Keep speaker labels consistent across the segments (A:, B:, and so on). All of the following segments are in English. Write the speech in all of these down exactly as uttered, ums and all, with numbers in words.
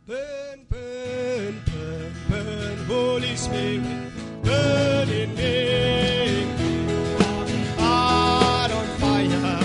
A: Burn, burn, burn, burn, Holy Spirit, burn in me. Heart on fire.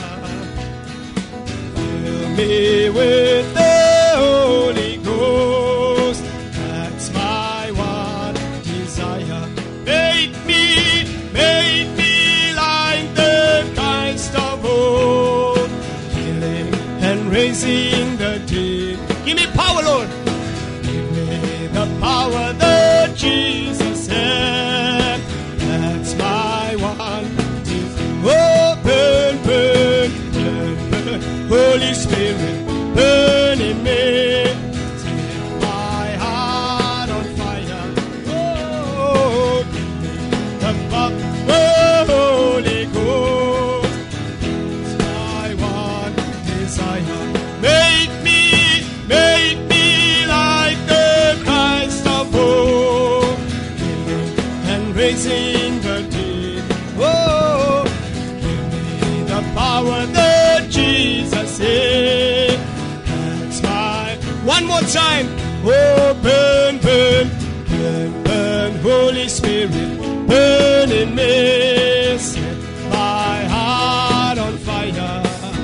A: Fill me with the Holy Ghost. That's my one desire. Make me, make me like the Christ of old, healing and raising the dead. Give me power, Lord. Give me the power that Jesus had. That's my one desire. Oh, burn, burn, burn, burn, Holy Spirit, burn in me. Set my heart on fire. Oh, give me the power, Holy Ghost. That's my one desire. Make me, make me like the Christ of old, healing and raising the dead. Oh, give me the power that Jesus is. That's my one more time. Oh, burn, burn, burn, burn, Holy Spirit, burn in me. Set my heart on fire.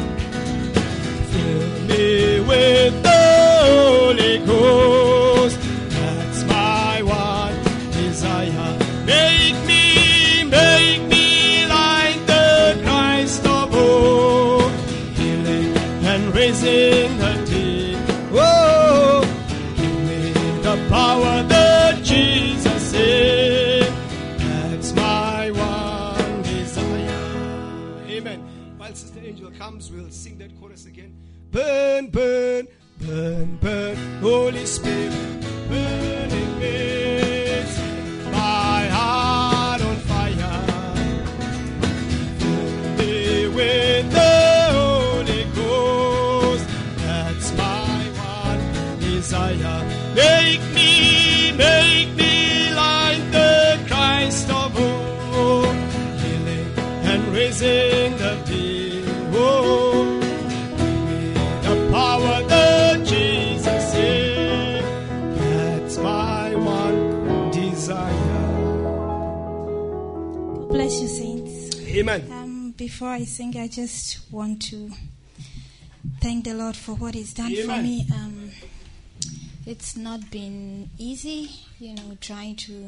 A: Fill me with the Holy Ghost. That's my one desire. Make me, make me like the Christ of old, healing and raising the dead. Oh, give me the power that Jesus is. That's my one desire. Amen. While Sister Angel comes, we'll sing that chorus again. Burn, burn, burn, burn, Holy Spirit, burn in me. Set my heart on fire. Fill me with the Holy Ghost. That's my one desire. Make me, make me like the Christ of old, healing and raising the dead. Oh, power that Jesus is. That's my one desire.
B: God bless you, saints.
A: Amen.
B: Um, before I sing, I just want to thank the Lord for what He's done
A: Amen.
B: for me. Um, it's not been easy, you know, trying to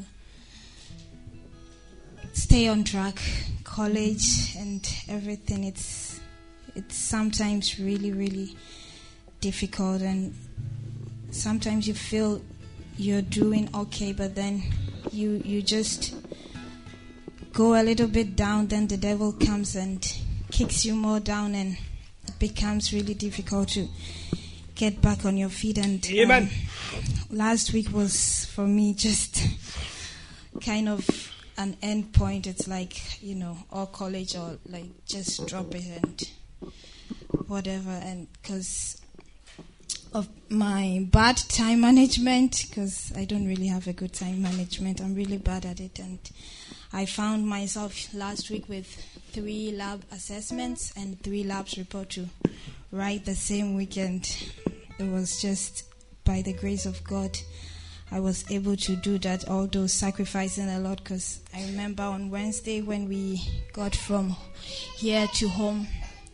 B: stay on track, college and everything. It's it's sometimes really, really difficult, and sometimes you feel you're doing okay, but then you you just go a little bit down, then the devil comes and kicks you more down, and it becomes really difficult to get back on your feet. And
A: Amen.
B: Um, last week was for me just kind of an end point. It's like, you know, or college or like just drop it and whatever, and because of my bad time management, because I don't really have a good time management. I'm really bad at it, and I found myself last week with three lab assessments and three labs report to write the same weekend. It was just by the grace of God I was able to do that, although sacrificing a lot, because I remember on Wednesday when we got from here to home,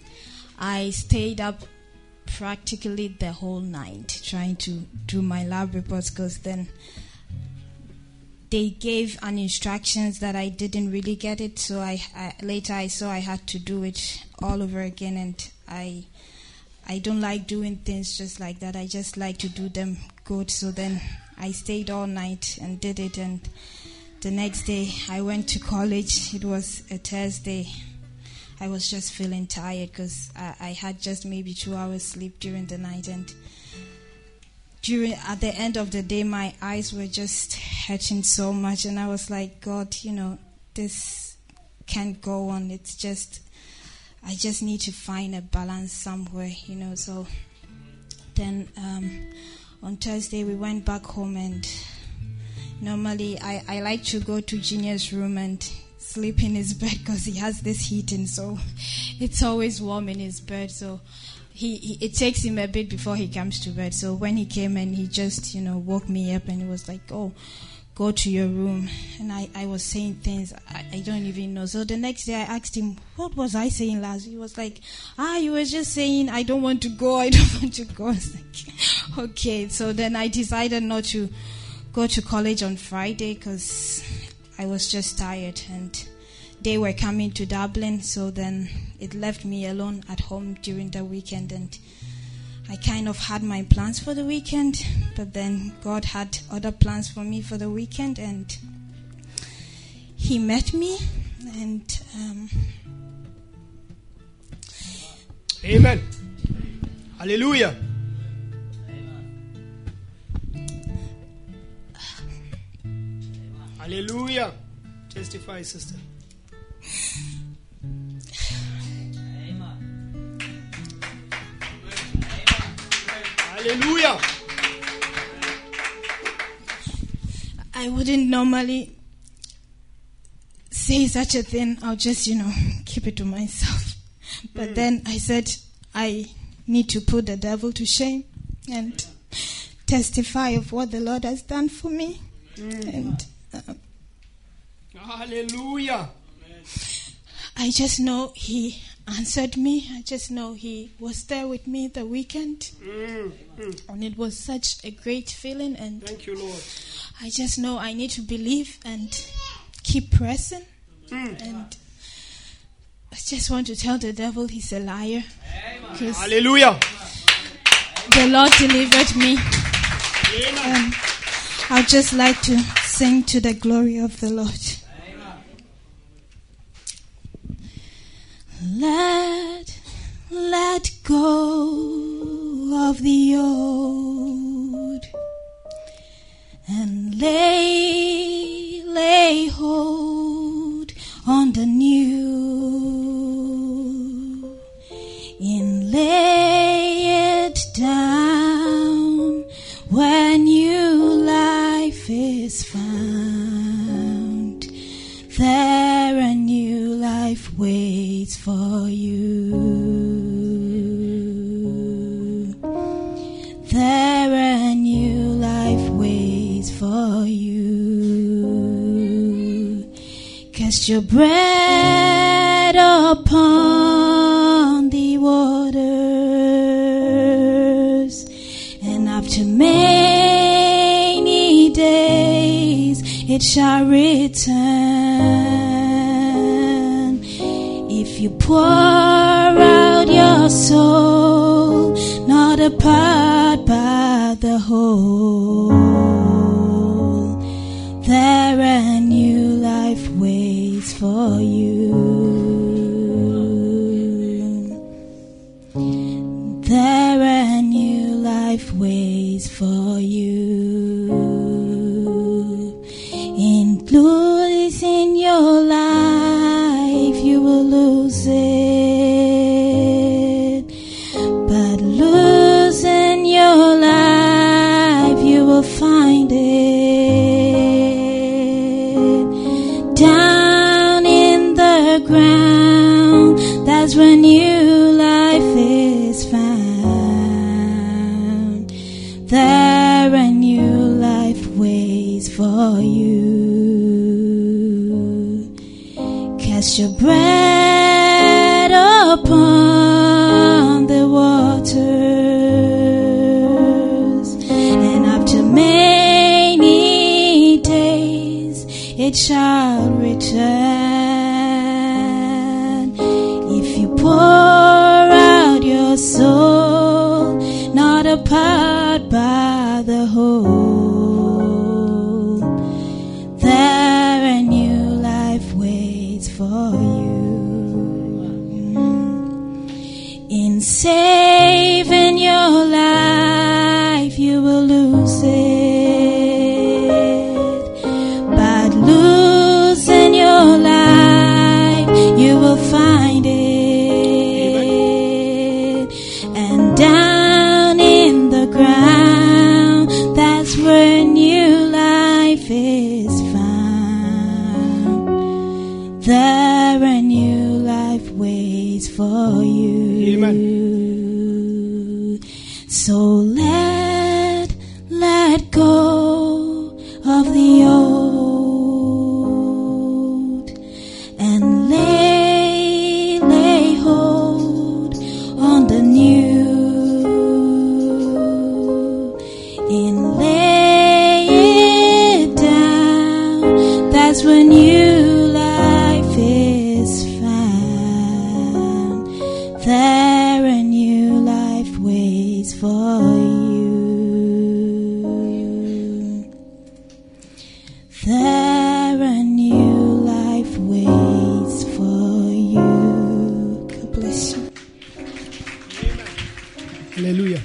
B: I stayed up practically the whole night trying to do my lab reports, because then they gave an instructions that I didn't really get it, so I, I later I saw I had to do it all over again, and I I don't like doing things just like that. I just like to do them good. So then I stayed all night and did it, and the next day I went to college. It was a Thursday. I was just feeling tired because I, I had just maybe two hours sleep during the night, and during at the end of the day my eyes were just hurting so much, and I was like, God, you know, this can't go on. It's just, I just need to find a balance somewhere, you know. So then um, on Thursday we went back home, and normally I, I like to go to Junior's room and sleep in his bed because he has this heating, so it's always warm in his bed. So he, he it takes him a bit before he comes to bed. So when he came and he just, you know, woke me up and he was like, oh, go to your room. And I, I was saying things I, I don't even know. So the next day I asked him, what was I saying last? He was like, ah, you were just saying, I don't want to go, I don't want to go. I was like, okay. So then I decided not to go to college on Friday because I was just tired and they were coming to Dublin. So then it left me alone at home during the weekend, and I kind of had my plans for the weekend, but then God had other plans for me for the weekend, and He met me, and um,
A: Amen. Hallelujah. Hallelujah. Testify, sister. Hallelujah.
B: I wouldn't normally say such a thing. I'll just, you know, keep it to myself. But mm. then I said, I need to put the devil to shame and testify of what the Lord has done for me. Mm. And uh,
A: hallelujah.
B: I just know He answered me. I just know He was there with me the weekend. Mm, mm. And it was such a great feeling. And
A: thank you, Lord.
B: I just know I need to believe and keep pressing. Mm. And I just want to tell the devil he's a liar.
A: Hallelujah.
B: The Lord delivered me. Um, I'd just like to sing to the glory of the Lord. Let, let go of the old and lay, lay hold on the new, and lay it down where new life is found. There a new life waits for you. There a new life waits for you. Cast your bread upon the waters, and after many days it shall return. If you pour out your soul, not apart but the whole, there a new life waits for you. There a new life waits for you. Include this in your life, you will lose it. But losing your life, you will find it. Down in the ground, that's where new life is found. There a new life waits for you. Cast your bread upon the waters, and after many days it shall return. If you pour out your soul, not apart by the whole, there a new life waits for you. In saving your life, you will lose it. But losing your life, you will find it. And down in the ground, that's where new life is found. There a new life waits for you.
A: Amen.
B: and lay it down. That's when new life is found. There a new life waits for you. There a new life waits for you. God bless you.
C: Hallelujah.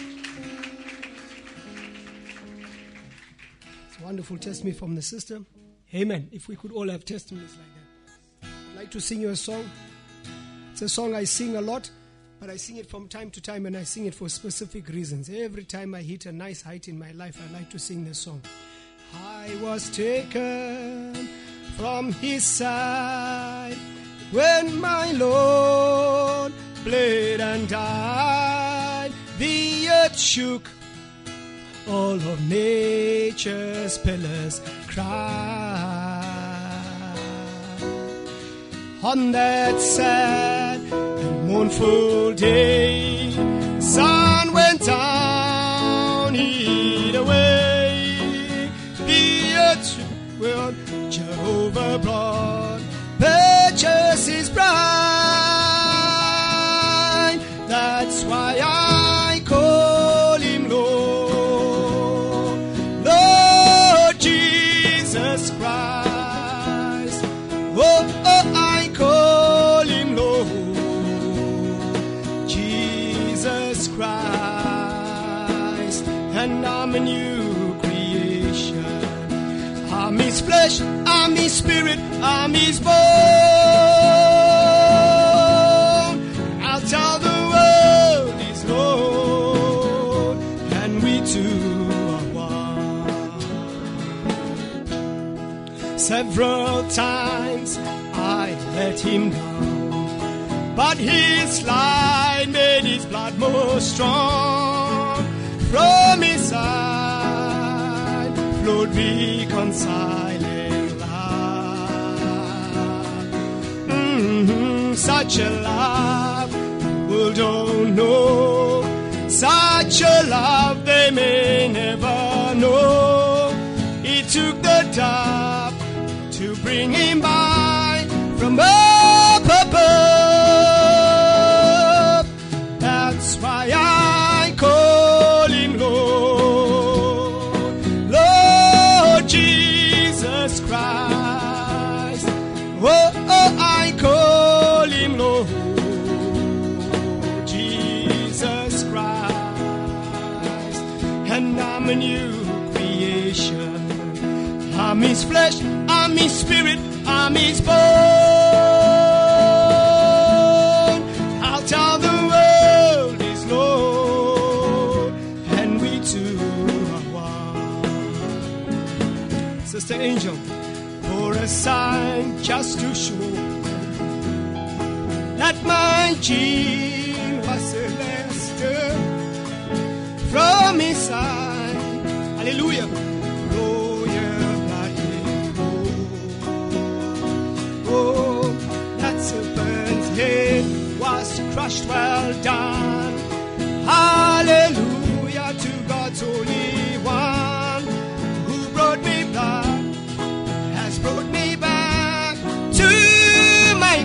C: It's a wonderful testimony from the sister. Amen. If we could all have testimonies like that. I'd like to sing you a song. It's a song I sing a lot, but I sing it from time to time, and I sing it for specific reasons. Every time I hit a nice height in my life, I like to sing this song. I was taken from his side when my Lord bled and died. The earth shook, all of nature's pillars cried. On that sad and mournful day, sun went down, heat away. The earth shook when Jehovah brought purchase his bride. That's why I call him Lord, Lord Jesus Christ. Oh, oh, I call him Lord, Jesus Christ. And I'm a new creation. I'm his flesh, I'm his spirit, I'm his bone. I'll tell the world he's Lord, and we two are one. Several times I let him down, but his light made his blood more strong. From his side flowed reconciling love. Mm-hmm. Such a love the world don't know. Such a love they may never know. He took the dove to bring him by from up above. That's why I call him Lord, Lord Jesus Christ. Oh, oh, I call him Lord, Jesus Christ. And I'm a new creation. I'm his flesh, I'm his spirit, I'm his bone. I'll tell the world he's Lord, and we two are one. Sister Angel, for a sign just to show that my gene was celestial from his side. Hallelujah. Oh, that serpent's head was crushed, well done. Hallelujah to God's Holy One, who brought me back, has brought me back to my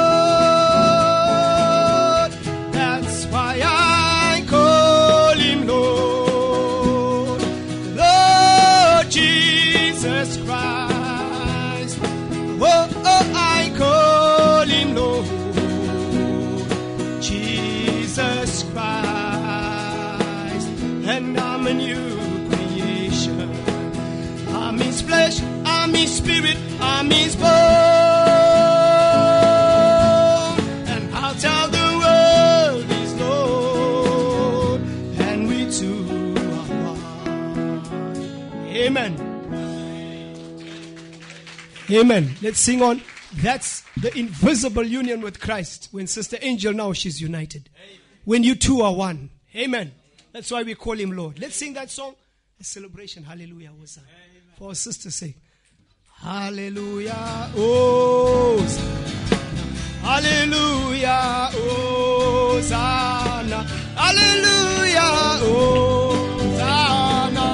C: God. That's why I call him Lord, Lord Jesus Christ. Oh, oh, I call him Lord, Jesus Christ. And I'm a new creation. I'm his flesh, I'm his spirit, I'm his bone. And I'll tell the world he's Lord, and we two are one. Amen. Amen. Let's sing on. That's the invisible union with Christ. When Sister Angel now, she's united. Amen. When you two are one. Amen. That's why we call him Lord. Let's sing that song. A celebration. Hallelujah. Hosanna. For our sister's sake. Hallelujah. Hosanna. Hallelujah. Hosanna. Hallelujah. Hosanna.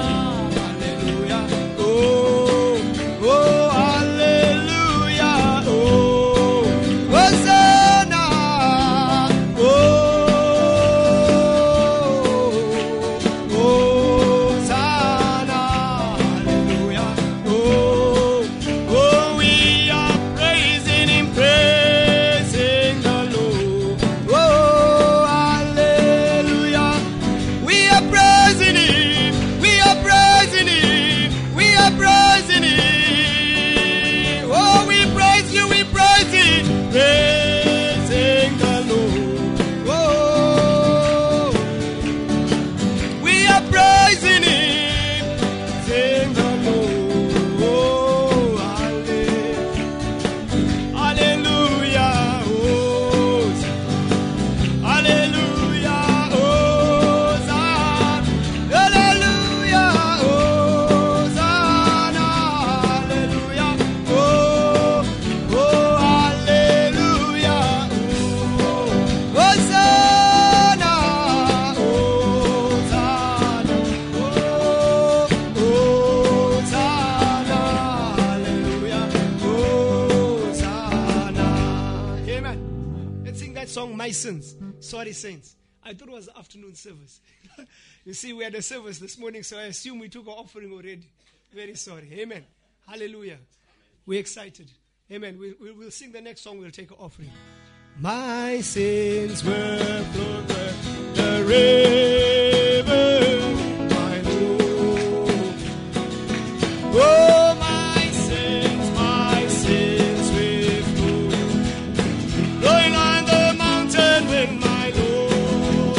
C: my sins. Sorry, saints. I thought it was afternoon service. You see, we had a service this morning, so I assume we took our offering already. Very sorry. Amen. Hallelujah. We're excited. Amen. We, we, we'll sing the next song. We'll take an offering. My sins were flowed where the river, my Lord. Oh, my sins, my sins were flowed, flowing on the mountain when my Lord.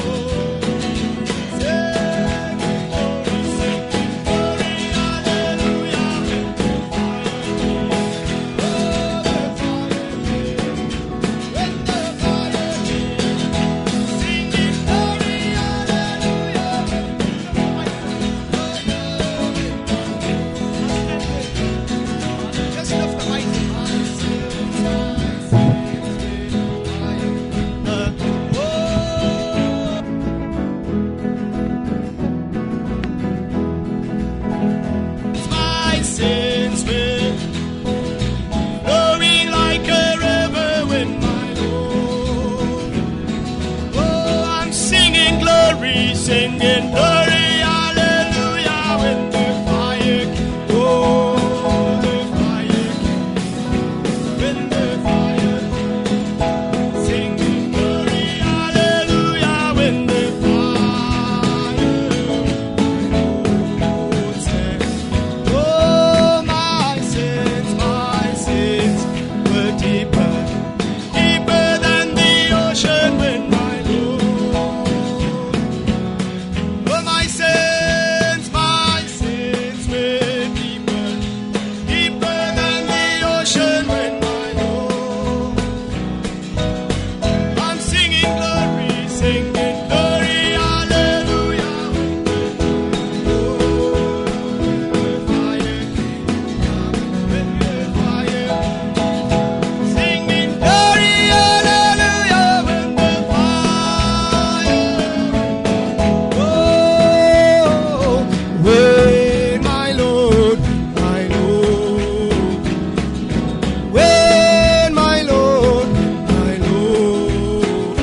C: Sing glory, sing glory, hallelujah. When the fire came, singing glory, hallelujah. Just lift the mic. My sins will flowing like a river when my Lord. Oh, I'm singing glory, singing glory, hallelujah. When the fire came, oh, the fire came. When the fire came, singing glory, hallelujah. When the fire Lord said, oh, my sins, my sins were deeper, deeper than the ocean when my Lord. Oh, my sins, my sins were deeper, deeper than the ocean when my Lord. I'm singing glory, singing glory, hallelujah. When the fire came, when the fire, singing glory, hallelujah. When the fire, oh, when my Lord, my Lord, when my Lord, my Lord,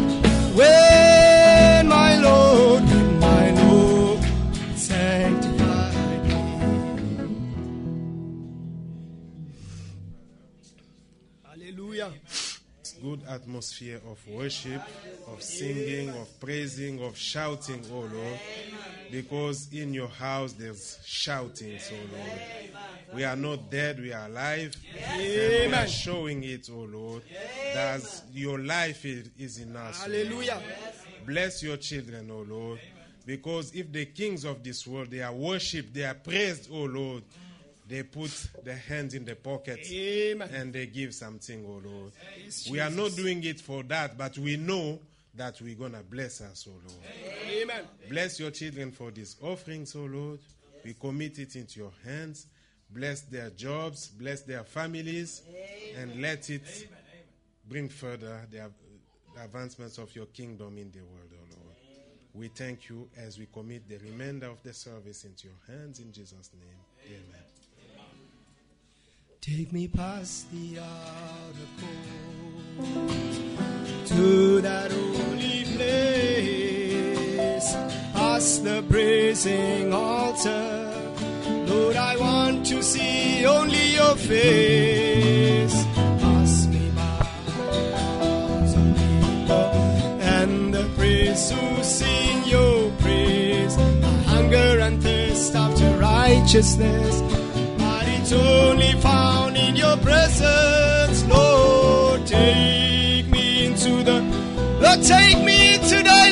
C: when my Lord, my Lord sanctified me. Hallelujah.
D: Good atmosphere of worship, of singing, of praising, of shouting, oh Lord. Because in your house there's shouting, oh Lord. We are not dead, we are alive. And we are showing it, oh Lord. That your life is, is in us. oh Lord.
C: Hallelujah.
D: Bless your children, oh Lord. Because if the kings of this world, they are worshipped, they are praised, oh Lord, they put their hands in the pockets
C: Amen.
D: and they give something, oh Lord.
C: Yes,
D: We are not
C: Jesus.
D: doing it for that, but we know that we're going to bless us, oh Lord.
C: Amen.
D: Bless your children for these offerings, oh Lord. We commit it into your hands. Bless their jobs, bless their families, and let it bring further the advancements of your kingdom in the world, oh Lord. We thank you as we commit the remainder of the service into your hands in Jesus' name. Amen.
C: Take me past the outer court to that holy place, past the praising altar. Lord, I want to see only your face. Pass me by thousand people and the praise who sing your praise. I hunger and thirst after righteousness, but it's only found in your presence. Lord, take me into the, Lord, take me into thy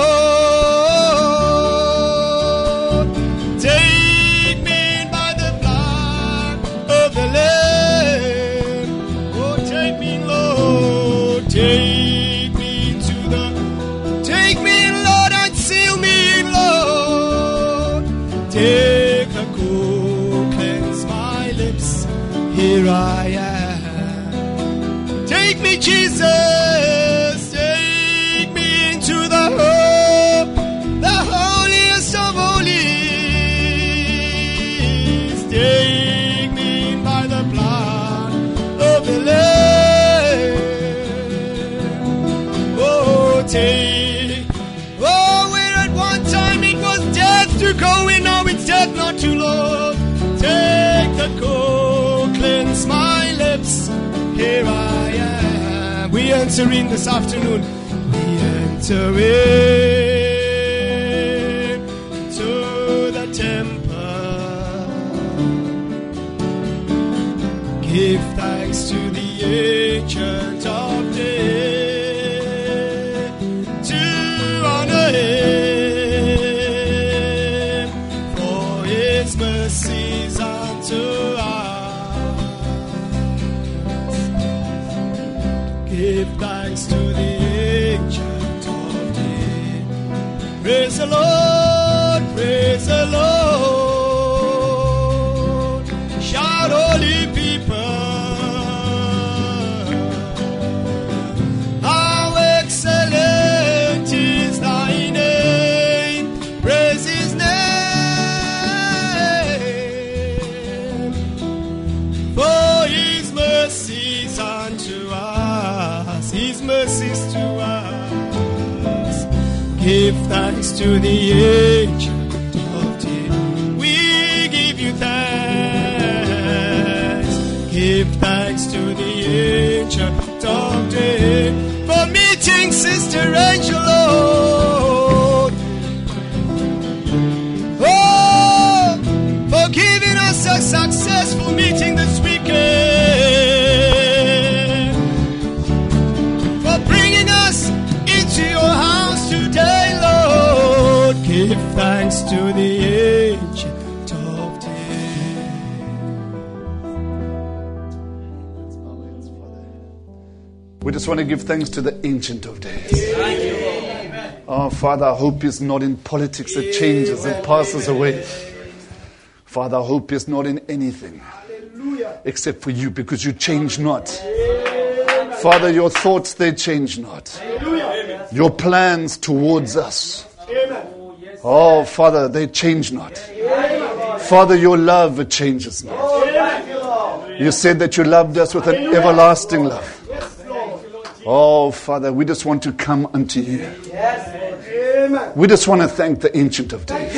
C: Lord. Take me in by the blood of the Lamb. Oh, take me, Lord, take me into the, take me in, Lord, and seal me in, Lord. Take the cool, cleanse my lips. Here I am. Take me, Jesus. Take me into the hope, the holiest of holies. Take me in by the blood of the Lamb. Oh,
A: miracle, cleanse my lips. Here I am. We enter in this afternoon. We enter in to the temple. Give thanks to the Ancient of Days, to honor Him for His mercies unto us. Give thanks to the Ancient of Days. Praise the Lord, praise the Lord. Shout, holy people. How excellent is thy name. Praise his name. For his mercies unto us. His mercies to us. Give thanks to the Ancient of Days. We give you thanks. Give thanks to the Ancient of Days for meeting Sister Angel. Oh, for giving us a successful meeting this weekend. For bringing us into your house today, Lord. Give thanks to the Ancient of Days.
E: We just want to give thanks to the Ancient of Days. Oh, Father, our hope is not in politics that changes and passes away. Father, our hope is not in anything except for you, because you change not. Father, your thoughts, they change not. Your plans towards us, oh, Father, they change not. Father, your love, it changes not. You said that you loved us with an everlasting love. Oh, Father, we just want to come unto you. We just want to thank the Ancient of Days.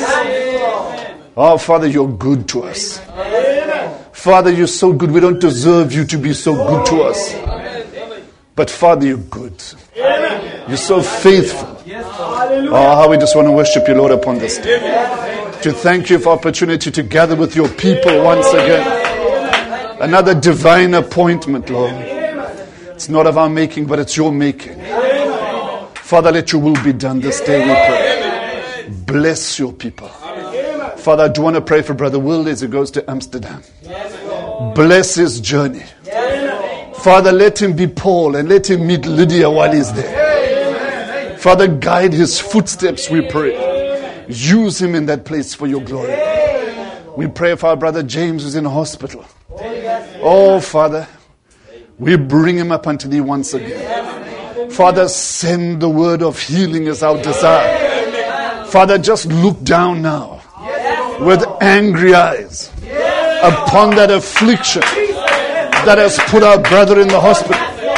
E: Oh, Father, you're good to us. Father, you're so good. We don't deserve you to be so good to us. But, Father, you're good. You're so faithful. Oh, how we just want to worship you, Lord, upon this day. To thank you for opportunity to gather with your people once again. Another divine appointment, Lord. It's not of our making, but it's your making. Father, let your will be done this day, we pray. Bless your people. Father, I do want to pray for Brother Will as he goes to Amsterdam. Bless his journey. Father, let him be Paul and let him meet Lydia while he's there. Father, guide his footsteps, we pray. Use him in that place for your glory. We pray for our brother James who's in hospital. Oh, Father, we bring him up unto thee once again. Father, send the word of healing as our desire. Father, just look down now with angry eyes upon that affliction that has put our brother in the hospital.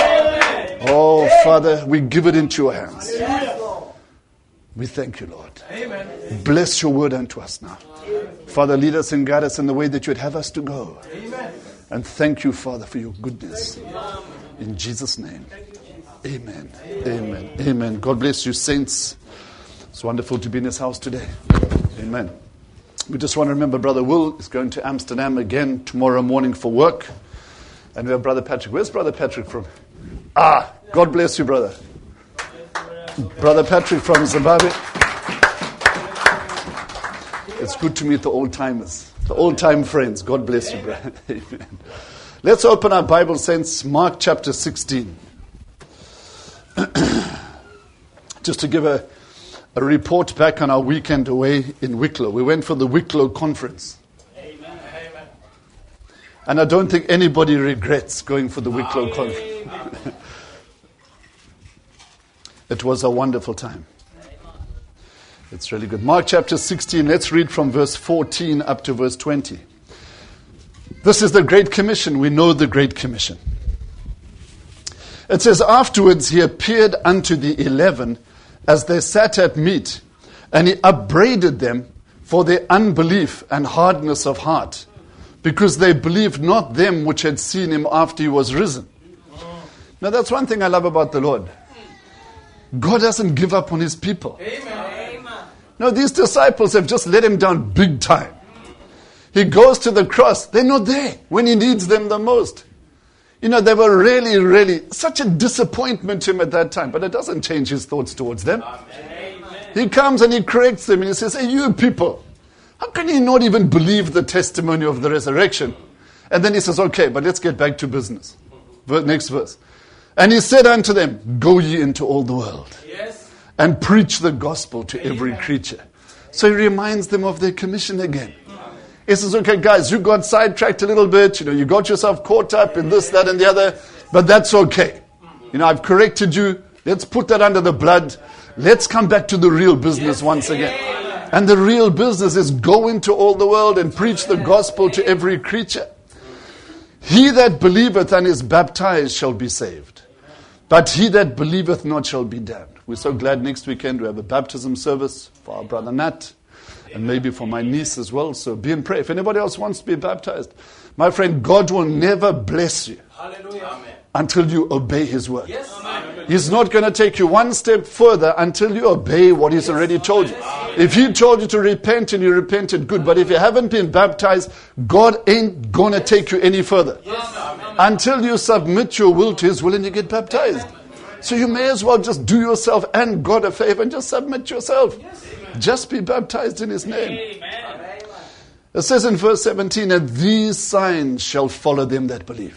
E: Oh, Father, we give it into your hands. We thank you, Lord. Bless your word unto us now. Father, lead us and guide us in the way that you would have us to go. And thank you, Father, for your goodness. In Jesus' name. Amen. Amen. Amen. God bless you, saints. It's wonderful to be in this house today. Amen. We just want to remember Brother Will is going to Amsterdam again tomorrow morning for work. And we have Brother Patrick. Where's Brother Patrick from? Ah, God bless you, brother. Brother Patrick from Zimbabwe. It's good to meet the old-timers, the old-time friends. God bless you, brother. Amen. Let's open our Bible, saints, Mark chapter sixteen. Just to give a, a report back on our weekend away in Wicklow. We went for the Wicklow conference.
A: Amen.
E: And I don't think anybody regrets going for the Wicklow conference. It was a wonderful time. It's really good. Mark chapter sixteen, let's read from verse fourteen up to verse twenty. This is the Great Commission. We know the Great Commission. It says, afterwards he appeared unto the eleven as they sat at meat, and he upbraided them for their unbelief and hardness of heart, because they believed not them which had seen him after he was risen. Now that's one thing I love about the Lord. God doesn't give up on his people. Amen. No, these disciples have just let him down big time. He goes to the cross. They're not there when he needs them the most. You know, they were really, really such a disappointment to him at that time. But it doesn't change his thoughts towards them. Amen. He comes and he corrects them and he says, hey, you people, how can you not even believe the testimony of the resurrection? And then he says, okay, but let's get back to business. Next verse. And he said unto them, go ye into all the world, yes, and preach the gospel to Amen. Every creature. So he reminds them of their commission again. He says, okay, guys, you got sidetracked a little bit. You know, you got yourself caught up in this, that, and the other. But that's okay. You know, I've corrected you. Let's put that under the blood. Let's come back to the real business once again. And the real business is go into all the world and preach the gospel to every creature. He that believeth and is baptized shall be saved, but he that believeth not shall be damned. We're so glad next weekend we have a baptism service for our brother Nat, and maybe for my niece as well. So be in prayer. If anybody else wants to be baptized, my friend, God will never bless you Hallelujah. Until you obey his word. Yes. He's not going to take you one step further until you obey what he's already told you. If he told you to repent and you repented, good. But if you haven't been baptized, God ain't going to take you any further until you submit your will to his will and you get baptized. So you may as well just do yourself and God a favor and just submit yourself. Just be baptized in his name. It says in verse seventeen, and these signs shall follow them that believe.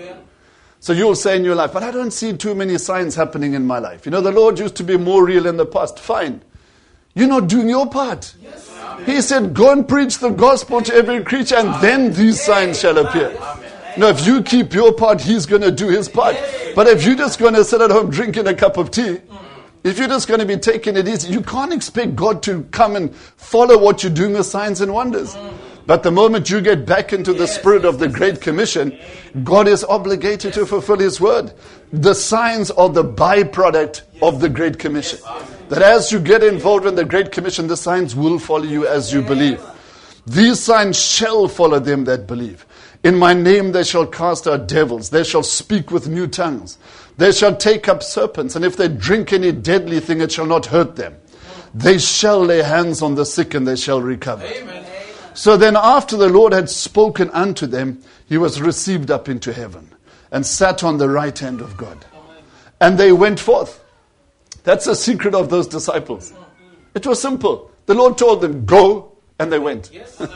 E: So you'll say in your life, but I don't see too many signs happening in my life. You know, the Lord used to be more real in the past. Fine. You're not doing your part. Yes. He said, go and preach the gospel to every creature and then these signs shall appear. Now, if you keep your part, he's going to do his part. But if you're just going to sit at home drinking a cup of tea, if you're just going to be taking it easy, you can't expect God to come and follow what you're doing with signs and wonders. But the moment you get back into the spirit of the Great Commission, God is obligated to fulfill his word. The signs are the byproduct of the Great Commission. That as you get involved in the Great Commission, the signs will follow you as you believe. These signs shall follow them that believe. In my name they shall cast out devils. They shall speak with new tongues. They shall take up serpents. And if they drink any deadly thing, it shall not hurt them. They shall lay hands on the sick and they shall recover. Amen. So then after the Lord had spoken unto them, he was received up into heaven and sat on the right hand of God. And they went forth. That's the secret of those disciples. It was simple. The Lord told them, go, and they went.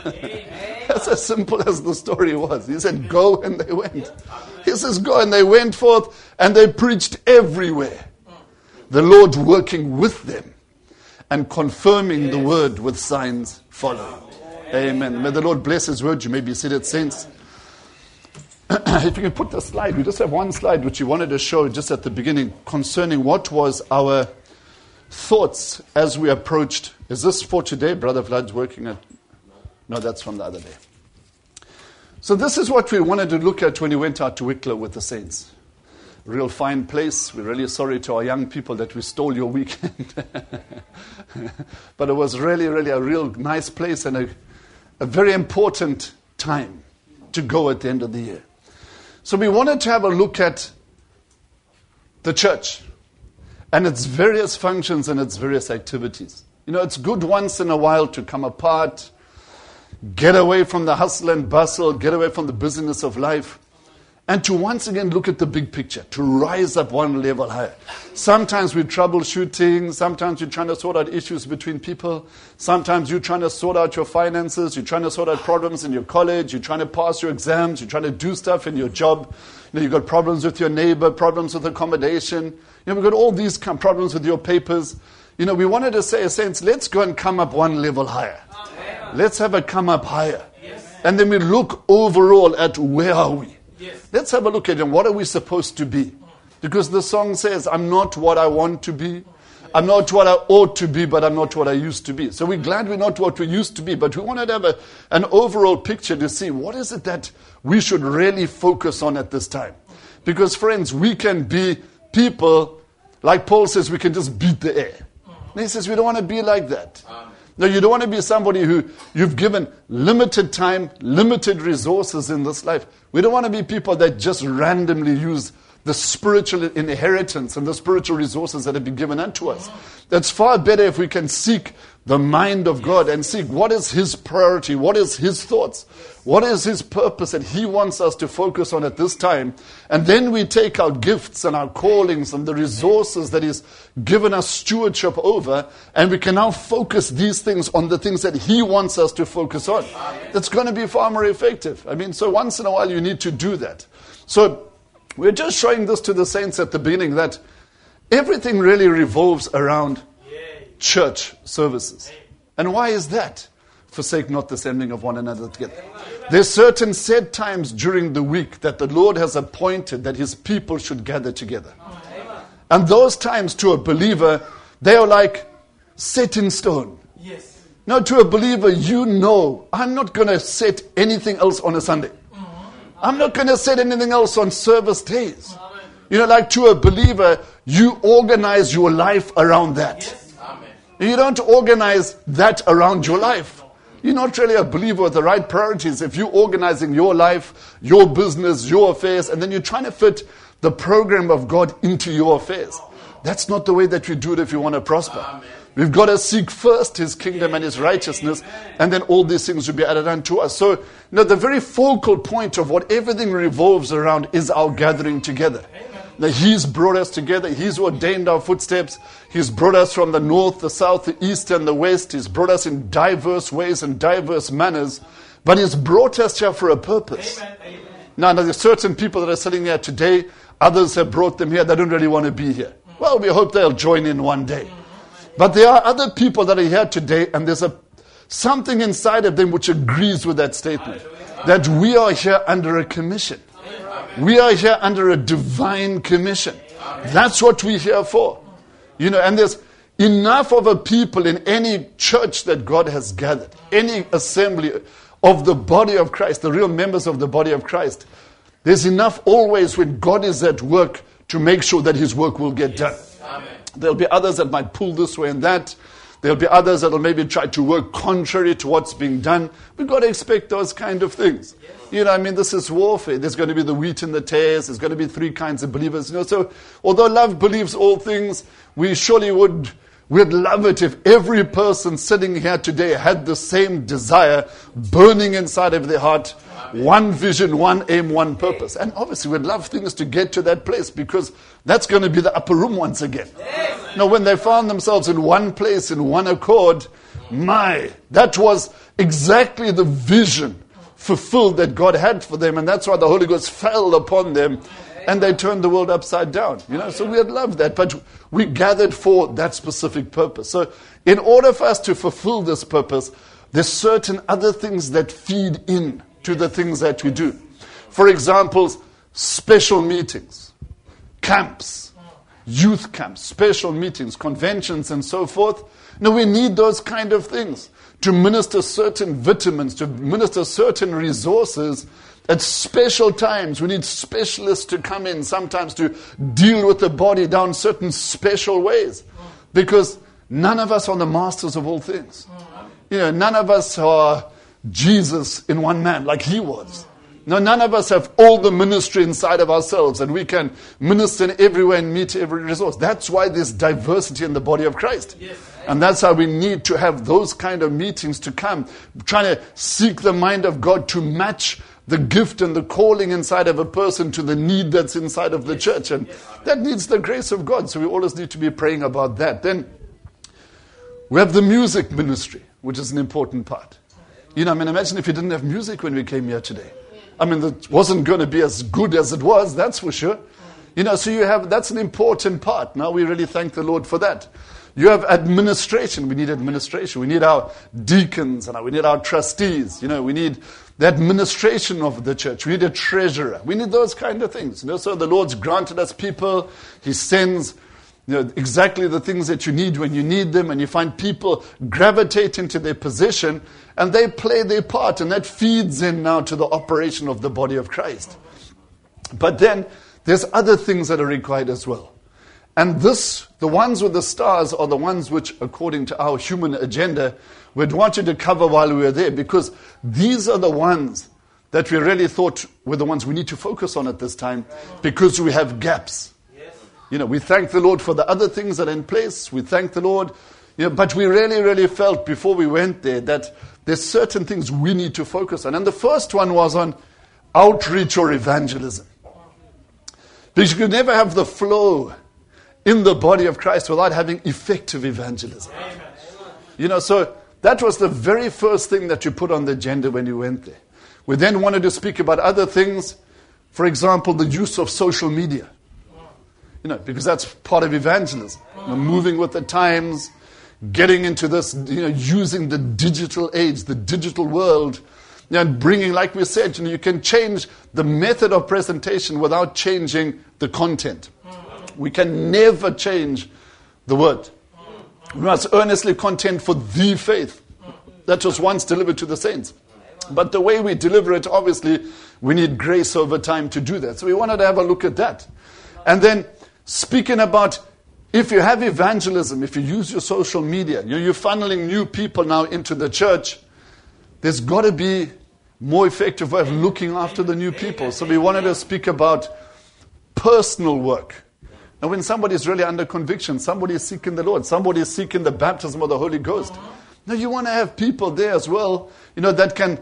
E: That's as simple as the story was. He said, go, and they went. He says, go, and they went forth, and they preached everywhere. The Lord working with them and confirming the word with signs following. Amen. May the Lord bless his word. You may be seated, saints. If you can put the slide, we just have one slide which you wanted to show just at the beginning concerning what was our thoughts as we approached. Is this for today? Brother Vlad's working at... No, that's from the other day. So this is what we wanted to look at when we went out to Wicklow with the saints. Real fine place. We're really sorry to our young people that we stole your weekend. But it was really, really a real nice place and a, a very important time to go at the end of the year. So we wanted to have a look at the church and its various functions and its various activities. You know, it's good once in a while to come apart, get away from the hustle and bustle, get away from the busyness of life, and to once again look at the big picture, to rise up one level higher. Sometimes we're troubleshooting, sometimes you're trying to sort out issues between people, sometimes you're trying to sort out your finances, you're trying to sort out problems in your college, you're trying to pass your exams, you're trying to do stuff in your job. You know, you've got problems with your neighbor, problems with accommodation. You know, we've got all these problems with your papers. You know, we wanted to say, a sense, let's go and come up one level higher. Amen. Let's have a come up higher. Yes. And then we look overall at where are we? Yes. Let's have a look at it. What are we supposed to be? Because the song says, I'm not what I want to be. I'm not what I ought to be, but I'm not what I used to be. So we're glad we're not what we used to be, but we wanted to have a, an overall picture to see what is it that we should really focus on at this time. Because, friends, we can be people, like Paul says, we can just beat the air. And he says we don't want to be like that. No, you don't want to be somebody who you've given limited time, limited resources in this life. We don't want to be people that just randomly use the spiritual inheritance and the spiritual resources that have been given unto us. That's far better if we can seek the mind of God and seek what is His priority, what is His thoughts, what is His purpose that He wants us to focus on at this time. And then we take our gifts and our callings and the resources that He's given us stewardship over, and we can now focus these things on the things that He wants us to focus on. That's going to be far more effective. I mean, so once in a while you need to do that. So we're just showing this to the saints at the beginning that everything really revolves around church services. And why is that? Forsake not the assembling of one another together. There's certain set times during the week that the Lord has appointed that His people should gather together. And those times to a believer, they are like set in stone. Yes. Now to a believer, you know, I'm not going to set anything else on a Sunday. I'm not going to set anything else on service days. You know, like to a believer, you organize your life around that. You don't organize that around your life. You're not really a believer with the right priorities if you're organizing your life, your business, your affairs, and then you're trying to fit the program of God into your affairs. That's not the way that we do it if you want to prosper. Amen. We've got to seek first His kingdom and His righteousness, and then all these things will be added unto us. So, you know, the very focal point of what everything revolves around is our gathering together. Now, He's brought us together. He's ordained our footsteps. He's brought us from the north, the south, the east, and the west. He's brought us in diverse ways and diverse manners. But He's brought us here for a purpose. Amen. Amen. Now, now, there's certain people that are sitting here today. Others have brought them here. They don't really want to be here. Well, we hope they'll join in one day. But there are other people that are here today, and there's a something inside of them which agrees with that statement. That we are here under a commission. We are here under a divine commission. That's what we're here for. You know, and there's enough of a people in any church that God has gathered, any assembly of the body of Christ, the real members of the body of Christ. There's enough always when God is at work to make sure that His work will get done. There'll be others that might pull this way and that. There'll be others that will maybe try to work contrary to what's being done. We've got to expect those kind of things. You know, I mean, this is warfare. There's going to be the wheat and the tares. There's going to be three kinds of believers. You know, so although love believes all things, we surely would we'd love it if every person sitting here today had the same desire burning inside of their heart. One vision, one aim, one purpose. And obviously we'd love things to get to that place because that's going to be the upper room once again. Yes. Now when they found themselves in one place, in one accord, my, that was exactly the vision fulfilled that God had for them. And that's why the Holy Ghost fell upon them and they turned the world upside down. You know, so we'd love that. But we gathered for that specific purpose. So in order for us to fulfill this purpose, there's certain other things that feed in to the things that we do. For example, special meetings, camps, youth camps, special meetings, conventions, and so forth. Now we need those kind of things to minister certain vitamins, to minister certain resources at special times. We need specialists to come in sometimes to deal with the body down certain special ways. Because none of us are the masters of all things. You know, none of us are Jesus in one man like He was. No, none of us have all the ministry inside of ourselves and we can minister in everywhere and meet every resource. That's why there's diversity in the body of Christ. Yes. And that's how we need to have those kind of meetings to come, trying to seek the mind of God to match the gift and the calling inside of a person to the need that's inside of the church. And that needs the grace of God. So we always need to be praying about that. Then we have the music ministry, which is an important part. You know, I mean, imagine if you didn't have music when we came here today. I mean, it wasn't going to be as good as it was, that's for sure. You know, so you have, that's an important part. Now we really thank the Lord for that. You have administration. We need administration. We need our deacons and we need our trustees. You know, we need the administration of the church. We need a treasurer. We need those kind of things. You know, so the Lord's granted us people. He sends, you know, exactly the things that you need when you need them, and you find people gravitate into their position and they play their part, and that feeds in now to the operation of the body of Christ. But then there's other things that are required as well. And this, the ones with the stars are the ones which, according to our human agenda, we'd wanted to cover while we were there, because these are the ones that we really thought were the ones we need to focus on at this time, because we have gaps. Yes. You know, we thank the Lord for the other things that are in place. We thank the Lord, you know, but we really, really felt before we went there that there's certain things we need to focus on. And the first one was on outreach or evangelism. Because you could never have the flow in the body of Christ without having effective evangelism. Amen. You know, so that was the very first thing that you put on the agenda when you went there. We then wanted to speak about other things. For example, the use of social media. You know, because that's part of evangelism. You know, moving with the times, getting into this, you know, using the digital age, the digital world, you know, and bringing, like we said, you know, you can change the method of presentation without changing the content. We can never change the word. We must earnestly contend for the faith that was once delivered to the saints. But the way we deliver it, obviously, we need grace over time to do that. So we wanted to have a look at that. And then speaking about, if you have evangelism, if you use your social media, you're funneling new people now into the church, there's got to be more effective way of looking after the new people. So we wanted to speak about personal work. And when somebody is really under conviction, somebody is seeking the Lord, somebody is seeking the baptism of the Holy Ghost. Now you want to have people there as well, you know, that can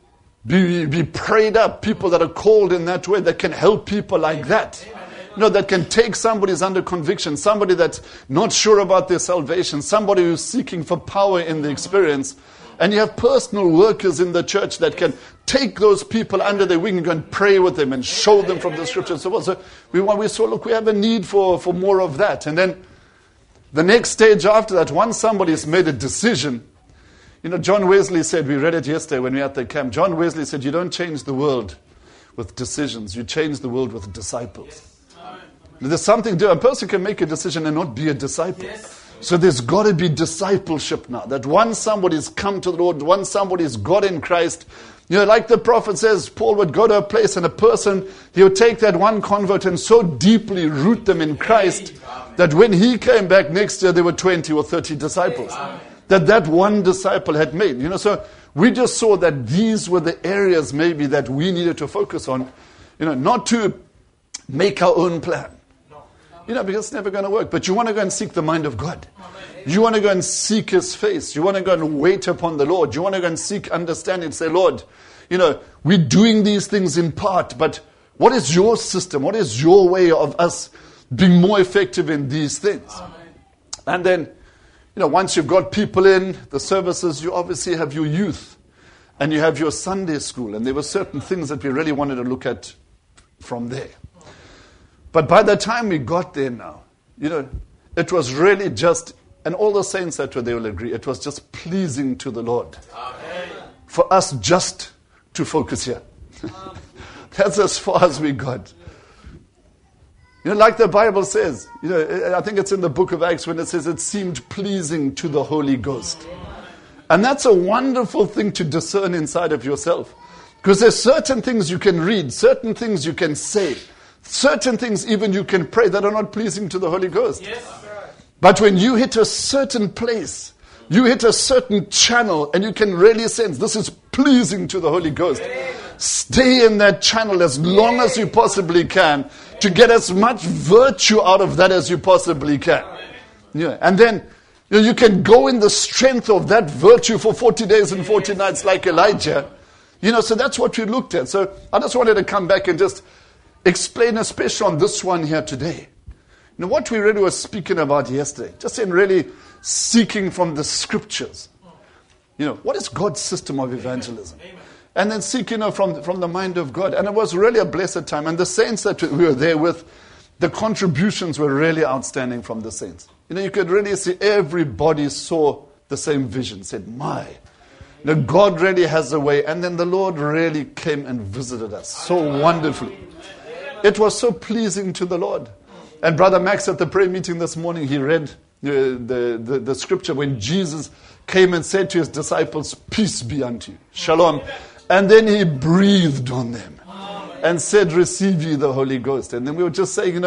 E: be, be prayed up, people that are called in that way, that can help people like that. You know, that can take somebody who's under conviction, somebody that's not sure about their salvation, somebody who's seeking for power in the experience. And you have personal workers in the church that can take those people under their wing and go and pray with them and show them from the scripture and so on. So we, we saw, look, we have a need for, for more of that. And then the next stage after that, once somebody has made a decision, you know, John Wesley said, we read it yesterday when we were at the camp, John Wesley said, you don't change the world with decisions, you change the world with disciples. There's something to, a person can make a decision and not be a disciple. Yes. So there's got to be discipleship now. That once somebody's come to the Lord, once somebody's got in Christ, you know, like the prophet says, Paul would go to a place and a person, he would take that one convert and so deeply root them in Christ that when he came back next year, there were twenty or thirty disciples. That that one disciple had made. You know, so we just saw that these were the areas maybe that we needed to focus on. You know, not to make our own plan. You know, because it's never going to work. But you want to go and seek the mind of God. You want to go and seek His face. You want to go and wait upon the Lord. You want to go and seek understanding. Say, Lord, you know, we're doing these things in part, but what is your system? What is your way of us being more effective in these things? And then, you know, once you've got people in the services, you obviously have your youth and you have your Sunday school. And there were certain things that we really wanted to look at from there. But by the time we got there now, you know, it was really just, and all the saints that were there will agree, it was just pleasing to the Lord. Amen. For us just to focus here. That's as far as we got. You know, like the Bible says, you know, I think it's in the book of Acts when it says it seemed pleasing to the Holy Ghost. And that's a wonderful thing to discern inside of yourself. Because there's certain things you can read, certain things you can say, certain things even you can pray that are not pleasing to the Holy Ghost. Yes, but when you hit a certain place, you hit a certain channel, and you can really sense this is pleasing to the Holy Ghost. Stay in that channel as long as you possibly can to get as much virtue out of that as you possibly can. Yeah. And then you know, you can go in the strength of that virtue for forty days and forty nights like Elijah. You know, so that's what we looked at. So I just wanted to come back and just explain, especially on this one here today. You know, what we really were speaking about yesterday, just in really seeking from the scriptures. You know, what is God's system of evangelism? Amen. And then seeking, you know, from, from the mind of God. And it was really a blessed time. And the saints that we were there with, the contributions were really outstanding from the saints. You know, you could really see everybody saw the same vision, said, my, you know, God really has a way. And then the Lord really came and visited us so wonderfully. It was so pleasing to the Lord. And Brother Max at the prayer meeting this morning, he read the, the, the, the scripture when Jesus came and said to his disciples, peace be unto you, shalom. And then he breathed on them and said, receive ye the Holy Ghost. And then we were just saying, you know,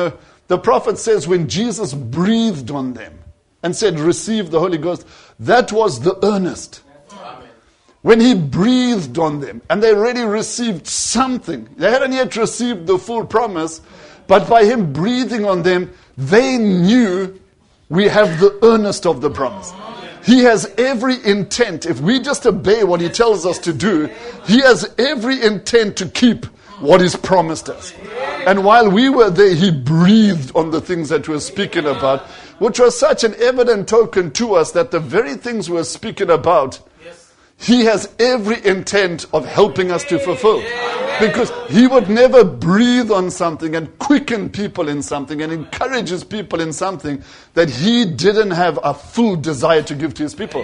E: The prophet says when Jesus breathed on them and said, receive the Holy Ghost, that was the earnest. Amen. When he breathed on them and they already received something, they hadn't yet received the full promise, but by him breathing on them, they knew we have the earnest of the promise. He has every intent. If we just obey what he tells us to do, he has every intent to keep what he's promised us. And while we were there, he breathed on the things that we were speaking about, which was such an evident token to us that the very things we're speaking about, he has every intent of helping us to fulfill. Because he would never breathe on something and quicken people in something and encourages people in something that he didn't have a full desire to give to his people.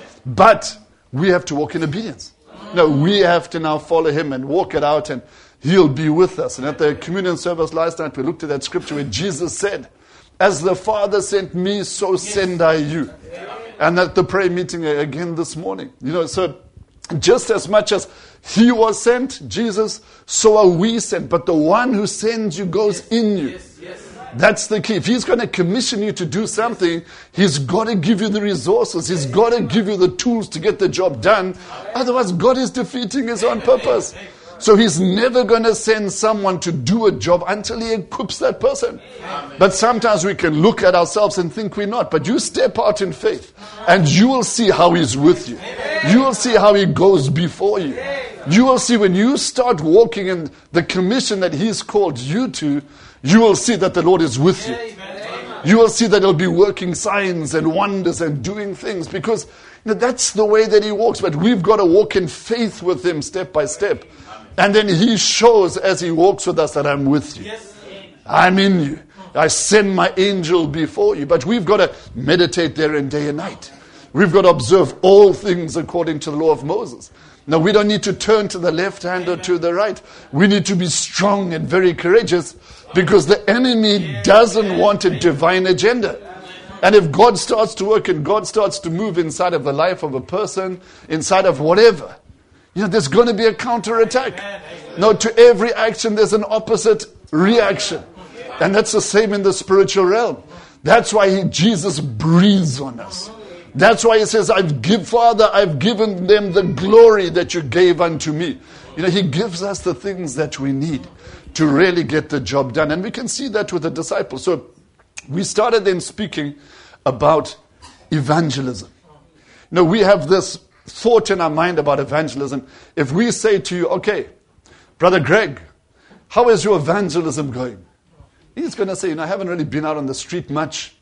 E: But we have to walk in obedience. No, we have to now follow him and walk it out, and he'll be with us. And at the communion service last night, we looked at that scripture where Jesus said, as the Father sent me, so send I you. And at the prayer meeting again this morning. You know, so just as much as he was sent, Jesus, so are we sent. But the one who sends you goes in you. That's the key. If he's going to commission you to do something, he's got to give you the resources. He's got to give you the tools to get the job done. Otherwise, God is defeating his own purpose. So he's never going to send someone to do a job until he equips that person. But sometimes we can look at ourselves and think we're not. But you step out in faith and you will see how he's with you. You will see how he goes before you. You will see when you start walking in the commission that he's called you to, you will see that the Lord is with you. You will see that he'll be working signs and wonders and doing things, because you know, that's the way that he walks. But we've got to walk in faith with him step by step. And then he shows as he walks with us that I'm with you. I'm in you. I send my angel before you. But we've got to meditate therein day and night. We've got to observe all things according to the law of Moses. Now, we don't need to turn to the left hand or to the right. We need to be strong and very courageous, because the enemy doesn't want a divine agenda. And if God starts to work and God starts to move inside of the life of a person, inside of whatever, you know, there's going to be a counterattack. No, to every action, there's an opposite reaction. And that's the same in the spiritual realm. That's why he, Jesus breathes on us. That's why he says, I've give, Father, I've given them the glory that you gave unto me. You know, he gives us the things that we need to really get the job done. And we can see that with the disciples. So we started then speaking about evangelism. You know, we have this thought in our mind about evangelism. If we say to you, okay, Brother Greg, how is your evangelism going? He's going to say, you know, I haven't really been out on the street much.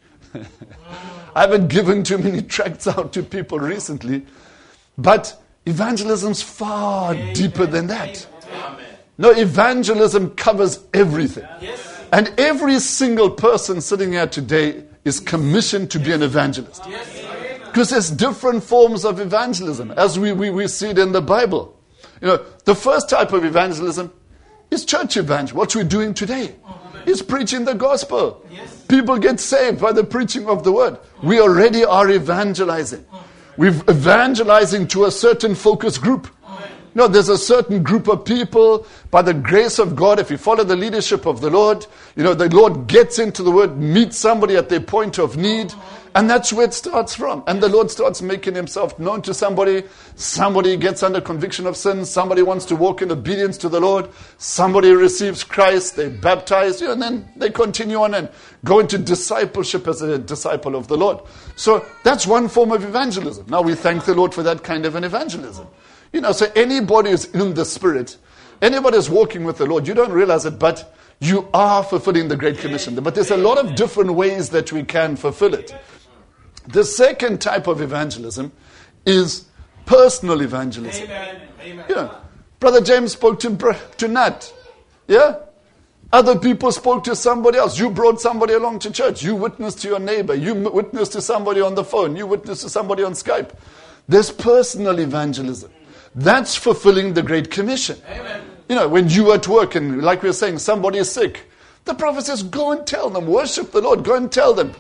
E: I haven't given too many tracts out to people recently. But evangelism's far Amen. Deeper than that. Amen. No, evangelism covers everything. Yes. And every single person sitting here today is commissioned to be an evangelist. Because there's different forms of evangelism, as we, we, we see it in the Bible. You know, the first type of evangelism is church evangelism. What we're doing today is preaching the gospel. Yes. People get saved by the preaching of the word. We already are evangelizing. We're evangelizing to a certain focus group. No, there's a certain group of people, by the grace of God, if you follow the leadership of the Lord, you know, the Lord gets into the word, meets somebody at their point of need, and that's where it starts from. And the Lord starts making himself known to somebody. Somebody gets under conviction of sin. Somebody wants to walk in obedience to the Lord. Somebody receives Christ. They baptize, you know, and then they continue on and go into discipleship as a disciple of the Lord. So that's one form of evangelism. Now we thank the Lord for that kind of an evangelism. You know, so anybody who's in the Spirit, anybody who's walking with the Lord, you don't realize it, but you are fulfilling the Great Commission. But there's a lot of different ways that we can fulfill it. The second type of evangelism is personal evangelism. Amen. Amen. You know, Brother James spoke to, to Nat. Yeah? Other people spoke to somebody else. You brought somebody along to church. You witnessed to your neighbor. You witnessed to somebody on the phone. You witnessed to somebody on Skype. There's personal evangelism. That's fulfilling the Great Commission. Amen. You know, when you at work and like we were saying, somebody is sick, the prophet says, go and tell them, worship the Lord, go and tell them.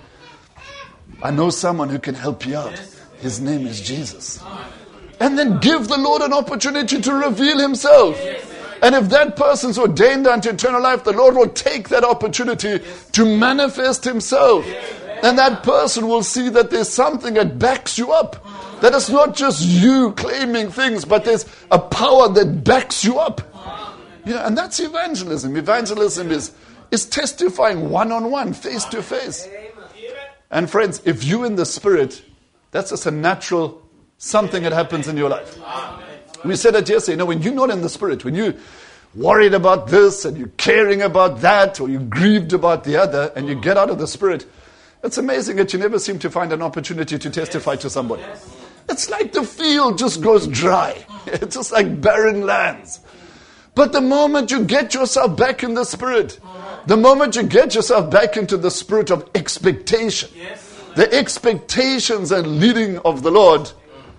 E: I know someone who can help you out. His name is Jesus. And then give the Lord an opportunity to reveal himself. And if that person's ordained unto eternal life, the Lord will take that opportunity to manifest himself. And that person will see that there's something that backs you up. That it's not just you claiming things, but there's a power that backs you up. You know, and that's evangelism. Evangelism is, is testifying one-on-one, face-to-face. And friends, if you're in the Spirit, that's just a natural something that happens in your life. We said it yesterday. You know, when you're not in the Spirit, when you're worried about this and you're caring about that, or you're grieved about the other, and you get out of the Spirit, it's amazing that you never seem to find an opportunity to testify to somebody. It's like the field just goes dry. It's just like barren lands. But the moment you get yourself back in the Spirit, the moment you get yourself back into the spirit of expectation, the expectations and leading of the Lord,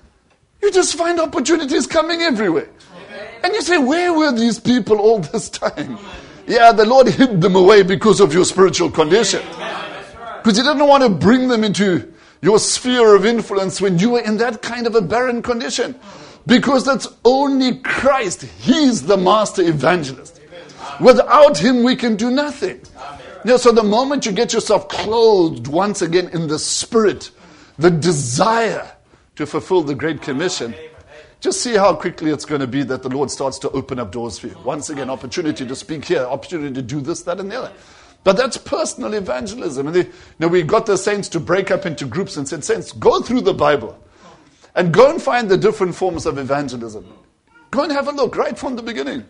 E: you just find opportunities coming everywhere. And you say, where were these people all this time? Yeah, the Lord hid them away because of your spiritual condition. Because He didn't want to bring them into your sphere of influence when you were in that kind of a barren condition. Because that's only Christ. He's the master evangelist. Without Him, we can do nothing. You know, so the moment you get yourself clothed once again in the Spirit, the desire to fulfill the Great Commission, just see how quickly it's going to be that the Lord starts to open up doors for you. Once again, opportunity to speak here, opportunity to do this, that, and the other. But that's personal evangelism. And they, you know, we got the saints to break up into groups and said, saints, go through the Bible and go and find the different forms of evangelism. Go and have a look right from the beginning.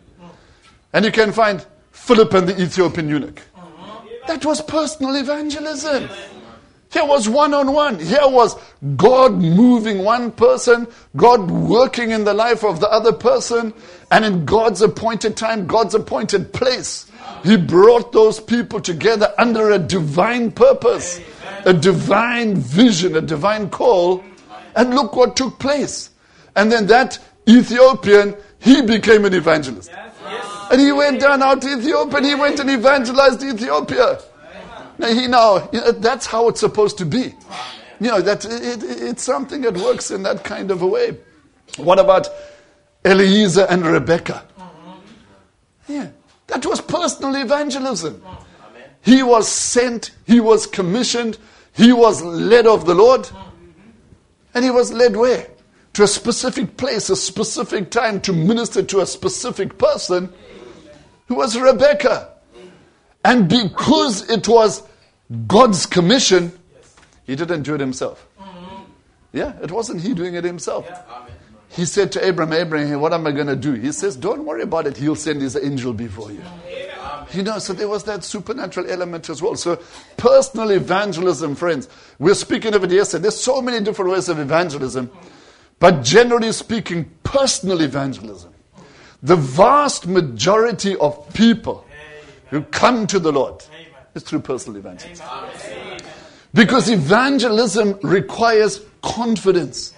E: And you can find Philip and the Ethiopian eunuch. That was personal evangelism. Here was one-on-one. Here was God moving one person, God working in the life of the other person, and in God's appointed time, God's appointed place, He brought those people together under a divine purpose, a divine vision, a divine call, and look what took place. And then that Ethiopian, he became an evangelist. And he went down out to Ethiopia, and he went and evangelized Ethiopia. Now, he now, you know, that's how it's supposed to be. You know, that it, it, it's something that works in that kind of a way. What about Eliezer and Rebecca? Yeah, that was personal evangelism. He was sent, he was commissioned, he was led of the Lord. And he was led where? To a specific place, a specific time to minister to a specific person who was Rebecca. And because it was God's commission, he didn't do it himself. Yeah, it wasn't he doing it himself. He said to Abraham, Abraham, what am I going to do? He says, don't worry about it. He'll send his angel before you. You know, so there was that supernatural element as well. So personal evangelism, friends, we're speaking of it yesterday. There's so many different ways of evangelism. But generally speaking, personal evangelism, the vast majority of people who come to the Lord is through personal evangelism. Because evangelism requires confidence.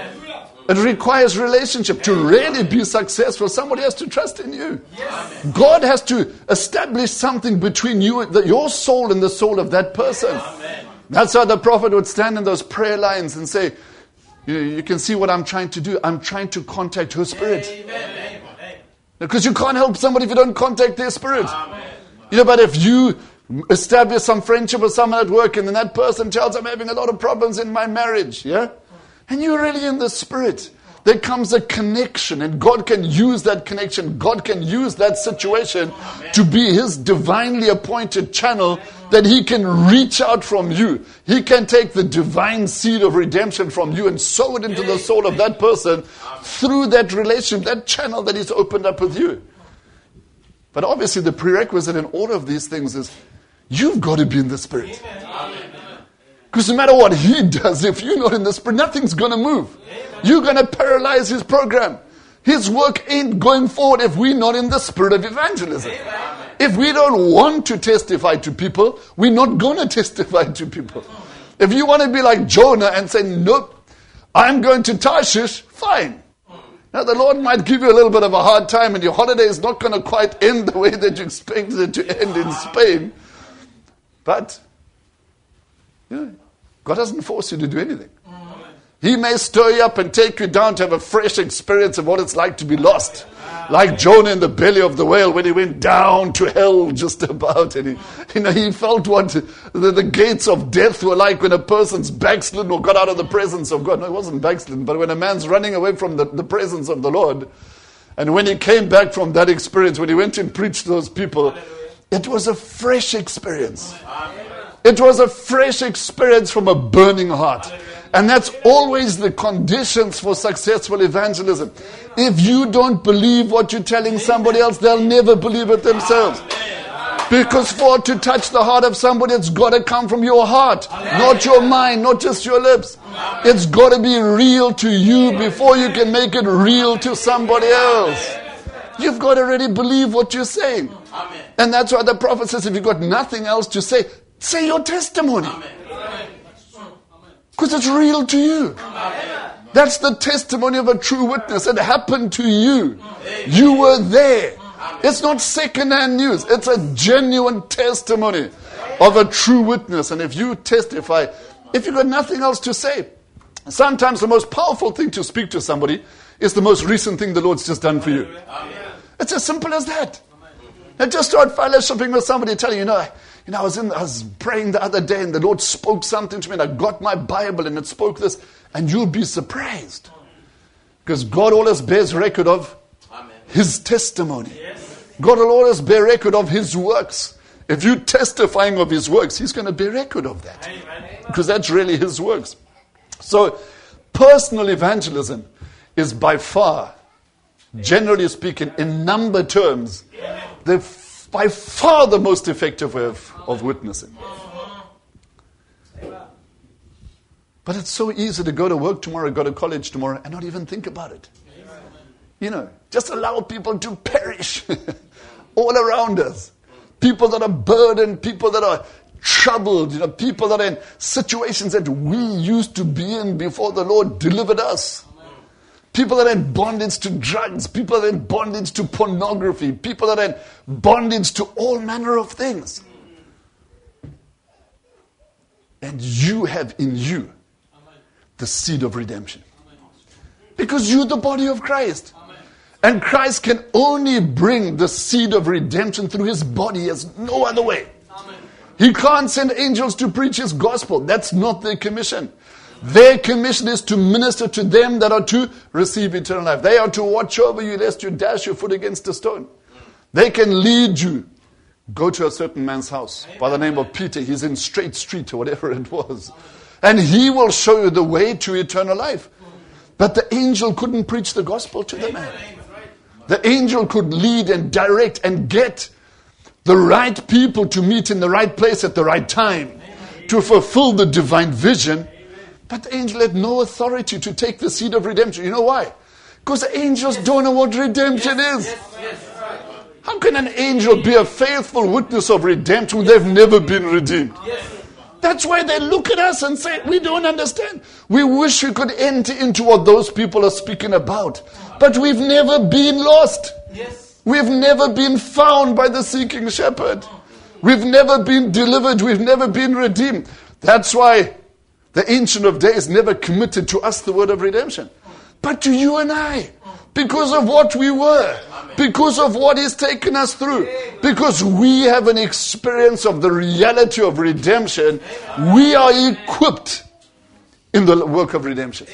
E: It requires relationship. To really be successful, somebody has to trust in you. God has to establish something between you and the, your soul and the soul of that person. That's how the prophet would stand in those prayer lines and say, you know, you can see what I'm trying to do. I'm trying to contact her spirit. Amen. Because you can't help somebody if you don't contact their spirit. Amen. You know, but if you establish some friendship with someone at work and then that person tells, I'm having a lot of problems in my marriage, yeah? And you're really in the spirit, there comes a connection, and God can use that connection. God can use that situation to be His divinely appointed channel that He can reach out from you. He can take the divine seed of redemption from you and sow it into the soul of that person through that relationship, that channel that He's opened up with you. But obviously the prerequisite in all of these things is you've got to be in the Spirit. Because no matter what He does, if you're not in the Spirit, nothing's going to move. You're going to paralyze His program. His work ain't going forward if we're not in the spirit of evangelism. If we don't want to testify to people, we're not going to testify to people. If you want to be like Jonah and say, nope, I'm going to Tarshish, fine. Now the Lord might give you a little bit of a hard time and your holiday is not going to quite end the way that you expected it to end in Spain. But, you know, God doesn't force you to do anything. He may stir you up and take you down to have a fresh experience of what it's like to be lost. Like Jonah in the belly of the whale when he went down to hell just about. And he, you know, he felt what the, the gates of death were like when a person's backslidden or got out of the presence of God. No, he wasn't backslidden, but when a man's running away from the, the presence of the Lord. And when he came back from that experience, when he went and preached to those people, it was a fresh experience. It was a fresh experience from a burning heart. And that's always the conditions for successful evangelism. If you don't believe what you're telling somebody else, they'll never believe it themselves. Because for it to touch the heart of somebody, it's got to come from your heart, not your mind, not just your lips. It's got to be real to you before you can make it real to somebody else. You've got to really believe what you're saying. And that's why the prophet says, if you've got nothing else to say, say your testimony. Because it's real to you. That's the testimony of a true witness. It happened to you. You were there. It's not second-hand news. It's a genuine testimony of a true witness. And if you testify, if you've got nothing else to say, sometimes the most powerful thing to speak to somebody is the most recent thing the Lord's just done for you. It's as simple as that. And just start fellowshipping with somebody telling you, you know, you know, I was in, I was praying the other day and the Lord spoke something to me and I got my Bible and it spoke this, and you'll be surprised. Because God always bears record of His testimony. God will always bear record of His works. If you're testifying of His works, He's going to bear record of that. Because that's really His works. So, personal evangelism is by far, generally speaking, in number terms, the by far the most effective way of, of witnessing. But it's so easy to go to work tomorrow, go to college tomorrow, and not even think about it. You know, just allow people to perish all around us. People that are burdened, people that are troubled, you know, people that are in situations that we used to be in before the Lord delivered us. People that are in bondage to drugs, people that are in bondage to pornography, people that are in bondage to all manner of things. And you have in you the seed of redemption. Because you're the body of Christ. And Christ can only bring the seed of redemption through His body as no other way. He can't send angels to preach His gospel. That's not their commission. Their commission is to minister to them that are to receive eternal life. They are to watch over you lest you dash your foot against a stone. They can lead you. Go to a certain man's house by the name of Peter. He's in Straight Street or whatever it was. And he will show you the way to eternal life. But the angel couldn't preach the gospel to the man. The angel could lead and direct and get the right people to meet in the right place at the right time to fulfill the divine vision. But the angel had no authority to take the seed of redemption. You know why? Because the angels don't know what redemption is. How can an angel be a faithful witness of redemption when they've never been redeemed? That's why they look at us and say, we don't understand. We wish we could enter into what those people are speaking about. But we've never been lost. We've never been found by the seeking shepherd. We've never been delivered. We've never been redeemed. That's why the Ancient of Days never committed to us the word of redemption. But to you and I, because of what we were, because of what He's taken us through, because we have an experience of the reality of redemption, we are equipped in the work of redemption.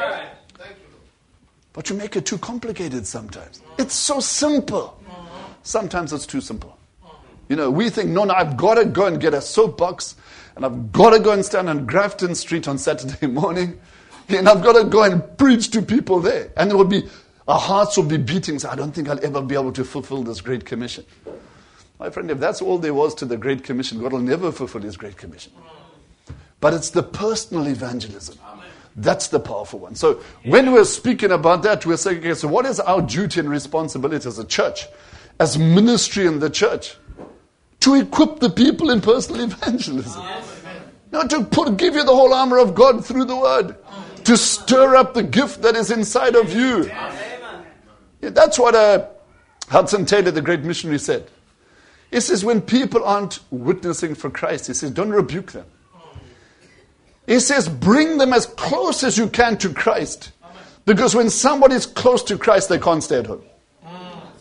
E: But you make it too complicated sometimes. It's so simple. Sometimes it's too simple. You know, we think, no, no, I've got to go and get a soapbox, and I've got to go and stand on Grafton Street on Saturday morning, and I've got to go and preach to people there. And it will be, our hearts will be beating. So I don't think I'll ever be able to fulfill this Great Commission. My friend, if that's all there was to the Great Commission, God will never fulfill His Great Commission. But it's the personal evangelism. That's the powerful one. So when we're speaking about that, we're saying, okay, so what is our duty and responsibility as a church, as ministry in the church? To equip the people in personal evangelism. Yes. Not to put, give you the whole armor of God through the word. To stir up the gift that is inside of you. Yeah, that's what uh, Hudson Taylor, the great missionary, said. He says, when people aren't witnessing for Christ, he says, don't rebuke them. He says, bring them as close as you can to Christ. Because when somebody's close to Christ, they can't stay at home.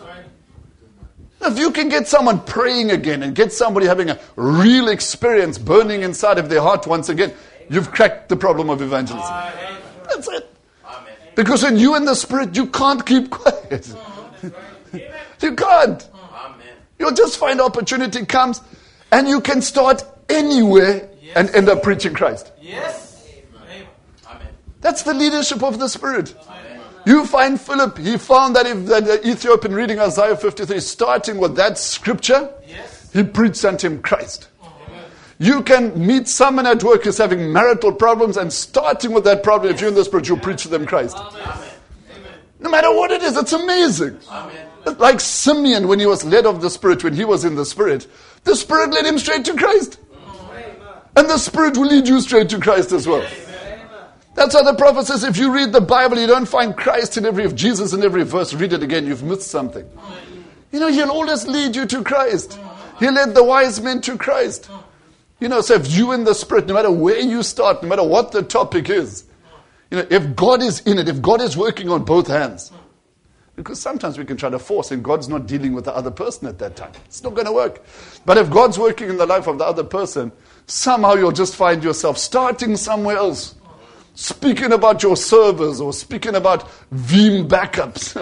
E: If you can get someone praying again and get somebody having a real experience burning inside of their heart once again, you've cracked the problem of evangelism. Amen. That's it. Amen. Because when you're in the Spirit, you can't keep quiet. You can't. Amen. You'll just find opportunity comes and you can start anywhere yes. and end up preaching Christ. Yes. Amen. That's the leadership of the Spirit. Amen. You find Philip, he found that if the Ethiopian reading Isaiah fifty-three, starting with that scripture, yes. he preached unto him Christ. Amen. You can meet someone at work who's having marital problems, and starting with that problem, yes. if you're in the Spirit, you preach to them Christ. Amen. No matter what it is, it's amazing. Amen. Like Simeon, when he was led of the Spirit, when he was in the Spirit, the Spirit led him straight to Christ. Amen. And the Spirit will lead you straight to Christ as well. Amen. That's how the prophet says, if you read the Bible, you don't find Christ in every, Jesus in every verse, read it again, you've missed something. You know, he'll always lead you to Christ. He led the wise men to Christ. You know, so if you in the Spirit, no matter where you start, no matter what the topic is, you know, if God is in it, if God is working on both hands, because sometimes we can try to force and God's not dealing with the other person at that time. It's not going to work. But if God's working in the life of the other person, somehow you'll just find yourself starting somewhere else. Speaking about your servers or speaking about Veeam backups.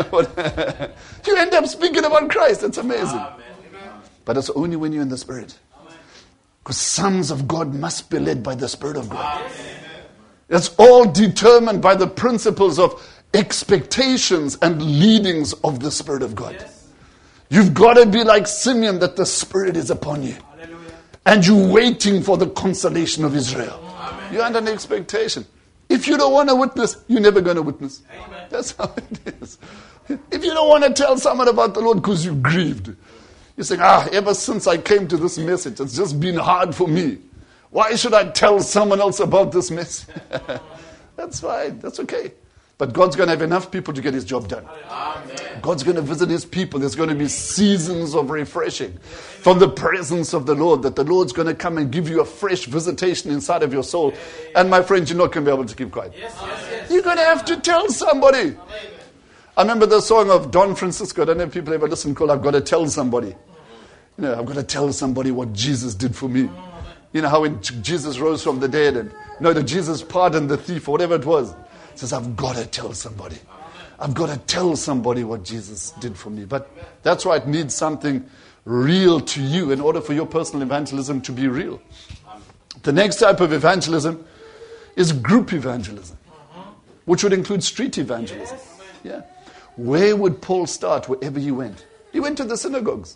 E: You end up speaking about Christ. It's amazing. Amen. But it's only when you're in the Spirit. Because sons of God must be led by the Spirit of God. Amen. It's all determined by the principles of expectations and leadings of the Spirit of God. Yes. You've got to be like Simeon, that the Spirit is upon you. Hallelujah. And you're waiting for the consolation of Israel. Amen. You're under an expectation. If you don't want to witness, you're never going to witness. Amen. That's how it is. If you don't want to tell someone about the Lord because you're grieved, you're saying, ah, ever since I came to this message, it's just been hard for me. Why should I tell someone else about this message? That's fine. That's okay. But God's going to have enough people to get his job done. Amen. God's going to visit his people. There's going to be seasons of refreshing from the presence of the Lord, that the Lord's going to come and give you a fresh visitation inside of your soul. And my friends, you're not going to be able to keep quiet. Yes, yes, yes. You're going to have to tell somebody. Amen. I remember the song of Don Francisco. I don't know if people ever listen, called I've Got to Tell Somebody. You know, I've got to tell somebody what Jesus did for me. You know how when Jesus rose from the dead and, you know, that Jesus pardoned the thief or whatever it was. He says, I've got to tell somebody. I've got to tell somebody what Jesus did for me. But that's why it needs something real to you in order for your personal evangelism to be real. The next type of evangelism is group evangelism, which would include street evangelism. Yeah. Where would Paul start wherever he went? He went to the synagogues.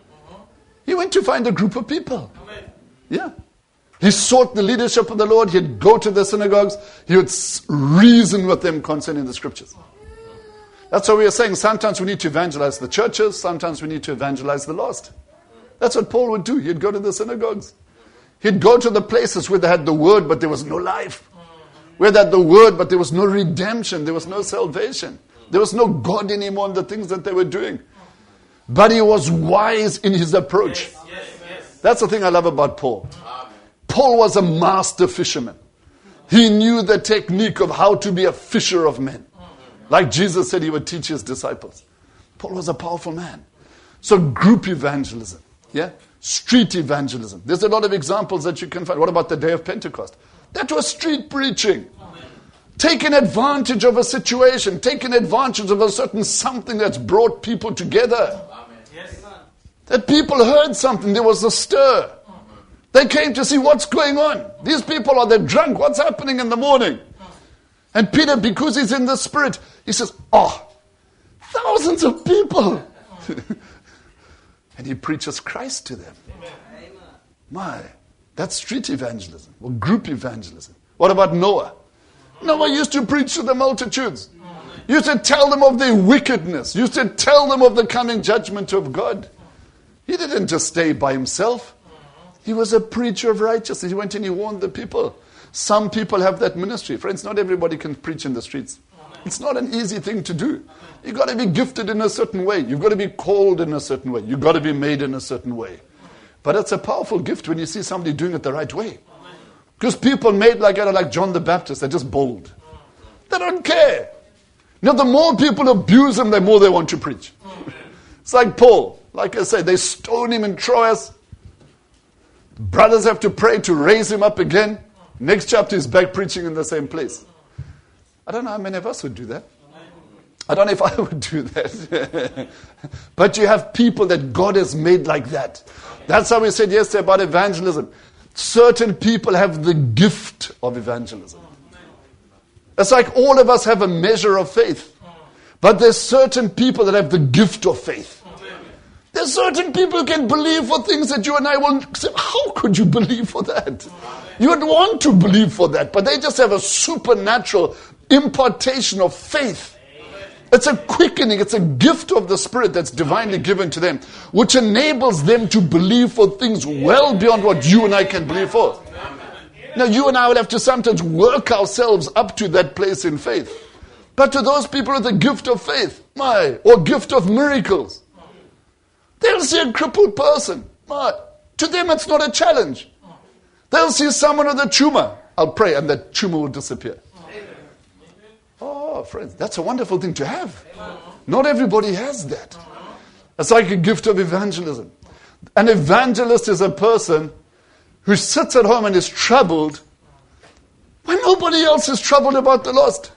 E: He went to find a group of people. Yeah. He sought the leadership of the Lord. He'd go to the synagogues. He would reason with them concerning the scriptures. That's what we are saying. Sometimes we need to evangelize the churches. Sometimes we need to evangelize the lost. That's what Paul would do. He'd go to the synagogues. He'd go to the places where they had the word, but there was no life. Where they had the word, but there was no redemption. There was no salvation. There was no God anymore in the things that they were doing. But he was wise in his approach. Yes, yes, yes. That's the thing I love about Paul. Paul was a master fisherman. He knew the technique of how to be a fisher of men. Like Jesus said he would teach his disciples. Paul was a powerful man. So group evangelism, yeah, street evangelism. There's a lot of examples that you can find. What about the day of Pentecost? That was street preaching. Taking advantage of a situation, taking advantage of a certain something that's brought people together. Yes. That people heard something, there was a stir. They came to see what's going on. These people are, they're drunk. What's happening in the morning? And Peter, because he's in the Spirit, he says, oh, thousands of people. And he preaches Christ to them. Amen. My, that's street evangelism or group evangelism. What about Noah? Noah used to preach to the multitudes. He used to tell them of their wickedness. He used to tell them of the coming judgment of God. He didn't just stay by himself. He was a preacher of righteousness. He went and he warned the people. Some people have that ministry. Friends, not everybody can preach in the streets. It's not an easy thing to do. You've got to be gifted in a certain way. You've got to be called in a certain way. You've got to be made in a certain way. But it's a powerful gift when you see somebody doing it the right way. Because people made like like John the Baptist, they're just bold. They don't care. You know, the more people abuse them, the more they want to preach. It's like Paul. Like I say, they stone him in Troas. Brothers have to pray to raise him up again. Next chapter, he's back preaching in the same place. I don't know how many of us would do that. I don't know if I would do that. But you have people that God has made like that. That's how we said yesterday about evangelism. Certain people have the gift of evangelism. It's like all of us have a measure of faith. But there's certain people that have the gift of faith. There's certain people who can believe for things that you and I will say, how could you believe for that? You would want to believe for that, but they just have a supernatural impartation of faith. It's a quickening, it's a gift of the Spirit that's divinely given to them, which enables them to believe for things well beyond what you and I can believe for. Now, you and I would have to sometimes work ourselves up to that place in faith. But to those people with the gift of faith, my, or gift of miracles, they'll see a crippled person. My, to them, it's not a challenge. They'll see someone with a tumor. I'll pray, and that tumor will disappear. Oh, friends, that's a wonderful thing to have. Not everybody has that. It's like a gift of evangelism. An evangelist is a person who sits at home and is troubled when nobody else is troubled about the lost.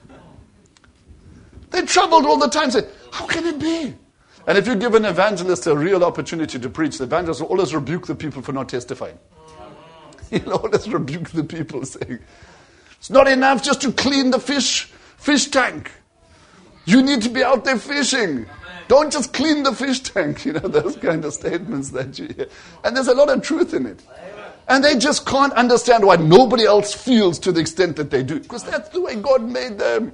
E: They're troubled all the time. Say, how can it be? And if you give an evangelist a real opportunity to preach, the evangelist will always rebuke the people for not testifying. He'll always rebuke the people, saying, it's not enough just to clean the fish fish tank. You need to be out there fishing. Don't just clean the fish tank. You know, those kind of statements that you hear. And there's a lot of truth in it. And they just can't understand why nobody else feels to the extent that they do. Because that's the way God made them.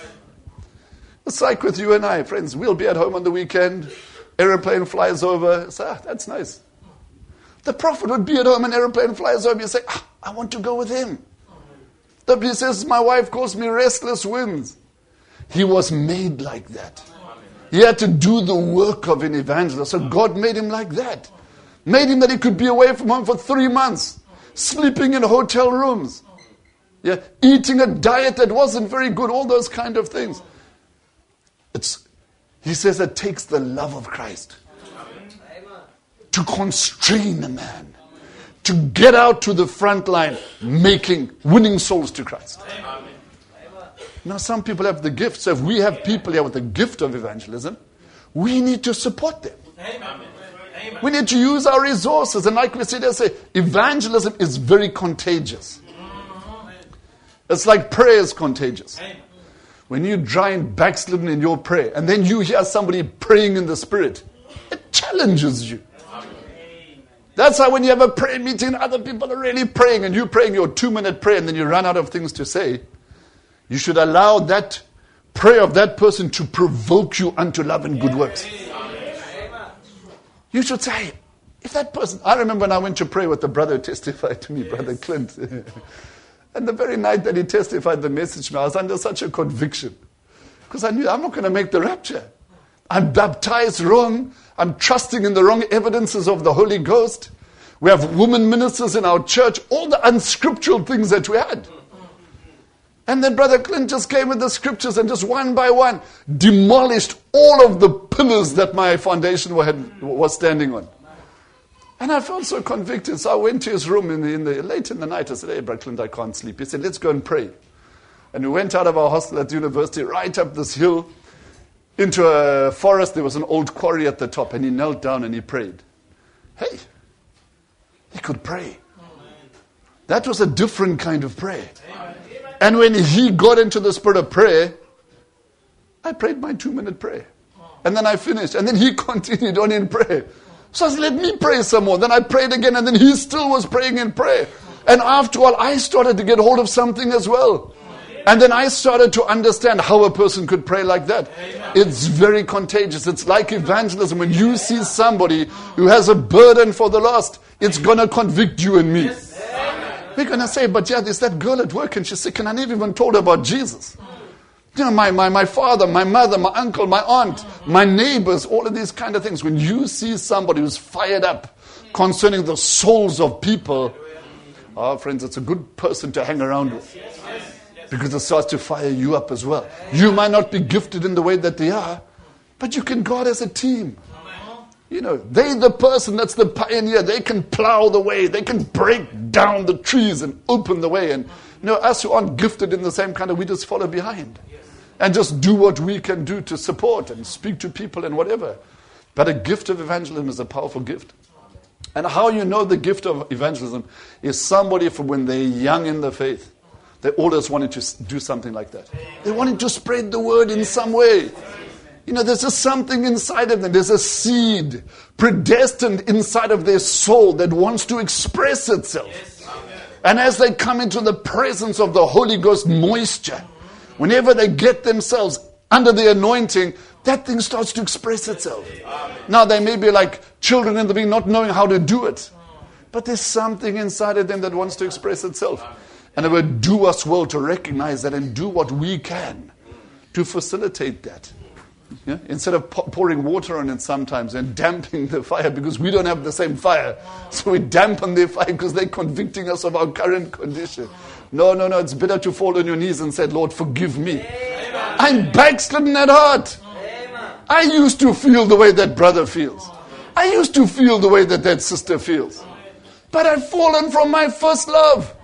E: It's like with you and I, friends. We'll be at home on the weekend. Aeroplane flies over. So, ah, that's nice. The prophet would be at home, an aeroplane flies over. You say, ah, I want to go with him. The he says, my wife calls me restless winds. He was made like that. He had to do the work of an evangelist. So God made him like that. Made him that he could be away from home for three months. Sleeping in hotel rooms. Yeah, eating a diet that wasn't very good. All those kind of things. It's, he says it takes the love of Christ to constrain a man to get out to the front line, making, winning souls to Christ. Amen. Now, some people have the gift. So if we have people here with the gift of evangelism, we need to support them. Amen. We need to use our resources. And like we said, I say, evangelism is very contagious. It's like prayer is contagious. When you try and backslidden in your prayer, and then you hear somebody praying in the Spirit, it challenges you. That's why when you have a prayer meeting, other people are really praying, and you're praying your two-minute prayer, and then you run out of things to say, you should allow that prayer of that person to provoke you unto love and good works. You should say, if that person... I remember when I went to pray with the brother who testified to me, Brother Clint. And the very night that he testified the message to me, I was under such a conviction. Because I knew I'm not going to make the rapture. I'm baptized wrong. I'm trusting in the wrong evidences of the Holy Ghost. We have women ministers in our church. All the unscriptural things that we had. And then Brother Clint just came with the scriptures and just one by one demolished all of the pillars that my foundation was standing on. And I felt so convicted. So I went to his room in the, in the late in the night. I said, hey, Brother Clint, I can't sleep. He said, let's go and pray. And we went out of our hostel at the university, right up this hill, into a forest. There was an old quarry at the top, and he knelt down and he prayed. Hey, he could pray. That was a different kind of prayer. And when he got into the spirit of prayer, I prayed my two-minute prayer. And then I finished. And then he continued on in prayer. So I said, let me pray some more. Then I prayed again, and then he still was praying in prayer. And after all, I started to get hold of something as well. And then I started to understand how a person could pray like that. It's very contagious. It's like evangelism. When you see somebody who has a burden for the lost, it's going to convict you and me. We're going to say, but yeah, there's that girl at work and she's sick and I never even told her about Jesus. You know, my, my, my father, my mother, my uncle, my aunt, my neighbors, all of these kind of things. When you see somebody who's fired up concerning the souls of people, oh, friends, it's a good person to hang around with. Because it starts to fire you up as well. You might not be gifted in the way that they are, but you can go out as a team. You know, they the person that's the pioneer. They can plow the way. They can break down the trees and open the way. And, you know, us who aren't gifted in the same kind of, we just follow behind. And just do what we can do to support and speak to people and whatever. But a gift of evangelism is a powerful gift. And how you know the gift of evangelism is somebody from when they're young in the faith. They always wanted to do something like that. They wanted to spread the word in some way. You know, there's just something inside of them. There's a seed predestined inside of their soul that wants to express itself. And as they come into the presence of the Holy Ghost moisture, whenever they get themselves under the anointing, that thing starts to express itself. Now, they may be like children in the beginning, not knowing how to do it. But there's something inside of them that wants to express itself. And it would do us well to recognize that and do what we can to facilitate that. Yeah? Instead of pouring water on it sometimes and damping the fire because we don't have the same fire. So we dampen their fire because they're convicting us of our current condition. No, no, no. It's better to fall on your knees and say, Lord, forgive me. Amen. I'm backslidden at heart. Amen. I used to feel the way that brother feels. I used to feel the way that that sister feels. But I've fallen from my first love.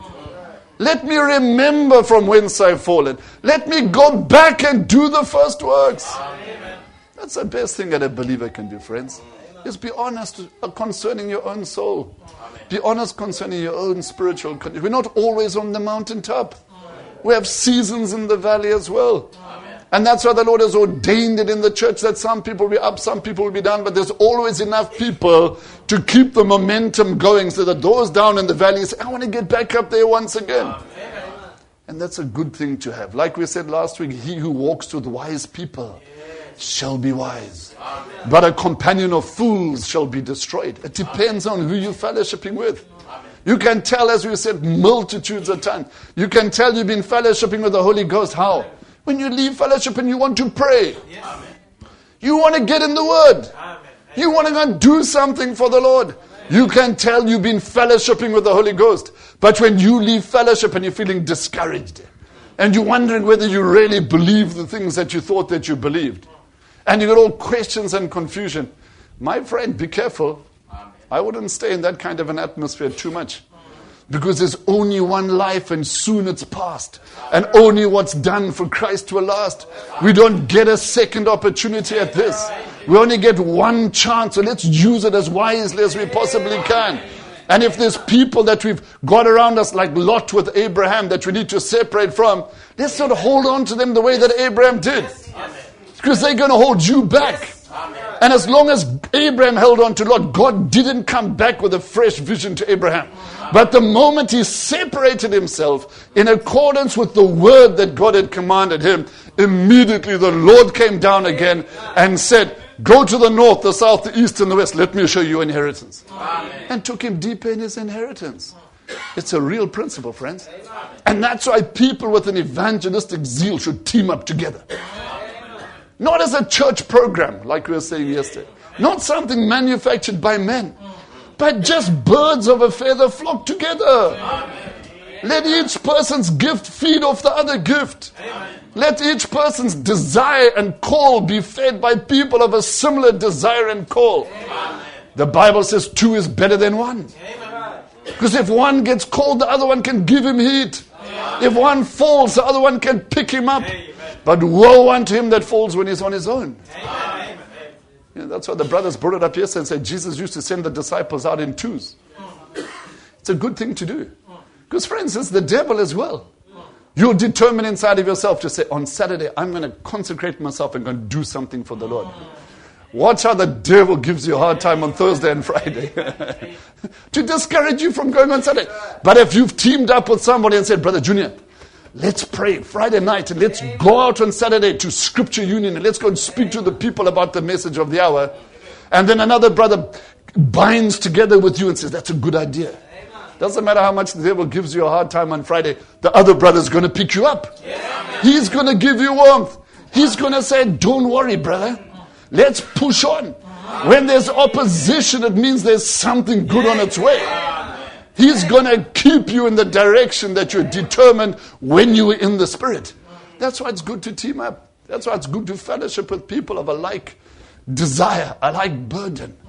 E: Let me remember from whence I've fallen. Let me go back and do the first works. Amen. That's the best thing that a believer can do, friends. Just be honest concerning your own soul. Amen. Be honest concerning your own spiritual condition. We're not always on the mountaintop. We have seasons in the valley as well. Amen. And that's why the Lord has ordained it in the church that some people will be up, some people will be down, but there's always enough people to keep the momentum going so that those down in the valley say, I want to get back up there once again. Amen. And that's a good thing to have. Like we said last week, he who walks with wise people shall be wise. Amen. But a companion of fools shall be destroyed. It depends on who you're fellowshipping with. Amen. You can tell, as we said, multitudes of times. You can tell you've been fellowshipping with the Holy Ghost. How? When you leave fellowship and you want to pray. Yes. You want to get in the Word. Amen. You want to go and do something for the Lord. Amen. You can tell you've been fellowshipping with the Holy Ghost. But when you leave fellowship and you're feeling discouraged, and you're wondering whether you really believe the things that you thought that you believed, and you got all questions and confusion, my friend, be careful. Amen. I wouldn't stay in that kind of an atmosphere too much. Because there's only one life and soon it's past. And only what's done for Christ will last. We don't get a second opportunity at this. We only get one chance. So let's use it as wisely as we possibly can. And if there's people that we've got around us like Lot with Abraham that we need to separate from, let's not hold on to them the way that Abraham did. Because they're going to hold you back. And as long as Abraham held on to Lot, God didn't come back with a fresh vision to Abraham. But the moment he separated himself in accordance with the word that God had commanded him, immediately the Lord came down again and said, go to the north, the south, the east, and the west. Let me show you inheritance. Amen. And took him deeper in his inheritance. It's a real principle, friends. And that's why people with an evangelistic zeal should team up together. Not as a church program, like we were saying yesterday. Not something manufactured by men. But just birds of a feather flock together. Amen. Let each person's gift feed off the other gift. Amen. Let each person's desire and call be fed by people of a similar desire and call. Amen. The Bible says two is better than one. Amen. Because if one gets called, the other one can give him heat. Amen. If one falls, the other one can pick him up. Amen. But woe unto him that falls when he's on his own. Amen. You know, that's why the brothers brought it up yesterday and said Jesus used to send the disciples out in twos. It's a good thing to do. Because friends, it's the devil as well. You'll determine inside of yourself to say, on Saturday, I'm going to consecrate myself and going to do something for the Lord. Watch how the devil gives you a hard time on Thursday and Friday. To discourage you from going on Saturday. But if you've teamed up with somebody and said, Brother Junior, let's pray Friday night and let's go out on Saturday to Scripture Union and let's go and speak to the people about the message of the hour. And then another brother binds together with you and says, that's a good idea. Doesn't matter how much the devil gives you a hard time on Friday, the other brother's going to pick you up. He's going to give you warmth. He's going to say, don't worry, brother. Let's push on. When there's opposition, it means there's something good on its way. He's going to keep you in the direction that you're determined when you were in the Spirit. That's why it's good to team up. That's why it's good to fellowship with people of a like desire, a like burden.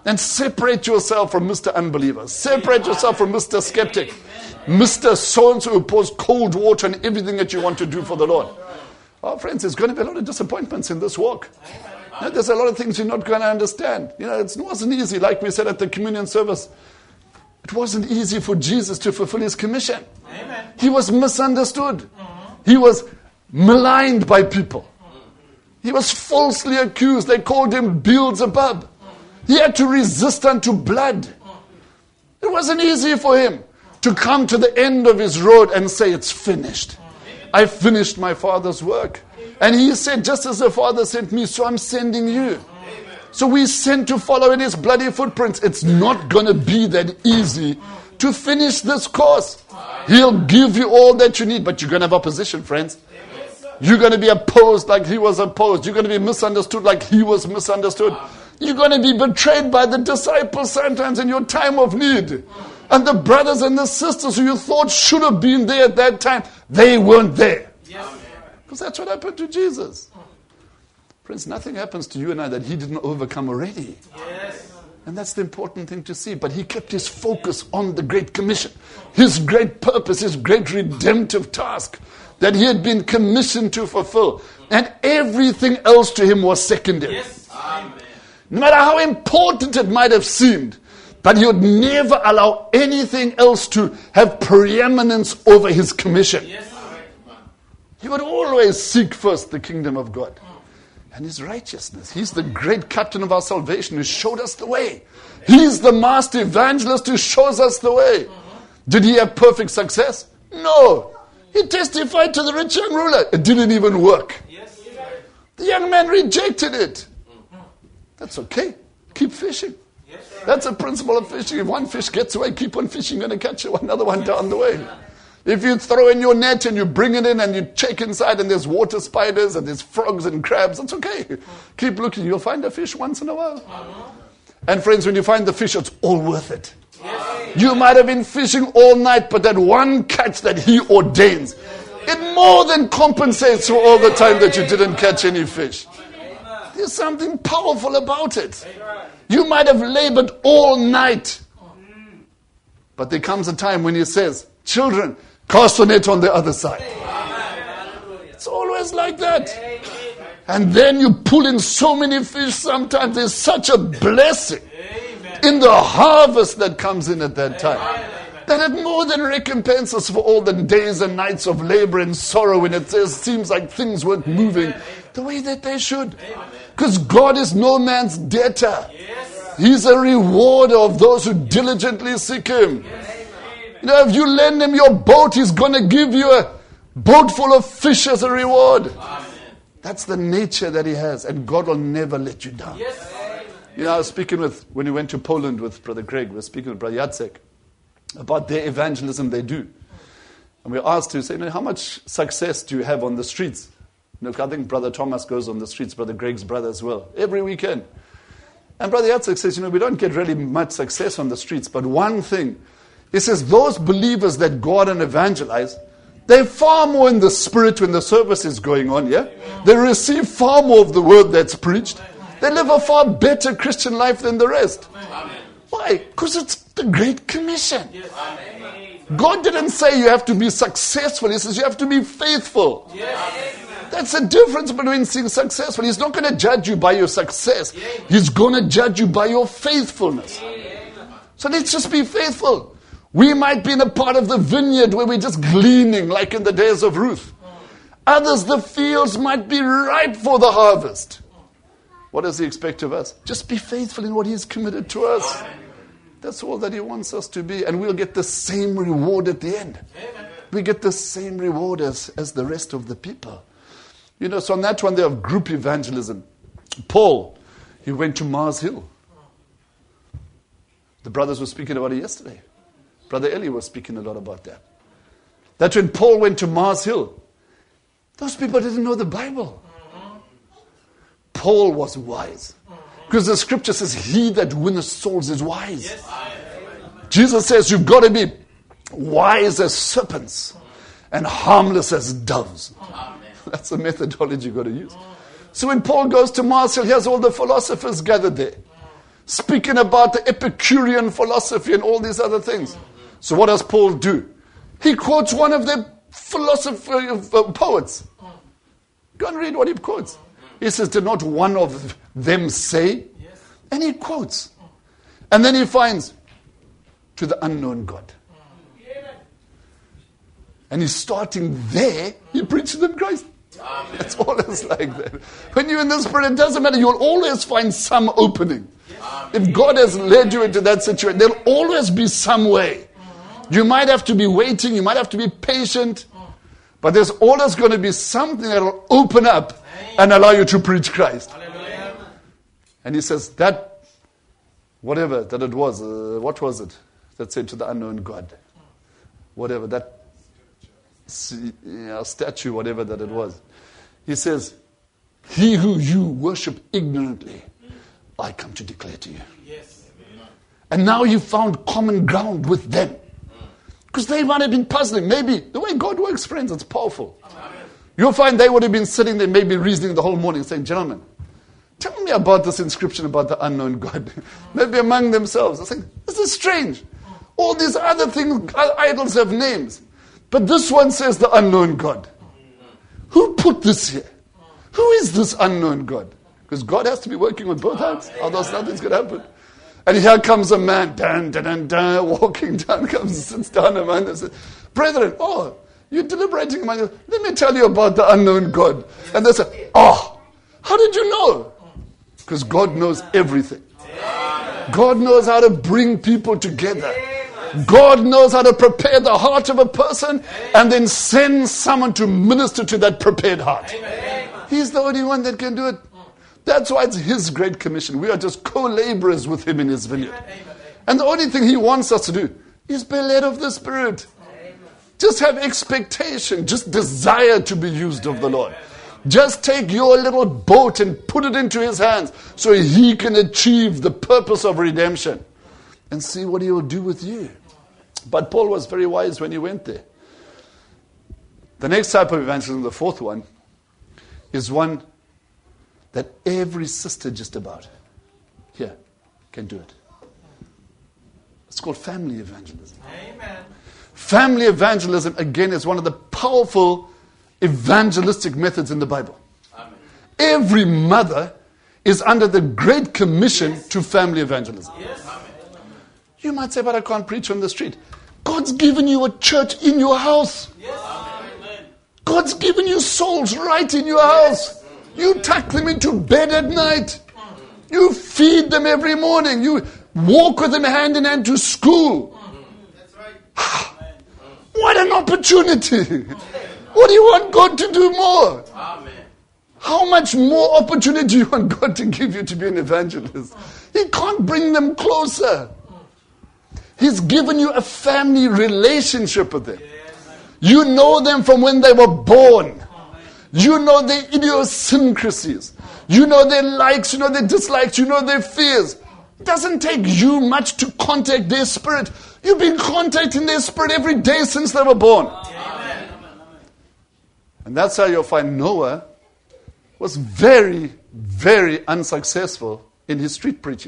E: And separate yourself from Mister Unbeliever. Separate yourself from Mister Skeptic. Mister So-and-so who pours cold water on everything that you want to do for the Lord. Oh, friends, there's going to be a lot of disappointments in this walk. You know, there's a lot of things you're not going to understand. You know, it wasn't easy, like we said at the communion service. It wasn't easy for Jesus to fulfill his commission. Amen. He was misunderstood. Mm-hmm. He was maligned by people. He was falsely accused. They called him Beelzebub. He had to resist unto blood. It wasn't easy for him to come to the end of his road and say, it's finished. I finished my Father's work. And he said, just as the Father sent me, so I'm sending you. So we sent to follow in his bloody footprints. It's not going to be that easy to finish this course. He'll give you all that you need, but you're going to have opposition, friends. You're going to be opposed like he was opposed. You're going to be misunderstood like he was misunderstood. You're going to be betrayed by the disciples sometimes in your time of need. And the brothers and the sisters who you thought should have been there at that time, they weren't there. Because that's what happened to Jesus. Friends, nothing happens to you and I that he didn't overcome already. Yes. And that's the important thing to see. But he kept his focus on the Great Commission, his great purpose, his great redemptive task that he had been commissioned to fulfill. And everything else to him was secondary. Yes. No matter how important it might have seemed, but he would never allow anything else to have preeminence over his commission. Yes. He would always seek first the kingdom of God and his righteousness. He's the great captain of our salvation who showed us the way. He's the master evangelist who shows us the way. Did he have perfect success? No. He testified to the rich young ruler. It didn't even work. The young man rejected it. That's okay. Keep fishing. That's a principle of fishing. If one fish gets away, keep on fishing. You're going to catch another one down the way. If you throw in your net and you bring it in and you check inside and there's water spiders and there's frogs and crabs, that's okay. Keep looking. You'll find a fish once in a while. And friends, when you find the fish, it's all worth it. You might have been fishing all night, but that one catch that he ordains, it more than compensates for all the time that you didn't catch any fish. There's something powerful about it. You might have labored all night, but there comes a time when he says, children, cast the net on the other side. It's always like that. And then you pull in so many fish sometimes. There's such a blessing in the harvest that comes in at that time, that it more than recompenses for all the days and nights of labor and sorrow when it seems like things weren't moving the way that they should. Because God is no man's debtor. He's a rewarder of those who diligently seek him. You know, if you lend him your boat, he's going to give you a boat full of fish as a reward. Amen. That's the nature that he has, and God will never let you down. Yes. You know, I was speaking with, when we went to Poland with Brother Greg, we were speaking with Brother Jacek about their evangelism they do. And we asked to say, you know, how much success do you have on the streets? You know, I think Brother Thomas goes on the streets, Brother Greg's brother as well, every weekend. And Brother Jacek says, you know, we don't get really much success on the streets, but one thing, he says, those believers that go out and evangelize, they're far more in the spirit when the service is going on, yeah? They receive far more of the word that's preached. They live a far better Christian life than the rest. Why? Because it's the Great Commission. God didn't say you have to be successful. He says you have to be faithful. That's the difference between being successful. He's not going to judge you by your success. He's going to judge you by your faithfulness. So let's just be faithful. We might be in a part of the vineyard where we're just gleaning, like in the days of Ruth. Others, the fields might be ripe for the harvest. What does he expect of us? Just be faithful in what he's committed to us. That's all that he wants us to be. And we'll get the same reward at the end. We get the same reward as, as the rest of the people. You know, so on that one, they have group evangelism. Paul, he went to Mars Hill. The brothers were speaking about it yesterday. Brother Eli was speaking a lot about that. That when Paul went to Mars Hill, those people didn't know the Bible. Paul was wise. Because the scripture says, he that winneth souls is wise. Yes. Jesus says you've got to be wise as serpents and harmless as doves. Amen. That's the methodology you've got to use. So when Paul goes to Mars Hill, he has all the philosophers gathered there. speaking about the Epicurean philosophy and all these other things. So what does Paul do? He quotes one of the philosopher uh, poets. Go and read what he quotes. He says, did not one of them say? And he quotes. And then he finds, to the unknown God. And he's starting there, he preaches them Christ. Amen. It's always like that. When you're in the Spirit, it doesn't matter. You'll always find some opening. Amen. If God has led you into that situation, there'll always be some way. You might have to be waiting. You might have to be patient. But there's always going to be something that will open up and allow you to preach Christ. Hallelujah. And he says that, whatever that it was, uh, what was it that said to the unknown God? Whatever, that uh, statue, whatever that it was. He says, he who you worship ignorantly, I come to declare to you. Yes. And now you found common ground with them. Because they might have been puzzling. Maybe the way God works, friends, it's powerful. Amen. You'll find they would have been sitting there, maybe reasoning the whole morning, saying, gentlemen, tell me about this inscription about the unknown God. Maybe among themselves. I think, this is strange. All these other things, idols have names. But this one says the unknown God. Who put this here? Who is this unknown God? Because God has to be working on both hands. Otherwise nothing's going to happen. And here comes a man, dun, dun, dun, dun, walking down, comes, sits down among them, says, brethren, oh, you're deliberating among you. Let me tell you about the unknown God. And they say, oh, how did you know? Because God knows everything. God knows how to bring people together. God knows how to prepare the heart of a person and then send someone to minister to that prepared heart. He's the only one that can do it. That's why it's His great commission. We are just co-laborers with Him in His vineyard. And the only thing He wants us to do is be led of the Spirit. Just have expectation. Just desire to be used of the Lord. Just take your little boat and put it into His hands so He can achieve the purpose of redemption. And see what He will do with you. But Paul was very wise when he went there. The next type of evangelism, the fourth one, is one that every sister just about here can do it. It's called family evangelism. Amen. Family evangelism, again, is one of the powerful evangelistic methods in the Bible. Amen. Every mother is under the Great Commission yes. to family evangelism. Yes. You might say, but I can't preach on the street. God's given you a church in your house. Yes. God's given you souls right in your house. You tuck them into bed at night. You feed them every morning. You walk with them hand in hand to school. That's right. What an opportunity. What do you want God to do more? Amen. How much more opportunity do you want God to give you to be an evangelist? He can't bring them closer. He's given you a family relationship with them. You know them from when they were born. You know their idiosyncrasies. You know their likes, you know their dislikes, you know their fears. It doesn't take you much to contact their spirit. You've been contacting their spirit every day since they were born. Amen. And that's how you'll find Noah was very, very unsuccessful in his street preaching.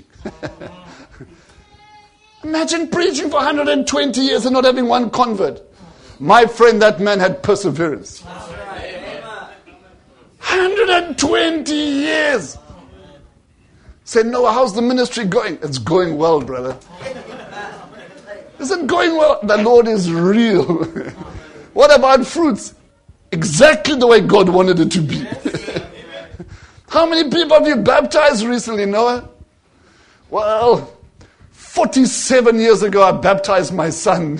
E: Imagine preaching for one hundred twenty years and not having one convert. My friend, that man had perseverance. one hundred twenty years. Said, Noah, how's the ministry going? It's going well, brother. Is it going well? The Lord is real. What about fruits? Exactly the way God wanted it to be. How many people have you baptized recently, Noah? Well, forty-seven years ago, I baptized my son.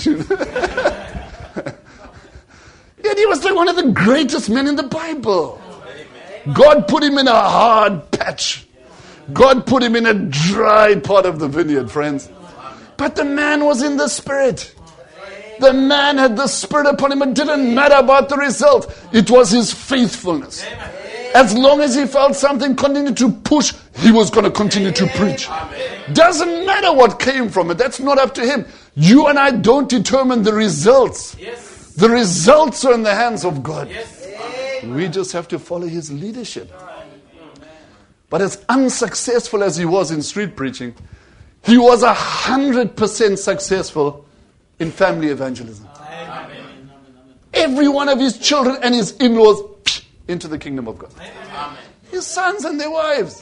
E: Yet he was like one of the greatest men in the Bible. God put him in a hard patch. God put him in a dry part of the vineyard, friends. But the man was in the Spirit. The man had the Spirit upon him. It didn't matter about the result. It was his faithfulness. As long as he felt something continue to push, he was going to continue to preach. Doesn't matter what came from it. That's not up to him. You and I don't determine the results. The results are in the hands of God. We just have to follow His leadership. But as unsuccessful as he was in street preaching, he was a hundred percent successful in family evangelism. Amen. Every one of his children and his in-laws into the kingdom of God. Amen. His sons and their wives.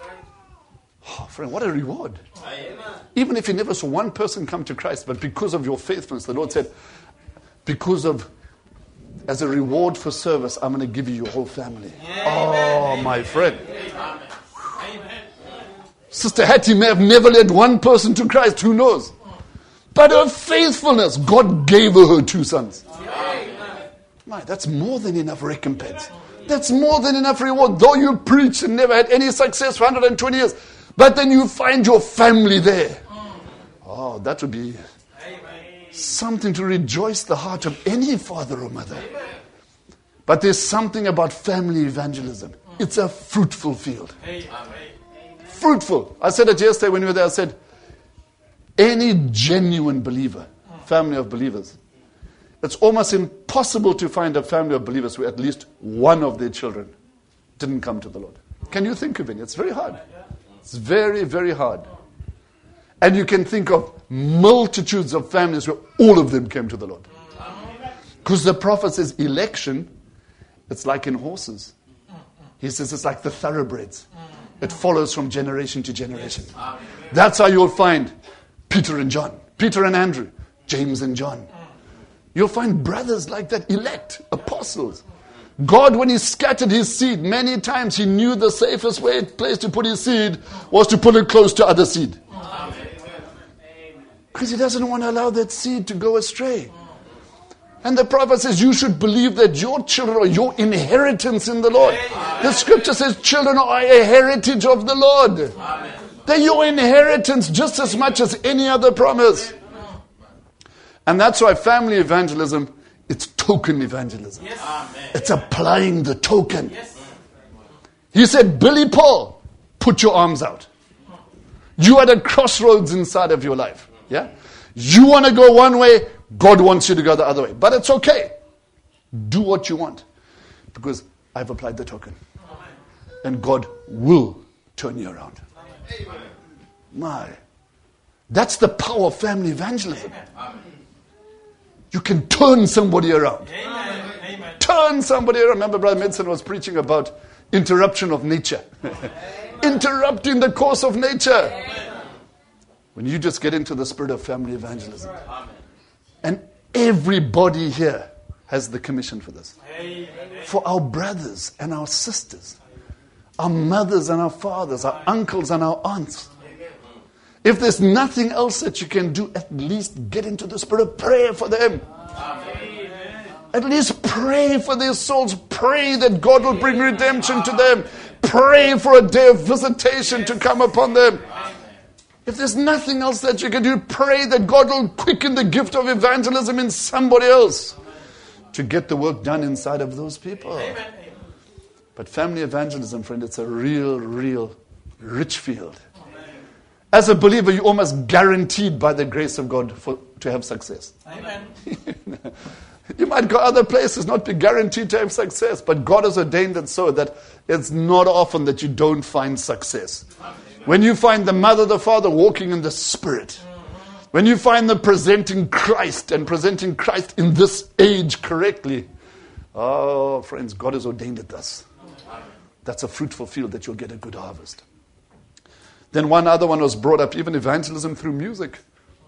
E: Oh, friend, what a reward. Amen. Even if you never saw one person come to Christ, but because of your faithfulness, the Lord said, because of, as a reward for service, I'm going to give you your whole family. Amen. Oh, Amen. My friend. Amen. Sister Hattie may have never led one person to Christ, who knows? But her faithfulness, God gave her her two sons. My, that's more than enough recompense. That's more than enough reward. Though you preached and never had any success for one hundred twenty years, but then you find your family there. Oh, that would be something to rejoice the heart of any father or mother. But there's something about family evangelism. It's a fruitful field. Fruitful. I said it yesterday when we were there. I said, any genuine believer, family of believers, it's almost impossible to find a family of believers where at least one of their children didn't come to the Lord. Can you think of it? It's very hard. It's very, very hard. And you can think of multitudes of families where all of them came to the Lord. Because the prophet says election, it's like in horses. He says it's like the thoroughbreds. It follows from generation to generation. That's how you'll find Peter and John, Peter and Andrew, James and John. You'll find brothers like that, elect, apostles. God, when he scattered his seed, many times he knew the safest way, place to put his seed was to put it close to other seed. Because he doesn't want to allow that seed to go astray. And the prophet says you should believe that your children are your inheritance in the Lord. The scripture says children are a heritage of the Lord. Amen. They're your inheritance just as much as any other promise. And that's why family evangelism, it's token evangelism. Yes. It's applying the token. Yes. He said, Billy Paul, put your arms out. You are at a crossroads inside of your life. Yeah? You want to go one way, God wants you to go the other way. But it's okay. Do what you want. Because I've applied the token. And God will turn you around. My. That's the power of family evangelism. You can turn somebody around. Turn somebody around. Remember Brother Medson was preaching about interruption of nature. Interrupting the course of nature. When you just get into the spirit of family evangelism. And everybody here has the commission for this. For our brothers and our sisters, our mothers and our fathers, our uncles and our aunts. If there's nothing else that you can do, at least get into the spirit of prayer for them. At least pray for their souls. Pray that God will bring redemption to them. Pray for a day of visitation to come upon them. If there's nothing else that you can do, pray that God will quicken the gift of evangelism in somebody else to get the work done inside of those people. But family evangelism, friend, it's a real, real rich field. As a believer, you're almost guaranteed by the grace of God for, to have success. Amen. You might go other places, not be guaranteed to have success, but God has ordained it so that it's not often that you don't find success. When you find the mother, the father walking in the Spirit, when you find them presenting Christ and presenting Christ in this age correctly, oh, friends, God has ordained it thus. That's a fruitful field that you'll get a good harvest. Then one other one was brought up, even evangelism through music.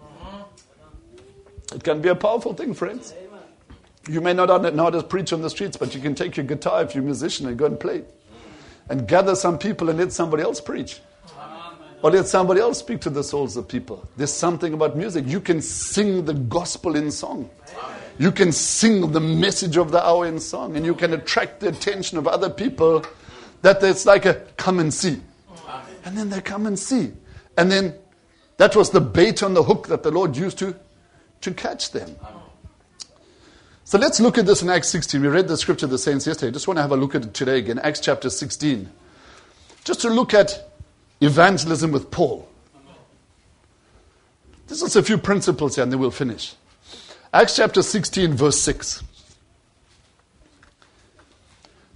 E: It can be a powerful thing, friends. You may not know how to preach on the streets, but you can take your guitar if you're a musician and go and play. And gather some people and let somebody else preach. Or let somebody else speak to the souls of people. There's something about music. You can sing the gospel in song. You can sing the message of the hour in song. And you can attract the attention of other people that it's like a come and see. And then they come and see. And then that was the bait on the hook that the Lord used to, to catch them. So let's look at this in Acts sixteen. We read the scripture the saints yesterday. I just want to have a look at it today again. Acts chapter sixteen. Just to look at evangelism with Paul. There's just a few principles here and then we'll finish. Acts chapter sixteen verse six.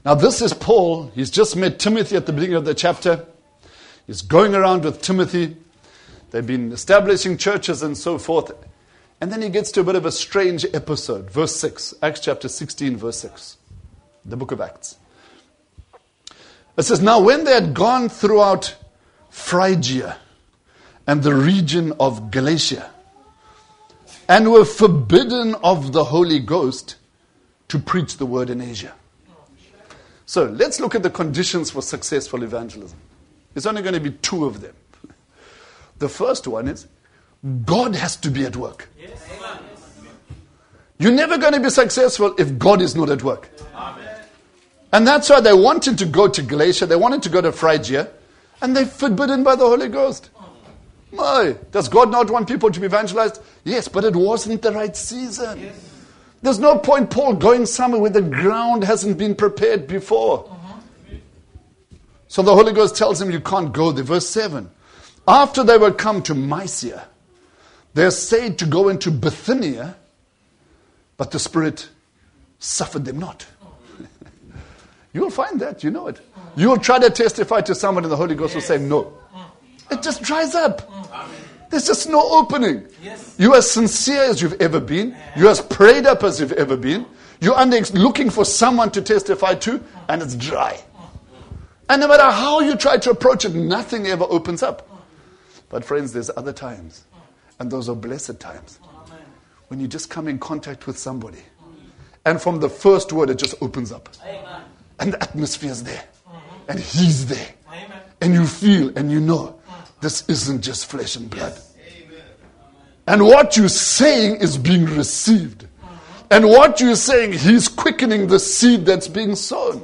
E: Now this is Paul. He's just met Timothy at the beginning of the chapter. He's going around with Timothy. They've been establishing churches and so forth. And then he gets to a bit of a strange episode. Verse six. Acts chapter sixteen, verse six. The book of Acts. It says, now when they had gone throughout Phrygia and the region of Galatia, and were forbidden of the Holy Ghost to preach the word in Asia. So let's look at the conditions for successful evangelism. There's only going to be two of them. The first one is God has to be at work. You're never going to be successful if God is not at work. And that's why they wanted to go to Galatia, they wanted to go to Phrygia, and they're forbidden by the Holy Ghost. My, does God not want people to be evangelized? Yes, but it wasn't the right season. Yes. There's no point Paul going somewhere where the ground hasn't been prepared before. Uh-huh. So the Holy Ghost tells him you can't go there. Verse seven. After they were come to Mysia, they essayed to go into Bithynia, but the Spirit suffered them not. You'll find that, you know it. You'll try to testify to someone and the Holy Ghost will say no. It just dries up. There's just no opening. You're as sincere as you've ever been. You're as prayed up as you've ever been. You're under, looking for someone to testify to, and it's dry. And no matter how you try to approach it, nothing ever opens up. But friends, there's other times. And those are blessed times. When you just come in contact with somebody. And from the first word, it just opens up. And the atmosphere is there. And he's there. And you feel and you know. This isn't just flesh and blood. Yes. And what you're saying is being received. And what you're saying, he's quickening the seed that's being sown.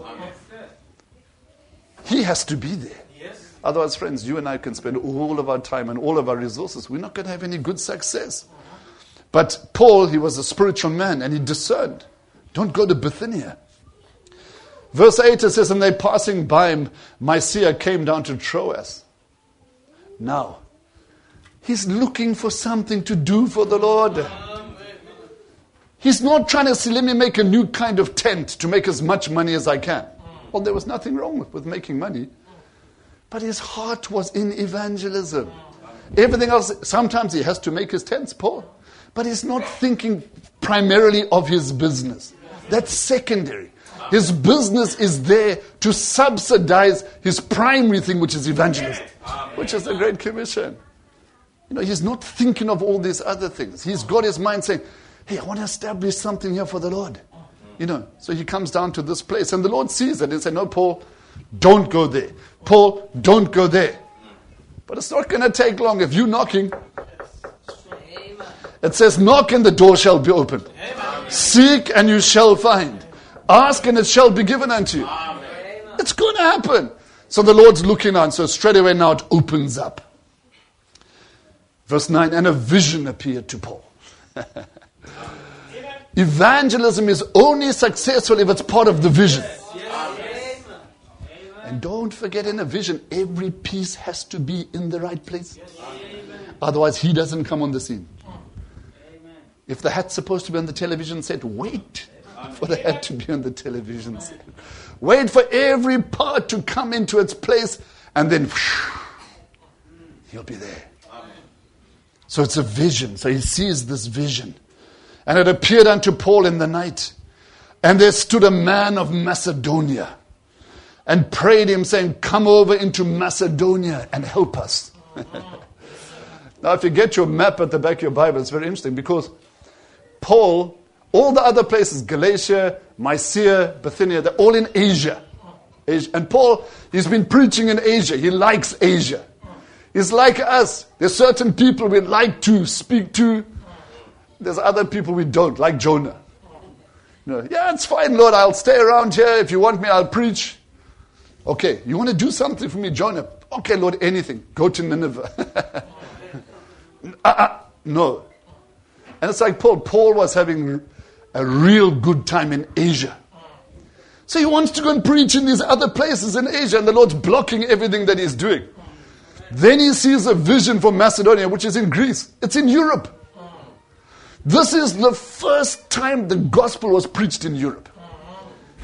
E: He has to be there. Yes. Otherwise, friends, you and I can spend all of our time and all of our resources. We're not going to have any good success. But Paul, he was a spiritual man and he discerned. Don't go to Bithynia. Verse eight, it says, and they passing by Mysia came down to Troas. Now, he's looking for something to do for the Lord. He's not trying to say, let me make a new kind of tent to make as much money as I can. Well, there was nothing wrong with, with making money. But his heart was in evangelism. Everything else, sometimes he has to make his tents, Paul. But he's not thinking primarily of his business. That's secondary. His business is there to subsidize his primary thing, which is evangelism, which is the Great Commission. You know, he's not thinking of all these other things. He's got his mind saying, hey, I want to establish something here for the Lord. You know, so he comes down to this place. And the Lord sees it and says, no, Paul, don't go there. Paul, don't go there. But it's not going to take long. If you're knocking, it says, knock and the door shall be opened. Seek and you shall find. Ask and it shall be given unto you. Amen. It's going to happen. So the Lord's looking on. So straight away now it opens up. Verse nine, and a vision appeared to Paul. Evangelism is only successful if it's part of the vision. Yes. And don't forget, in a vision, every piece has to be in the right place. Yes. Otherwise, he doesn't come on the scene. Amen. If the hat's supposed to be on the television set, wait for the hat to be on the television set. Wait for every part to come into its place, and then whoosh, he'll be there. So it's a vision. So he sees this vision. And it appeared unto Paul in the night. And there stood a man of Macedonia and prayed him, saying, come over into Macedonia and help us. Now, if you get your map at the back of your Bible, it's very interesting because Paul, all the other places, Galatia, Mysia, Bithynia, they're all in Asia. Asia. And Paul, he's been preaching in Asia. He likes Asia. He's like us. There's certain people we like to speak to. There's other people we don't, like Jonah. You know, yeah, it's fine, Lord. I'll stay around here. If you want me, I'll preach. Okay, you want to do something for me, Jonah? Okay, Lord, anything. Go to Nineveh. uh, uh, no. And it's like Paul. Paul was having a real good time in Asia. So he wants to go and preach in these other places in Asia, and the Lord's blocking everything that he's doing. Then he sees a vision for Macedonia, which is in Greece. It's in Europe. This is the first time the gospel was preached in Europe.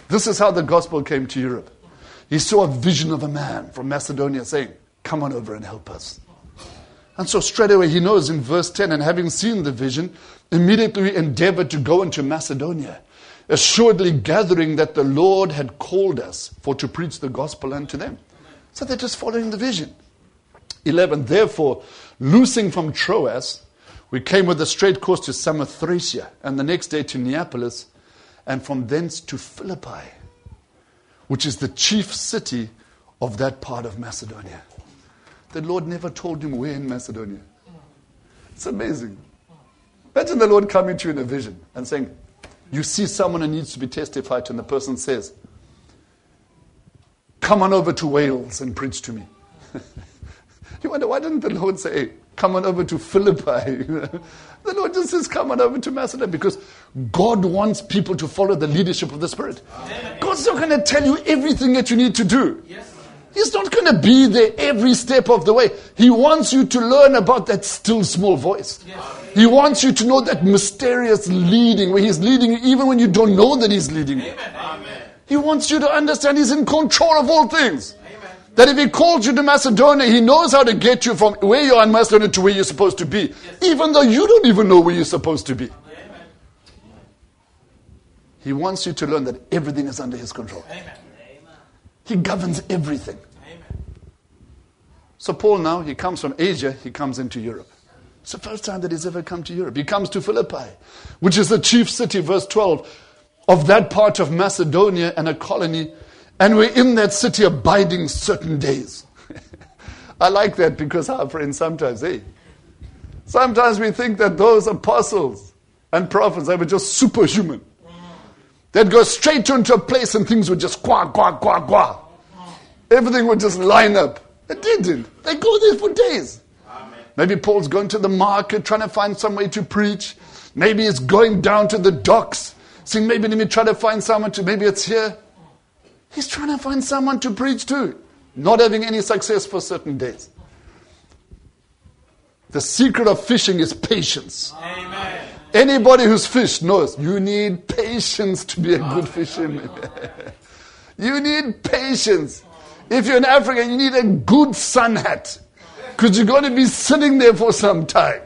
E: This is how the gospel came to Europe. He saw a vision of a man from Macedonia saying, come on over and help us. And so straight away he knows in verse ten, and having seen the vision, immediately endeavored to go into Macedonia, assuredly gathering that the Lord had called us for to preach the gospel unto them. So they're just following the vision. eleven, therefore, loosing from Troas, we came with a straight course to Samothracia, and the next day to Neapolis, and from thence to Philippi, which is the chief city of that part of Macedonia. The Lord never told him where in Macedonia. It's amazing. Imagine the Lord coming to you in a vision and saying, you see someone who needs to be testified to, and the person says, come on over to Wales and preach to me. You wonder, why didn't the Lord say, come on over to Philippi? The Lord just says, come on over to Macedonia, because God wants people to follow the leadership of the Spirit. Amen. God's not going to tell you everything that you need to do. Yes. He's not going to be there every step of the way. He wants you to learn about that still small voice. Yes. He wants you to know that mysterious leading, where He's leading you even when you don't know that He's leading you. Amen. He wants you to understand He's in control of all things. That if He called you to Macedonia, He knows how to get you from where you are in Macedonia to where you're supposed to be. Yes. Even though you don't even know where you're supposed to be. Amen. He wants you to learn that everything is under His control. Amen. He governs everything. Amen. So Paul now, he comes from Asia, he comes into Europe. It's the first time that he's ever come to Europe. He comes to Philippi, which is the chief city, verse twelve, of that part of Macedonia and a colony. And we're in that city abiding certain days. I like that because our friends sometimes, hey, sometimes we think that those apostles and prophets, they were just superhuman. They'd go straight into a place and things would just quack, quack, quack, quack. Everything would just line up. It didn't. They go there for days. Amen. Maybe Paul's going to the market trying to find some way to preach. Maybe he's going down to the docks, saying, maybe let me try to find someone to, maybe it's here. He's trying to find someone to preach to. Not having any success for certain days. The secret of fishing is patience. Amen. Anybody who's fished knows you need patience to be a good fisherman. You need patience. If you're in Africa, you need a good sun hat. Because you're going to be sitting there for some time.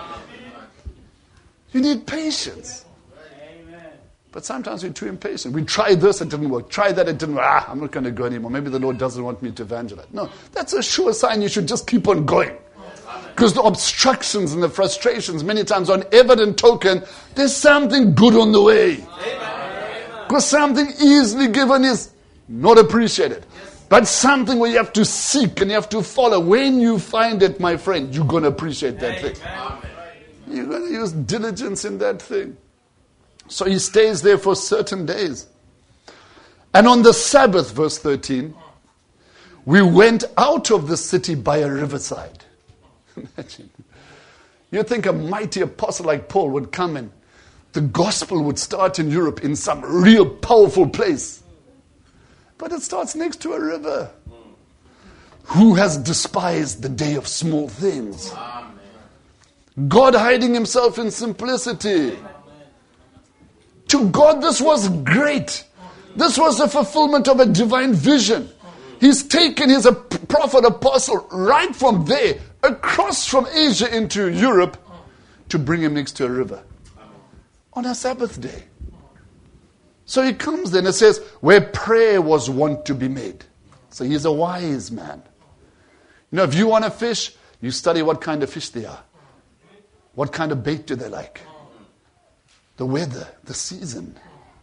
E: You need patience. But sometimes we're too impatient. We tried this, it didn't work. Try that, it didn't work. Ah, I'm not going to go anymore. Maybe the Lord doesn't want me to evangelize. No, that's a sure sign you should just keep on going. Because the obstructions and the frustrations many times are an evident token there's something good on the way. Because something easily given is not appreciated. But something where you have to seek and you have to follow. When you find it, my friend, you're going to appreciate that thing. You're going to use diligence in that thing. So he stays there for certain days. And on the Sabbath, verse thirteen, we went out of the city by a riverside. Imagine. You'd think a mighty apostle like Paul would come and the gospel would start in Europe in some real powerful place. But it starts next to a river. Who has despised the day of small things? Amen. God hiding Himself in simplicity. Amen. To God this was great. This was the fulfillment of a divine vision. He's taken His prophet apostle right from there, across from Asia into Europe, to bring him next to a river. On a Sabbath day. So he comes then, it says, where prayer was wont to be made. So he's a wise man. You know, if you want to fish, you study what kind of fish they are. What kind of bait do they like? The weather, the season.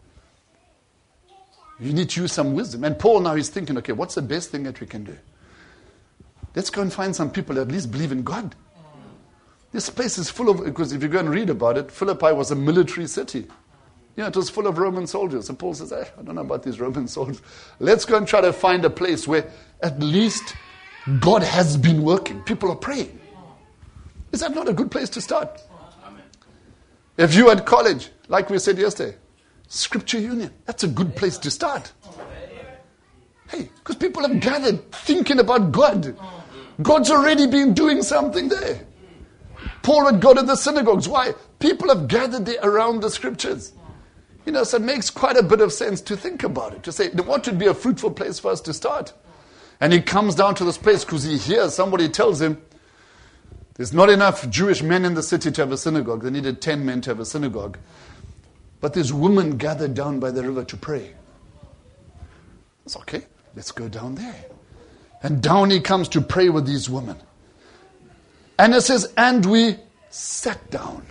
E: You need to use some wisdom. And Paul now is thinking, okay, what's the best thing that we can do? Let's go and find some people that at least believe in God. This place is full of, because if you go and read about it, Philippi was a military city. You know, it was full of Roman soldiers. And Paul says, eh, I don't know about these Roman soldiers. Let's go and try to find a place where at least God has been working. People are praying. Is that not a good place to start? If you at college, like we said yesterday, Scripture Union, that's a good place to start. Hey, because people have gathered thinking about God. God's already been doing something there. Paul would go to the synagogues. Why? People have gathered there around the Scriptures. You know, so it makes quite a bit of sense to think about it, to say, what would be a fruitful place for us to start? And he comes down to this place because he hears somebody tells him, there's not enough Jewish men in the city to have a synagogue. They needed ten men to have a synagogue. But there's women gathered down by the river to pray. It's okay, let's go down there. And down he comes to pray with these women. And it says, and we sat down.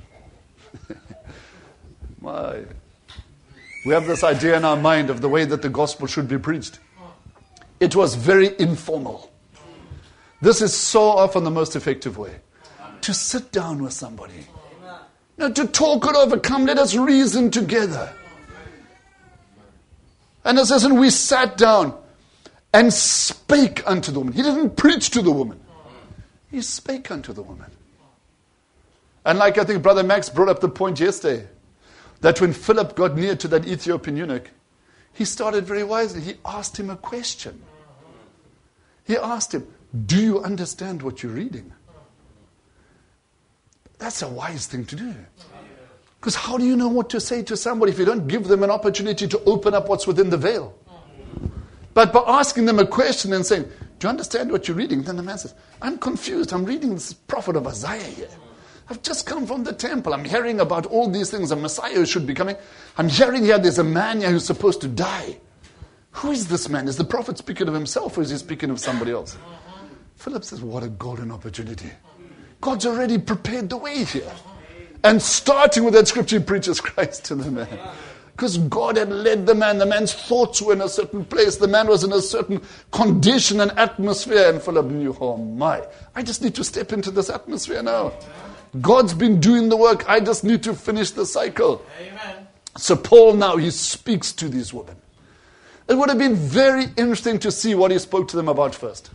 E: My. We have this idea in our mind of the way that the gospel should be preached. It was very informal. This is so often the most effective way. To sit down with somebody. Now, to talk it over. Come, let us reason together. And it says, and we sat down and spake unto the woman. He didn't preach to the woman. He spake unto the woman. And like I think Brother Max brought up the point yesterday, that when Philip got near to that Ethiopian eunuch, he started very wisely. He asked him a question. He asked him, do you understand what you're reading? That's a wise thing to do. Because how do you know what to say to somebody if you don't give them an opportunity to open up what's within the veil? But by asking them a question and saying, do you understand what you're reading? Then the man says, I'm confused. I'm reading this prophet of Isaiah here. I've just come from the temple. I'm hearing about all these things. A Messiah should be coming. I'm hearing here there's a man here who's supposed to die. Who is this man? Is the prophet speaking of himself or is he speaking of somebody else? Philip says, what a golden opportunity. God's already prepared the way here. And starting with that scripture, he preaches Christ to the man. Because God had led the man. The man's thoughts were in a certain place. The man was in a certain condition and atmosphere. And Philip knew, oh my, I just need to step into this atmosphere now. God's been doing the work. I just need to finish the cycle. Amen. So Paul now, he speaks to these women. It would have been very interesting to see what he spoke to them about first.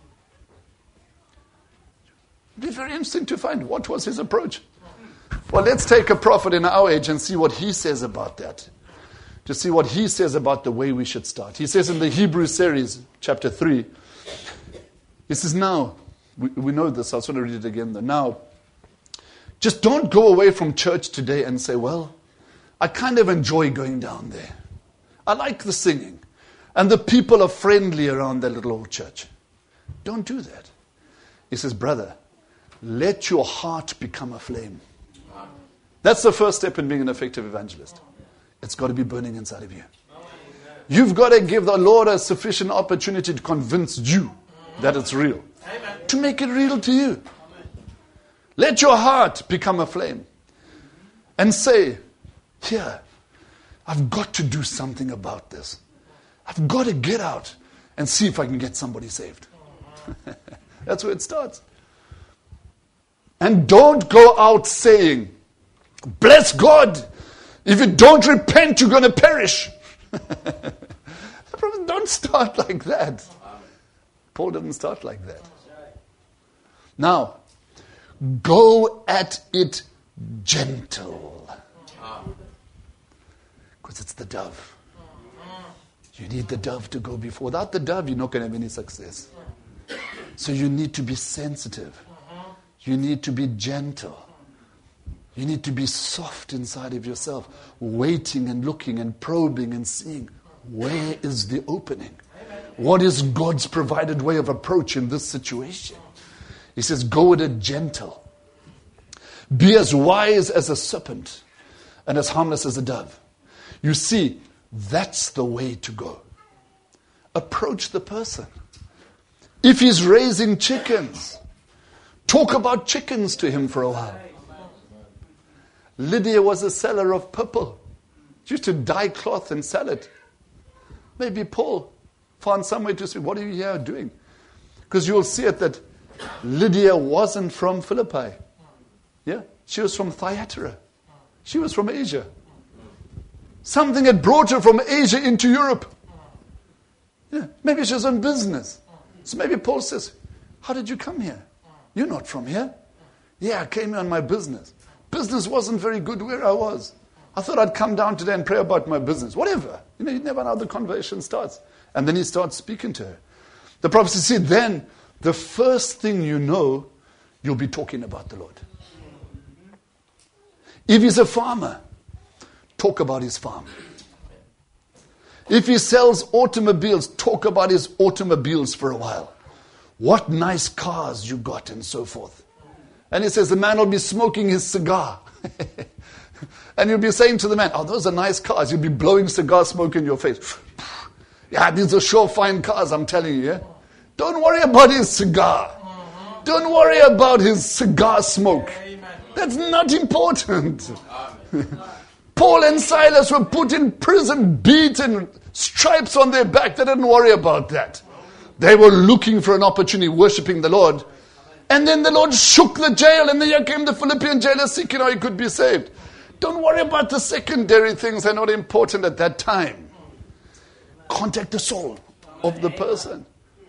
E: It would be very interesting to find what was his approach. Well, let's take a prophet in our age and see what he says about that. To see what he says about the way we should start. He says in the Hebrew series, chapter three, he says, now, we, we know this, I just want to read it again though. Now, just don't go away from church today and say, well, I kind of enjoy going down there. I like the singing. And the people are friendly around that little old church. Don't do that. He says, brother, let your heart become a flame. That's the first step in being an effective evangelist. It's got to be burning inside of you. You've got to give the Lord a sufficient opportunity to convince you that it's real. To make it real to you. Let your heart become a flame. And say, here, I've got to do something about this. I've got to get out and see if I can get somebody saved. That's where it starts. And don't go out saying, bless God, if you don't repent, you're going to perish. Don't start like that. Paul didn't start like that. Now, go at it gentle. Because it's the dove. You need the dove to go before. Without the dove, you're not going to have any success. So you need to be sensitive. You need to be gentle. You need to be soft inside of yourself, waiting and looking and probing and seeing where is the opening. What is God's provided way of approach in this situation? He says, go at it gentle. Be as wise as a serpent and as harmless as a dove. You see, that's the way to go. Approach the person. If he's raising chickens, talk about chickens to him for a while. Lydia was a seller of purple. She used to dye cloth and sell it. Maybe Paul found some way to say, what are you here doing? Because you'll see it that Lydia wasn't from Philippi. Yeah, she was from Thyatira. She was from Asia. Something had brought her from Asia into Europe. Yeah, maybe she was on business. So maybe Paul says, how did you come here? You're not from here. Yeah, I came here on my business. Business wasn't very good where I was. I thought I'd come down today and pray about my business. Whatever. You know, you never know how the conversation starts. And then he starts speaking to her. The prophet said, then the first thing you know, you'll be talking about the Lord. If he's a farmer, talk about his farm. If he sells automobiles, talk about his automobiles for a while. What nice cars you got and so forth. And he says the man will be smoking his cigar. And you'll be saying to the man, oh, those are nice cars. You'll be blowing cigar smoke in your face. Yeah, these are sure fine cars, I'm telling you. Yeah? Don't worry about his cigar. Don't worry about his cigar smoke. That's not important. Paul and Silas were put in prison, beaten, stripes on their back. They didn't worry about that. They were looking for an opportunity, worshiping the Lord. And then the Lord shook the jail, and there came the Philippian jailer seeking how he could be saved. Don't worry about the secondary things. They're not important at that time. Contact the soul of the person.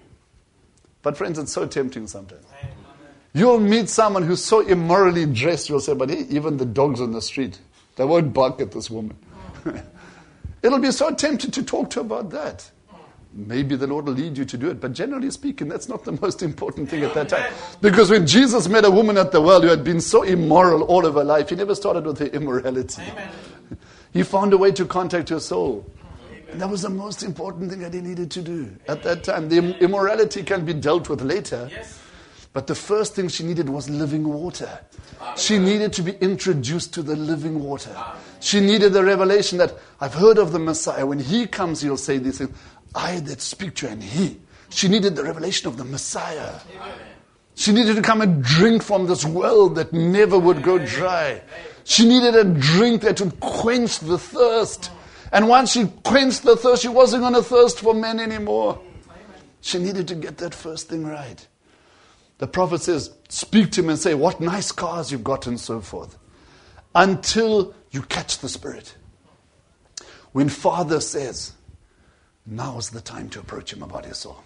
E: But friends, it's so tempting sometimes. You'll meet someone who's so immorally dressed, you'll say, but hey, even the dogs on the street, they won't bark at this woman. It'll be so tempting to talk to her about that. Maybe the Lord will lead you to do it. But generally speaking, that's not the most important thing at that time. Because when Jesus met a woman at the well who had been so immoral all of her life, he never started with her immorality. He found a way to contact her soul. And that was the most important thing that he needed to do at that time. The immorality can be dealt with later. But the first thing she needed was living water. She needed to be introduced to the living water. She needed the revelation that I've heard of the Messiah. When he comes, he'll say these things. I that speak to you and he. She needed the revelation of the Messiah. She needed to come and drink from this well that never would go dry. She needed a drink that would quench the thirst. And once she quenched the thirst, she wasn't going to thirst for men anymore. She needed to get that first thing right. The prophet says, speak to him and say, what nice cars you've got and so forth. Until you catch the Spirit. When Father says, now's the time to approach him about his soul.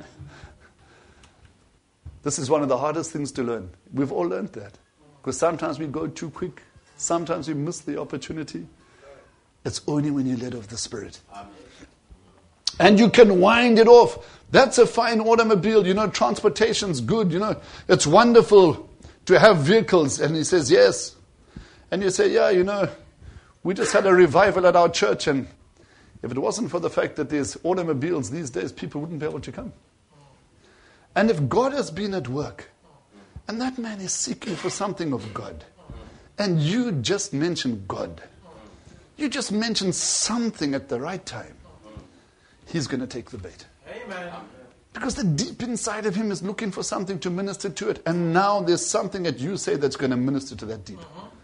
E: This is one of the hardest things to learn. We've all learned that. Because sometimes we go too quick. Sometimes we miss the opportunity. It's only when you let off the Spirit. Amen. And you can wind it off. That's a fine automobile. You know, transportation's good. You know, it's wonderful to have vehicles. And he says, yes. And you say, yeah, you know, we just had a revival at our church. And if it wasn't for the fact that there's automobiles these days, people wouldn't be able to come. And if God has been at work, and that man is seeking for something of God, and you just mentioned God, you just mentioned something at the right time, he's going to take the bait. Amen. Because the deep inside of him is looking for something to minister to it. And now there's something that you say that's going to minister to that deep.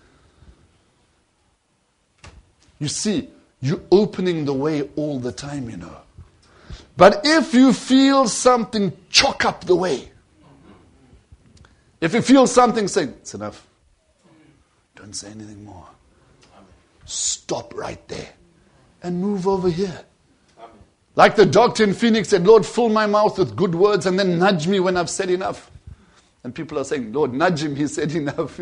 E: You see, you're opening the way all the time, you know. But if you feel something choke up the way, if you feel something saying, it's enough, don't say anything more. Stop right there and move over here. Like the doctor in Phoenix said, Lord, fill my mouth with good words and then nudge me when I've said enough. And people are saying, Lord, nudge him, he said enough.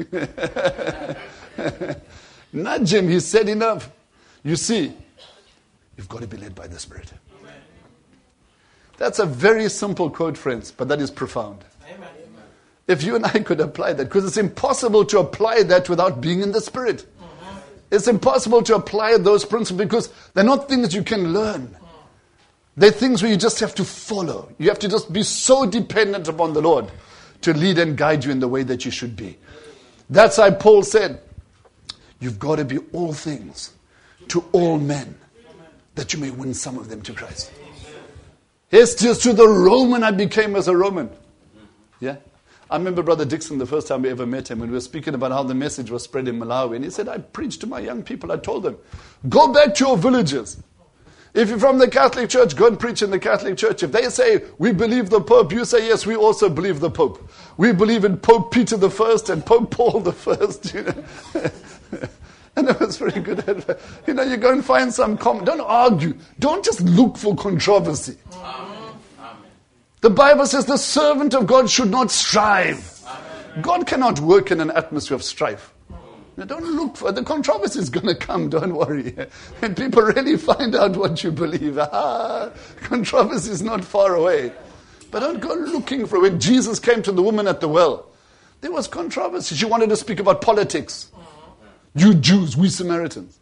E: Nudge him, he said enough. You see, you've got to be led by the Spirit. That's a very simple quote, friends, but that is profound. Amen. If you and I could apply that, because it's impossible to apply that without being in the Spirit. Mm-hmm. It's impossible to apply those principles because they're not things you can learn. They're things where you just have to follow. You have to just be so dependent upon the Lord to lead and guide you in the way that you should be. That's why Paul said, you've got to be all things to all men, that you may win some of them to Christ. Yes, just to the Roman I became as a Roman. Yeah? I remember Brother Dixon, the first time we ever met him, and we were speaking about how the message was spread in Malawi. And he said, I preached to my young people. I told them, go back to your villages. If you're from the Catholic Church, go and preach in the Catholic Church. If they say, we believe the Pope, you say, yes, we also believe the Pope. We believe in Pope Peter the First and Pope Paul the First. You know? And it was very good advice. You know, you go and find some common. Don't argue. Don't just look for controversy. Amen. The Bible says the servant of God should not strive. Amen. God cannot work in an atmosphere of strife. Now, don't look for the controversy is going to come. Don't worry. And people really find out what you believe. Ah, controversy is not far away. But don't go looking for it. When Jesus came to the woman at the well, there was controversy. She wanted to speak about politics. You Jews, we Samaritans.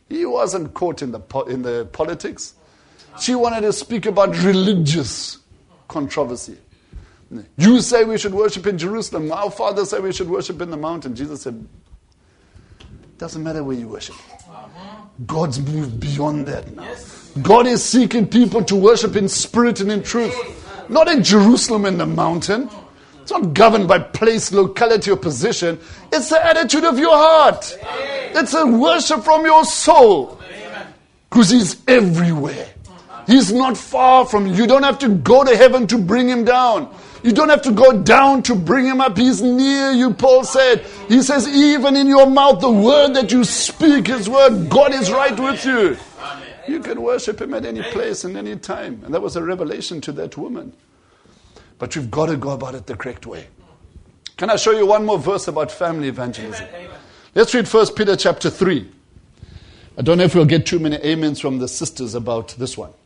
E: He wasn't caught in the po- in the politics. She wanted to speak about religious controversy. You say we should worship in Jerusalem. Our fathers say we should worship in the mountain. Jesus said, doesn't matter where you worship. God's moved beyond that now. God is seeking people to worship in spirit and in truth. Not in Jerusalem in the mountain. It's not governed by place, locality, or position. It's the attitude of your heart. It's a worship from your soul. Because He's everywhere. He's not far from you. You don't have to go to heaven to bring Him down. You don't have to go down to bring Him up. He's near you, Paul said. He says, even in your mouth, the word that you speak, His word, God is right with you. You can worship Him at any place and any time. And that was a revelation to that woman. But you've got to go about it the correct way. Can I show you one more verse about family evangelism? Let's read First Peter chapter three. I don't know if we'll get too many amens from the sisters about this one.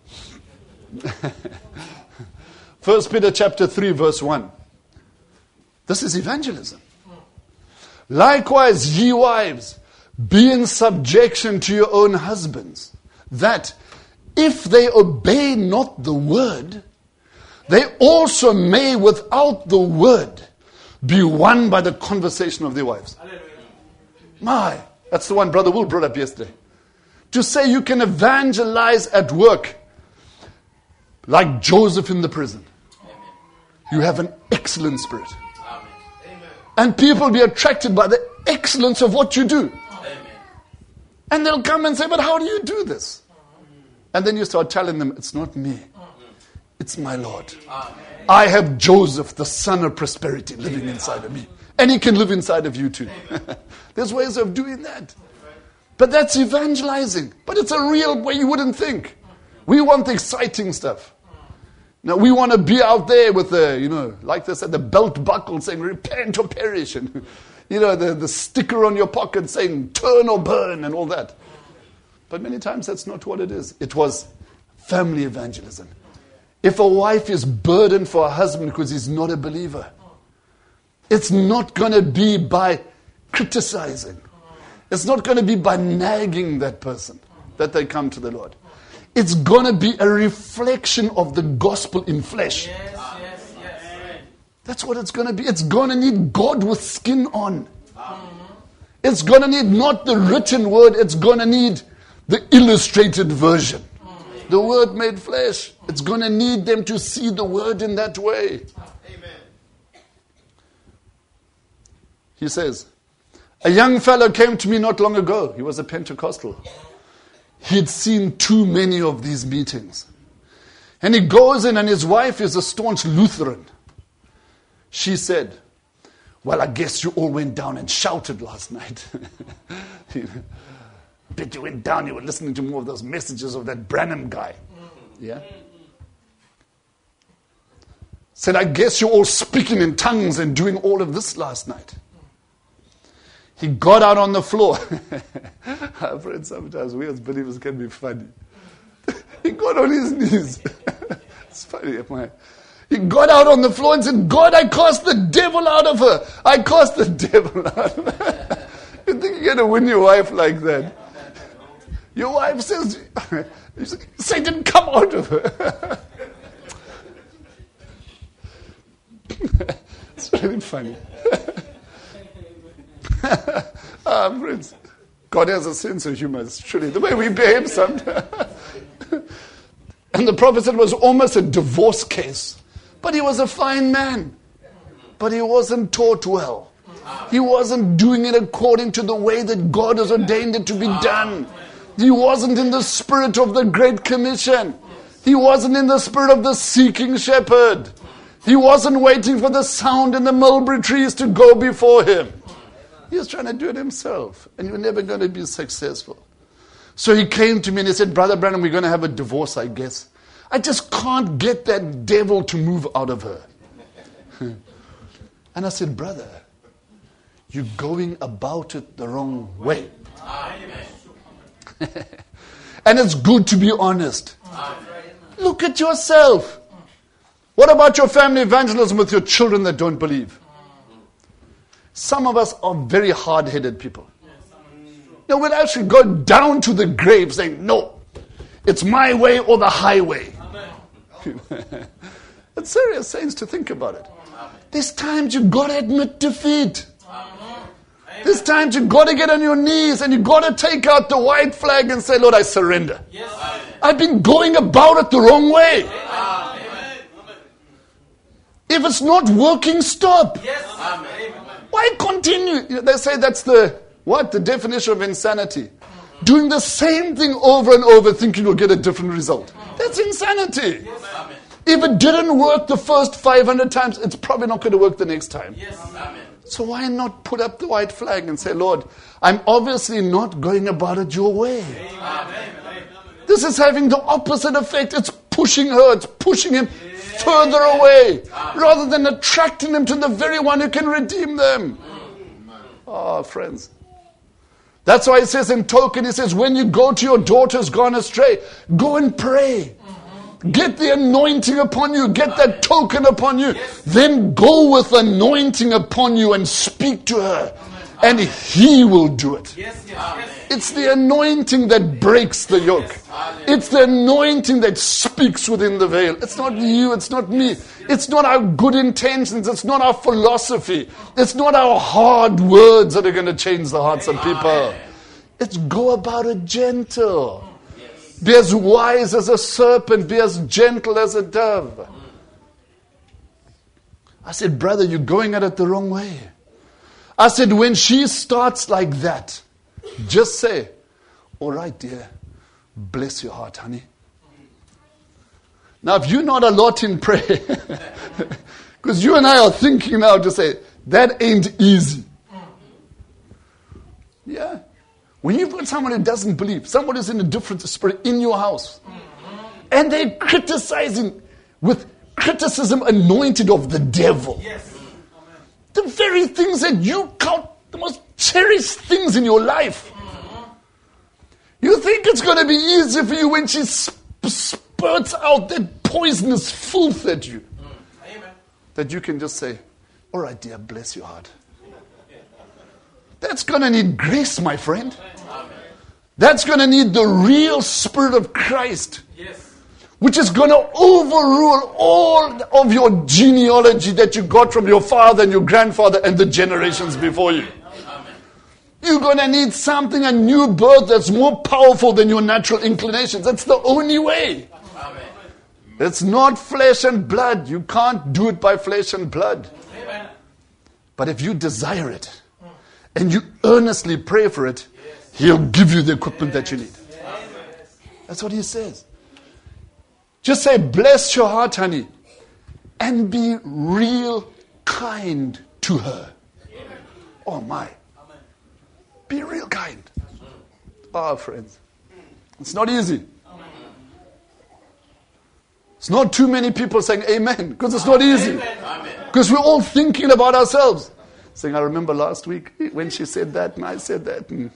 E: First Peter chapter three verse one. This is evangelism. Likewise, ye wives, be in subjection to your own husbands, that if they obey not the word, they also may without the word be won by the conversation of their wives. My, that's the one Brother Will brought up yesterday. To say you can evangelize at work like Joseph in the prison. You have an excellent spirit. And people will be attracted by the excellence of what you do. And they'll come and say, but how do you do this? And then you start telling them, it's not me. It's my Lord. I have Joseph, the son of prosperity, living inside of me. And he can live inside of you too. There's ways of doing that. But that's evangelizing. But it's a real way you wouldn't think. We want the exciting stuff. Now we want to be out there with the, you know, like they said, the belt buckle saying, repent or perish. And, you know, the, the sticker on your pocket saying, turn or burn and all that. But many times that's not what it is. It was family evangelism. If a wife is burdened for a husband because he's not a believer, it's not going to be by criticizing. It's not going to be by nagging that person that they come to the Lord. It's going to be a reflection of the gospel in flesh.
A: Yes, yes, yes.
E: That's what it's going to be. It's going to need God with skin on. It's going to need not the written word. It's going to need the illustrated version. The word made flesh. It's going to need them to see the word in that way.
A: Amen.
E: He says, a young fellow came to me not long ago. He was a Pentecostal. He'd seen too many of these meetings. And he goes in and his wife is a staunch Lutheran. She said, well, I guess you all went down and shouted last night. Bet you went down, you were listening to more of those messages of that Branham guy. Yeah? Said, I guess you're all speaking in tongues and doing all of this last night. He got out on the floor. I've read sometimes we as believers can be funny. He got on his knees. It's funny. He got out on the floor and said, God, I cast the devil out of her. I cast the devil out of her. You think you're going to win your wife like that? Your wife says, Satan, come out of her. It's really funny. Ah, friends, God has a sense of humor. It's truly the way we behave sometimes. And the prophet said it was almost a divorce case. But he was a fine man. But he wasn't taught well. He wasn't doing it according to the way that God has ordained it to be done. He wasn't in the spirit of the Great Commission. He wasn't in the spirit of the seeking shepherd. He wasn't waiting for the sound in the mulberry trees to go before him. He was trying to do it himself. And you're never going to be successful. So he came to me and he said, Brother Branham, we're going to have a divorce, I guess. I just can't get that devil to move out of her. And I said, brother, you're going about it the wrong way. And it's good to be honest. Look at yourself. What about your family evangelism with your children that don't believe? Some of us are very hard-headed people. No, we'll actually go down to the grave saying, no, it's my way or the highway. It's serious, saints, to think about it. There's times you got to admit defeat. There's times you got to get on your knees and you got to take out the white flag and say, Lord, I surrender. Yes. I've been going about it the wrong way. Amen. If it's not working, stop. Yes. Why continue? They say that's the, what? The definition of insanity. Doing the same thing over and over thinking you'll get a different result. That's insanity. Yes. If it didn't work the first five hundred times, it's probably not going to work the next time. Yes. Amen. So why not put up the white flag and say, Lord, I'm obviously not going about it your way. Amen. This is having the opposite effect. It's pushing her, it's pushing him further away, rather than attracting them to the very one who can redeem them. Oh, friends. That's why it says in Token, it says, when you go to your daughter's gone astray, go and pray. Get the anointing upon you. Get that token upon you. Yes. Then go with anointing upon you and speak to her. Amen. And he will do it. Yes, yes, yes. It's the anointing that breaks the yoke. Yes. It's the anointing that speaks within the veil. It's not you. It's not me. It's not our good intentions. It's not our philosophy. It's not our hard words that are going to change the hearts of people. It's go about it gentle. Be as wise as a serpent. Be as gentle as a dove. I said, brother, you're going at it the wrong way. I said, when she starts like that, just say, all right, dear, bless your heart, honey. Now, if you're not a lot in prayer, because you and I are thinking now to say, that ain't easy. Yeah. When you've got someone who doesn't believe, someone who's in a different spirit in your house, and they're criticizing with criticism anointed of the devil. Yes. The very things that you count the most cherished things in your life. You think it's going to be easy for you when she sp- spurts out that poisonous filth at you. Amen. That you can just say, all right, dear, bless your heart. That's going to need grace, my friend. Amen. That's going to need the real Spirit of Christ. Yes. Which is going to overrule all of your genealogy that you got from your father and your grandfather and the generations before you. Amen. You're going to need something, a new birth that's more powerful than your natural inclinations. That's the only way. Amen. It's not flesh and blood. You can't do it by flesh and blood. Amen. But if you desire it, and you earnestly pray for it, he'll give you the equipment that you need. That's what he says. Just say, bless your heart, honey, and be real kind to her. Oh my. Be real kind. Oh, friends. It's not easy. It's not too many people saying amen, because it's not easy. Because we're all thinking about ourselves. Saying, I remember last week when she said that and I said that. And,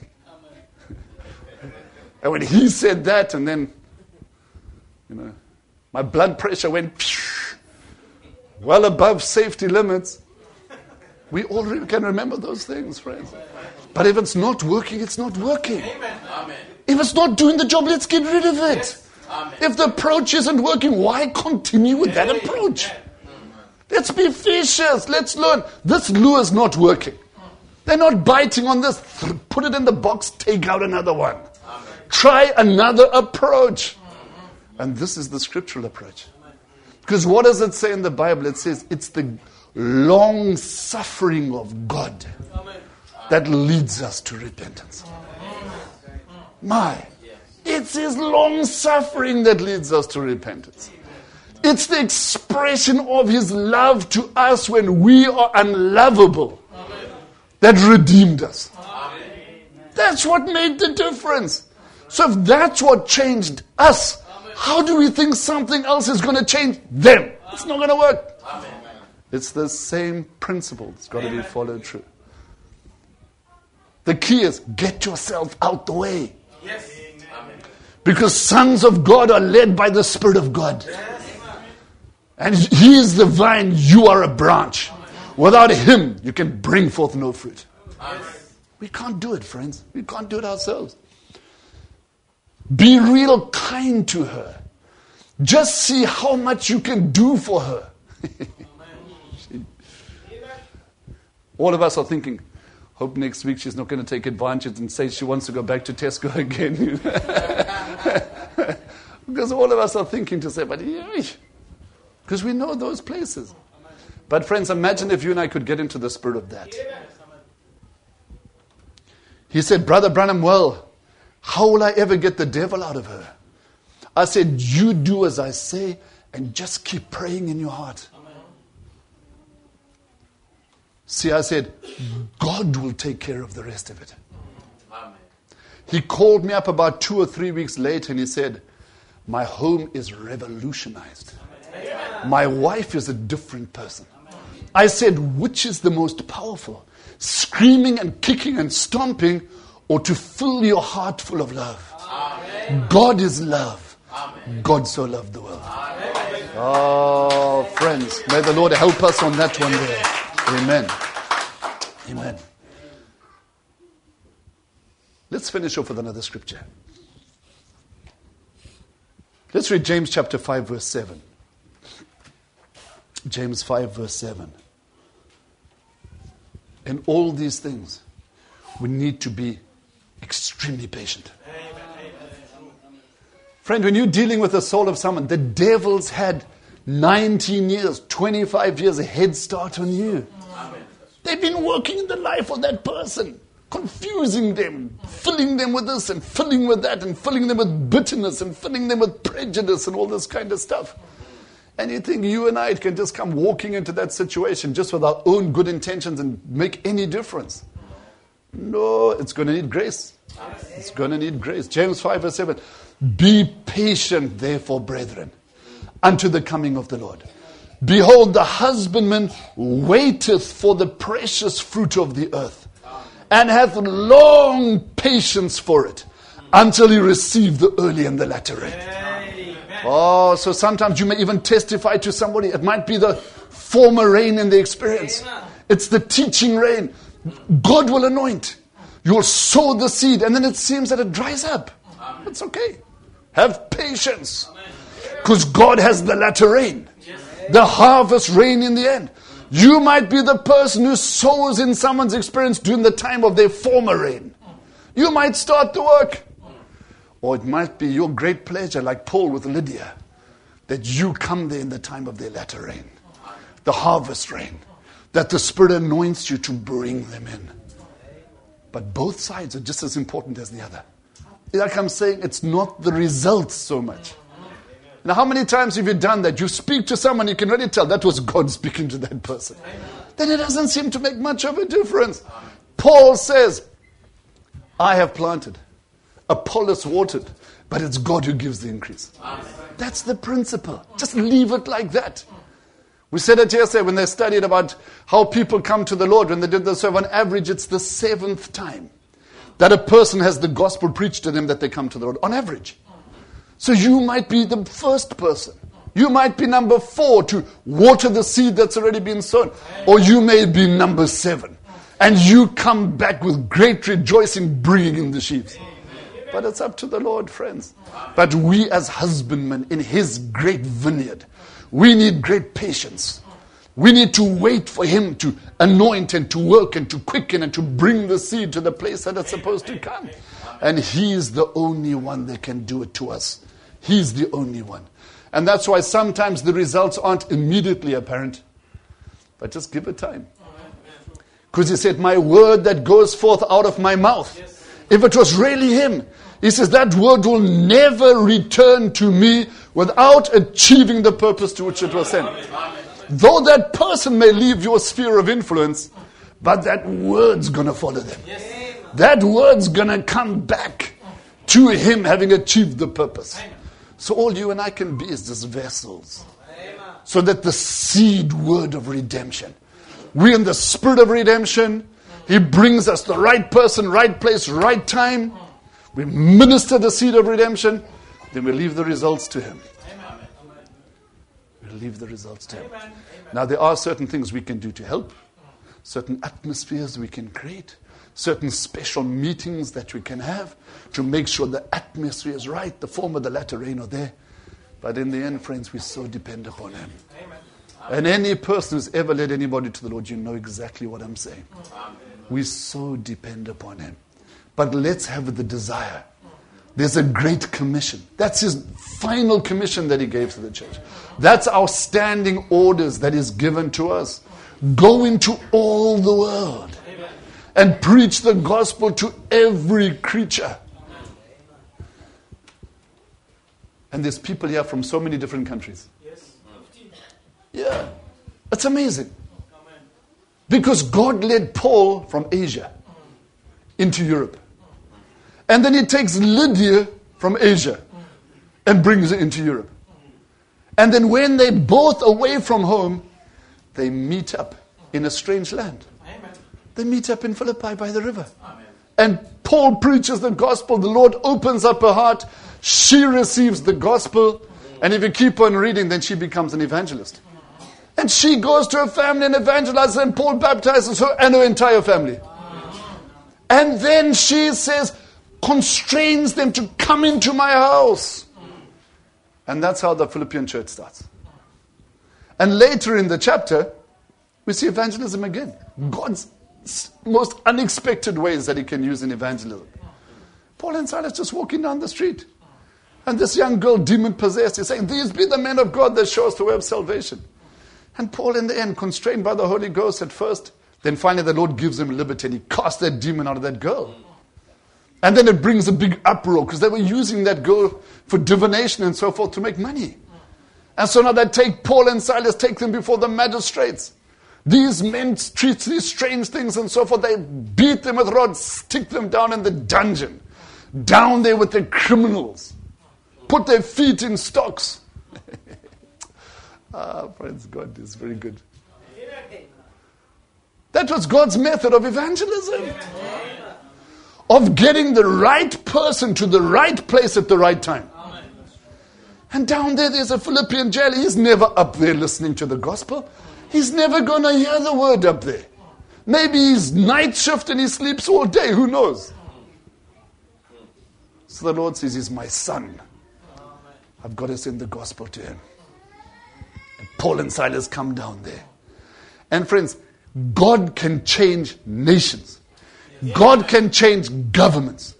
E: and when he said that, and then, you know, my blood pressure went phew, well above safety limits. We all can remember those things, friends. But if it's not working, it's not working. Amen. If it's not doing the job, let's get rid of it. Yes. If the approach isn't working, why continue with that approach? Let's be vicious. Let's learn. This lure is not working. They're not biting on this. Put it in the box. Take out another one. Amen. Try another approach. And this is the scriptural approach. Because what does it say in the Bible? It says it's the long suffering of God that leads us to repentance. My, it's his long suffering that leads us to repentance. It's the expression of his love to us when we are unlovable that redeemed us. Amen. That's what made the difference. So if that's what changed us, how do we think something else is going to change them? It's not going to work. Amen. It's the same principle that's got to be followed through. The key is get yourself out the way. Yes. Because sons of God are led by the Spirit of God. And he is the vine, you are a branch. Without him, you can bring forth no fruit. We can't do it, friends. We can't do it ourselves. Be real kind to her. Just see how much you can do for her. All of us are thinking, hope next week she's not going to take advantage and say she wants to go back to Tesco again. Because all of us are thinking to say, but because we know those places. But friends, imagine if you and I could get into the spirit of that. He said, Brother Branham, well, how will I ever get the devil out of her? I said, you do as I say and just keep praying in your heart. See, I said, God will take care of the rest of it. Amen. He called me up about two or three weeks later and he said, my home is revolutionized. Amen. My wife is a different person. Amen. I said, which is the most powerful? Screaming and kicking and stomping, or to fill your heart full of love? Amen. God is love. Amen. God so loved the world. Amen. Oh, friends, may the Lord help us on that one day. Amen. Amen. Let's finish off with another scripture. Let's read James chapter five, verse seven. James five, verse seven. In all these things, we need to be extremely patient. Friend, when you're dealing with the soul of someone, the devil's had nineteen years, twenty-five years a head start on you. They've been working in the life of that person, confusing them, filling them with this and filling with that and filling them with bitterness and filling them with prejudice and all this kind of stuff. And you think you and I can just come walking into that situation just with our own good intentions and make any difference? No, it's going to need grace. It's going to need grace. James five verse seven. Be patient, therefore, brethren, unto the coming of the Lord. Behold, the husbandman waiteth for the precious fruit of the earth, and hath long patience for it, until he receive the early and the latter rain. Oh, so sometimes you may even testify to somebody. It might be the former rain in the experience. It's the teaching rain. God will anoint. You'll sow the seed, and then it seems that it dries up. It's okay. Have patience. Because God has the latter rain. The harvest rain in the end. You might be the person who sows in someone's experience during the time of their former rain. You might start the work. Or it might be your great pleasure, like Paul with Lydia, that you come there in the time of their latter rain. The harvest rain. That the Spirit anoints you to bring them in. But both sides are just as important as the other. Like I'm saying, it's not the results so much. Now, how many times have you done that? You speak to someone, you can really tell that was God speaking to that person. Then it doesn't seem to make much of a difference. Paul says, I have planted, Apollos watered, but it's God who gives the increase. That's the principle. Just leave it like that. We said it yesterday when they studied about how people come to the Lord. When they did the survey, on average, it's the seventh time that a person has the gospel preached to them that they come to the Lord. On average. So you might be the first person. You might be number four to water the seed that's already been sown. Or you may be number seven. And you come back with great rejoicing bringing in the sheep. But it's up to the Lord, friends. But we as husbandmen in His great vineyard, we need great patience. We need to wait for Him to anoint and to work and to quicken and to bring the seed to the place that it's supposed to come. And He is the only one that can do it to us. He's the only one. And that's why sometimes the results aren't immediately apparent. But just give it time. Because He said, my word that goes forth out of my mouth, if it was really Him, He says that word will never return to me without achieving the purpose to which it was sent. Though that person may leave your sphere of influence, but that word's going to follow them. That word's going to come back to Him having achieved the purpose. So all you and I can be is just vessels. So that the seed word of redemption. We're in the spirit of redemption. He brings us the right person, right place, right time. We minister the seed of redemption. Then we leave the results to Him. We leave the results to Him. Now there are certain things we can do to help. certain atmospheres we can create, certain special meetings that we can have to make sure the atmosphere is right, the form of the latter rain are there. But in the end, friends, we so depend upon Him. Amen. And any person who's ever led anybody to the Lord, you know exactly what I'm saying. Amen. We so depend upon Him. But let's have the desire. There's a great commission. That's His final commission that He gave to the church. That's our standing orders that is given to us. Go into all the world and preach the gospel to every creature. And there's people here from so many different countries. Yeah, it's amazing. Because God led Paul from Asia into Europe. And then He takes Lydia from Asia and brings her into Europe. And then when they're both away from home, they meet up in a strange land. Amen. They meet up in Philippi by the river. Amen. And Paul preaches the gospel. The Lord opens up her heart. She receives the gospel. And if you keep on reading, then she becomes an evangelist. And she goes to her family and evangelizes, and Paul baptizes her and her entire family. And then she says, constrains them to come into my house. And that's how the Philippian church starts. And later in the chapter, we see evangelism again. God's most unexpected ways that He can use in evangelism. Paul and Silas just walking down the street. And this young girl, demon-possessed, is saying, these be the men of God that show us the way of salvation. And Paul in the end, constrained by the Holy Ghost at first, then finally the Lord gives him liberty and He casts that demon out of that girl. And then it brings a big uproar because they were using that girl for divination and so forth to make money. And so now they take Paul and Silas, take them before the magistrates. These men treat these strange things and so forth. They beat them with rods, stick them down in the dungeon. Down there with the criminals. Put their feet in stocks. Ah, friends, God is very good. That was God's method of evangelism. Of getting the right person to the right place at the right time. Amen. And down there, there's a Philippian jailer. He's never up there listening to the gospel. He's never going to hear the word up there. Maybe he's night shift and he sleeps all day. Who knows? So the Lord says, he's my son. I've got to send the gospel to him. And Paul and Silas come down there. And friends, God can change nations. God can change governments.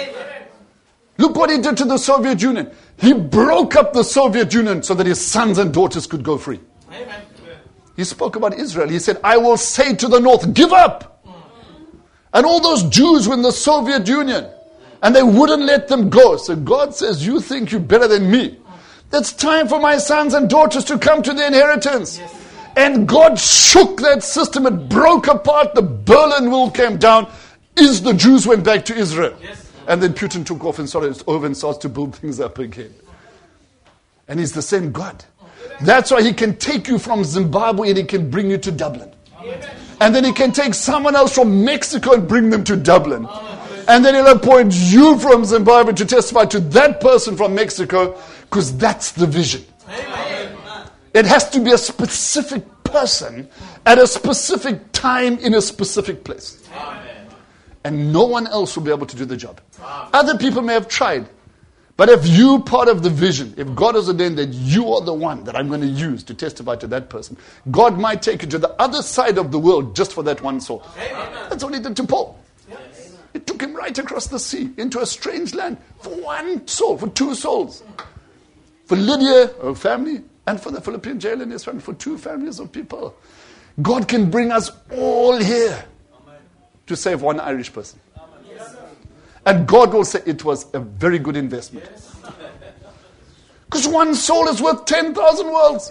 E: Look what He did to the Soviet Union. He broke up the Soviet Union so that his sons and daughters could go free. He spoke about Israel. He said, I will say to the north, give up. And all those Jews were in the Soviet Union. And they wouldn't let them go. So God says, you think you're better than me. It's time for my sons and daughters to come to the inheritance. And God shook that system. It broke apart. The Berlin Wall came down. Is the Jews went back to Israel. Yes. And then Putin took off and started over and starts to build things up again. And He's the same God. That's why He can take you from Zimbabwe and He can bring you to Dublin. Amen. And then He can take someone else from Mexico and bring them to Dublin. Amen. And then He'll appoint you from Zimbabwe to testify to that person from Mexico, because that's the vision. Amen. It has to be a specific person at a specific time in a specific place. Amen. And no one else will be able to do the job. Amen. Other people may have tried. But if you're part of the vision, if God has ordained that you are the one that I'm going to use to testify to that person, God might take you to the other side of the world just for that one soul. Amen. That's what He did to Paul. Yes. It took him right across the sea into a strange land for one soul, for two souls. For Lydia, her family, and for the Philippian jailer in his family, for two families of people. God can bring us all here to save one Irish person. And God will say it was a very good investment. Because one soul is worth ten thousand worlds.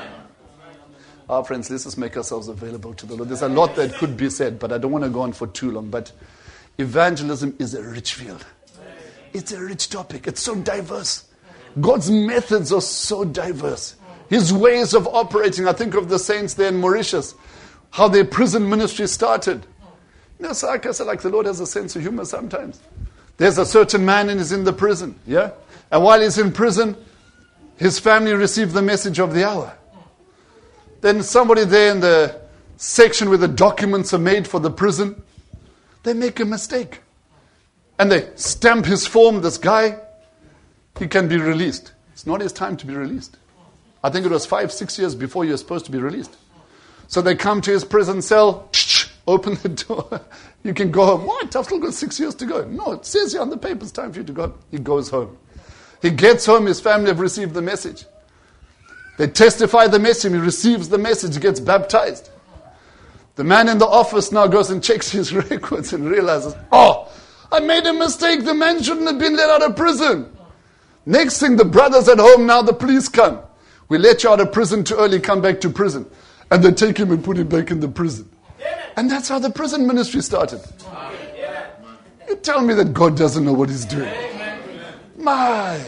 E: Our friends, let's just make ourselves available to the Lord. There's a lot that could be said, but I don't want to go on for too long. But evangelism is a rich field. It's a rich topic. It's so diverse. God's methods are so diverse. His ways of operating. I think of the saints there in Mauritius, how their prison ministry started. You know, so like I said, like the Lord has a sense of humor sometimes. There's a certain man and he's in the prison, yeah? And while he's in prison, his family received the message of the hour. Then somebody there in the section where the documents are made for the prison, they make a mistake. And they stamp his form, this guy, he can be released. It's not his time to be released. I think it was five, six years before you're supposed to be released. So they come to his prison cell, open the door, you can go home. What? I've still got six years to go. No, it says here on the paper, it's time for you to go. He goes home. He gets home, his family have received the message. They testify the message, he receives the message, he gets baptized. The man in the office now goes and checks his records and realizes, oh, I made a mistake, the man shouldn't have been let out of prison. Next thing, the brothers at home, now the police come. We let you out of prison too early, come back to prison. And they take him and put him back in the prison. And that's how the prison ministry started. You tell me that God doesn't know what he's doing. My.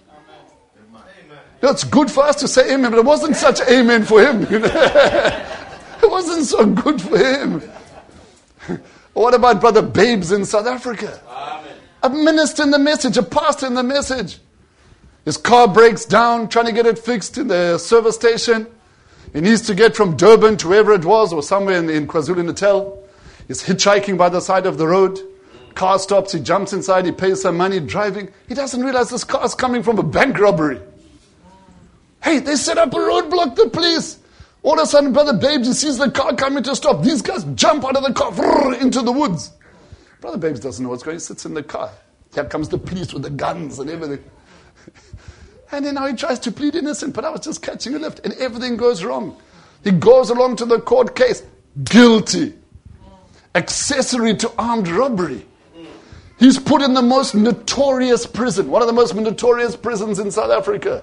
E: It's good for us to say amen, but it wasn't such amen for him. You know? It wasn't so good for him. What about Brother Babes in South Africa? Amen. A minister in the message, a pastor in the message. His car breaks down, trying to get it fixed in the service station. He needs to get from Durban to wherever it was, or somewhere in, in KwaZulu-Natal. He's hitchhiking by the side of the road. Car stops, he jumps inside, he pays some money, driving. He doesn't realize this car is coming from a bank robbery. Hey, they set up a roadblock, the police. All of a sudden, Brother Babes, he sees the car coming to stop. These guys jump out of the car, vrrr, into the woods. Brother Babes doesn't know what's going on. He sits in the car. Here comes the police with the guns and everything. And then now he tries to plead innocent, but I was just catching a lift, and everything goes wrong. He goes along to the court case. Guilty. Accessory to armed robbery. He's put in the most notorious prison, one of the most notorious prisons in South Africa.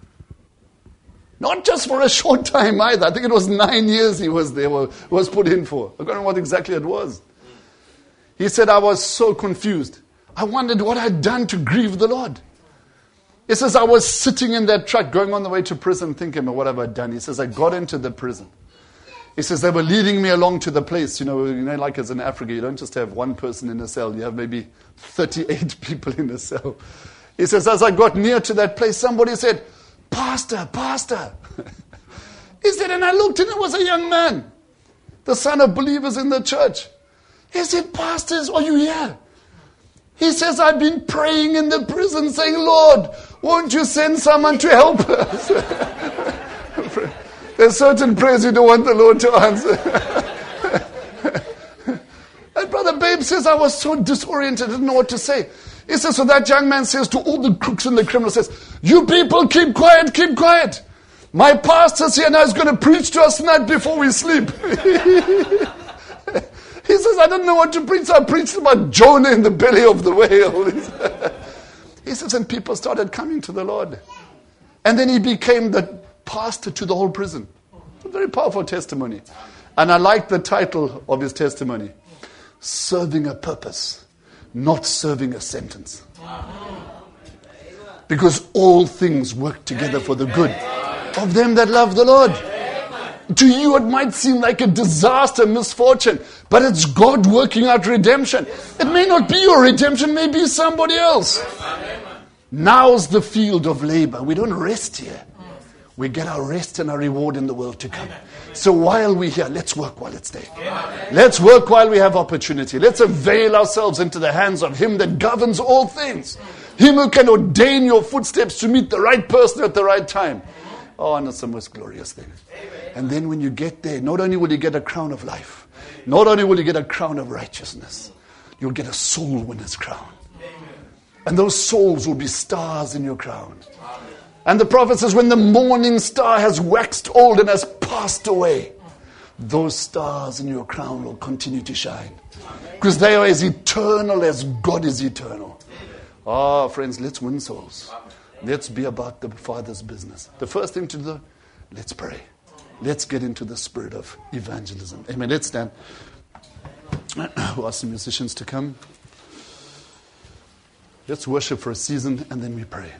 E: Not just for a short time either. I think it was nine years he was there, was put in for. I don't know what exactly it was. He said, I was so confused. I wondered what I'd done to grieve the Lord. He says, I was sitting in that truck going on the way to prison thinking, what have I done? He says, I got into the prison. He says, they were leading me along to the place. You know, you know, like as in Africa, you don't just have one person in a cell. You have maybe thirty-eight people in a cell. He says, as I got near to that place, somebody said, Pastor, Pastor. He said, and I looked and it was a young man, the son of believers in the church. He said, Pastors, are you here? He says, I've been praying in the prison saying, Lord, won't you send someone to help us? There's certain prayers you don't want the Lord to answer. And Brother Babe says, I was so disoriented, I didn't know what to say. He says, so that young man says to all the crooks and the criminals, says, you people keep quiet, keep quiet. My pastor's here now, he's going to preach to us tonight before we sleep. He says, I don't know what to preach. So I preached about Jonah in the belly of the whale. He says, and people started coming to the Lord. And then he became the pastor to the whole prison. A very powerful testimony. And I like the title of his testimony. Serving a purpose, not serving a sentence. Because all things work together for the good of them that love the Lord. To you it might seem like a disaster, misfortune, but it's God working out redemption. It may not be your redemption, it may be somebody else. Now's the field of labor. We don't rest here. We get our rest and our reward in the world to come. So while we're here, let's work while it's day. Let's work while we have opportunity. Let's avail ourselves into the hands of Him that governs all things. Him who can ordain your footsteps to meet the right person at the right time. Oh, and it's the most glorious thing. And then when you get there, not only will you get a crown of life, not only will you get a crown of righteousness, you'll get a soul winner's crown. And those souls will be stars in your crown. And the prophet says, when the morning star has waxed old and has passed away, those stars in your crown will continue to shine. Because they are as eternal as God is eternal. Ah, friends, let's win souls. Let's be about the Father's business. The first thing to do, let's pray. Let's get into the spirit of evangelism. Amen. Let's stand. We'll ask the musicians to come. Let's worship for a season and then we pray.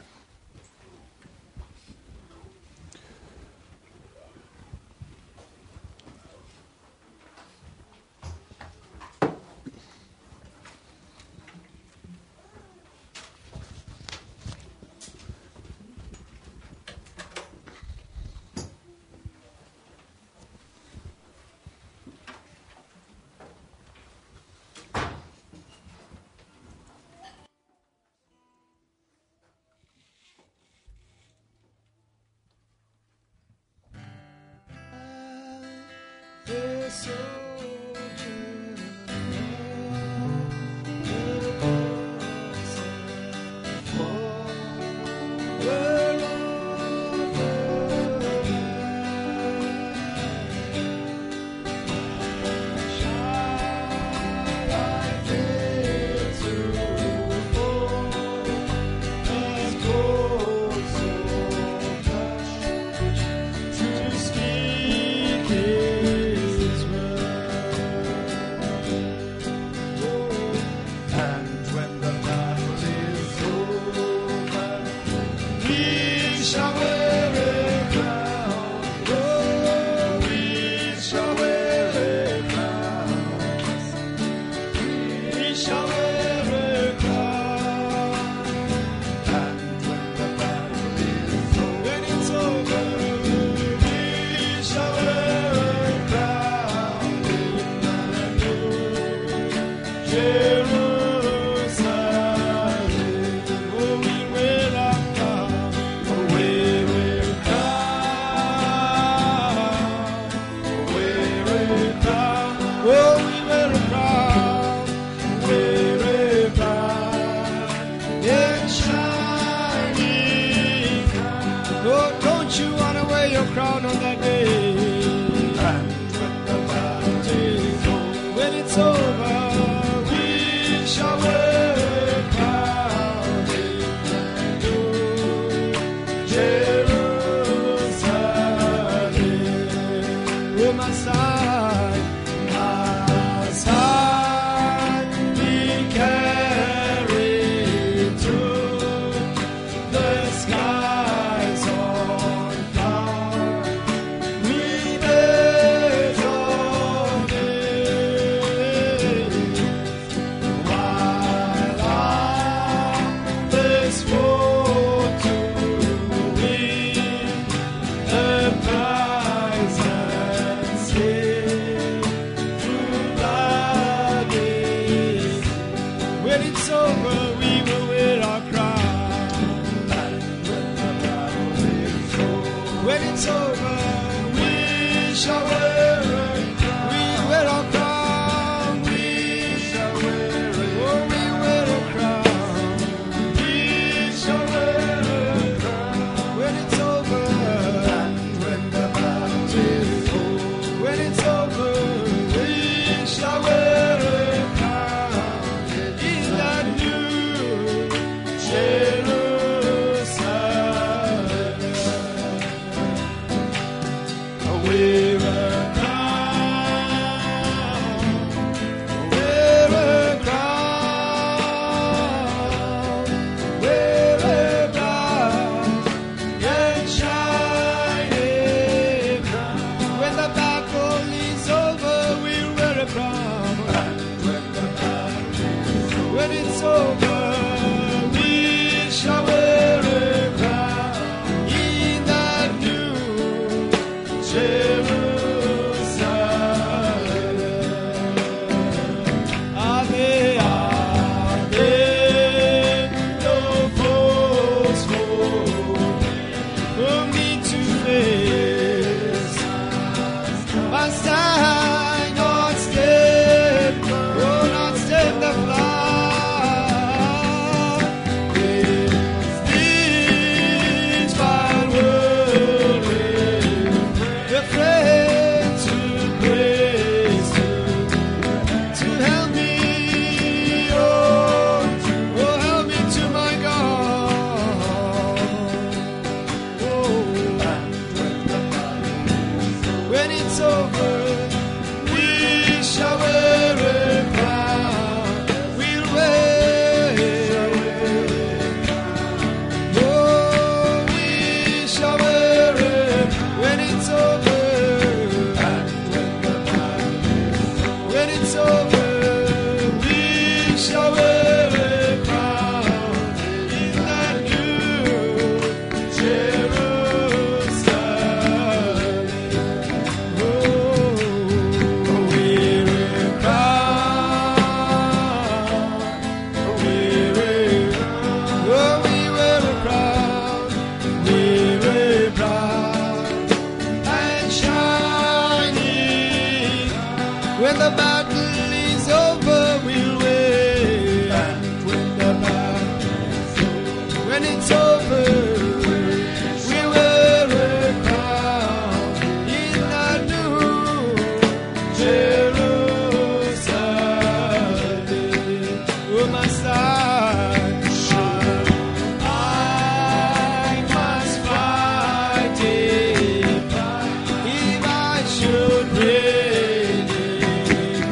A: If I should really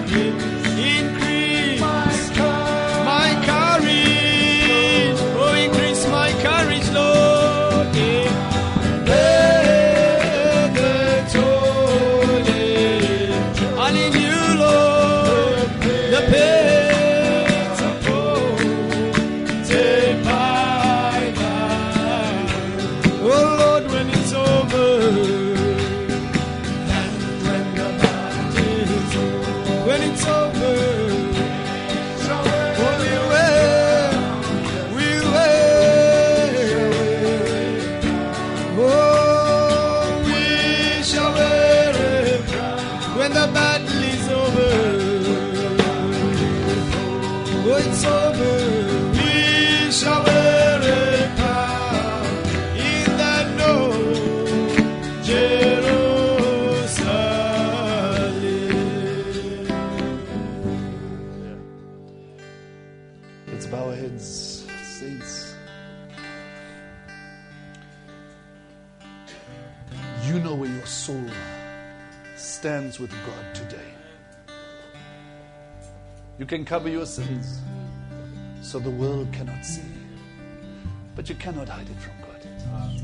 A: Oh, it's over. We shall wear a crown in that New Jerusalem.
E: Let's bow our heads, saints. You know where your soul stands with God today. You can cover your sins so the world cannot see, but you cannot hide it from God.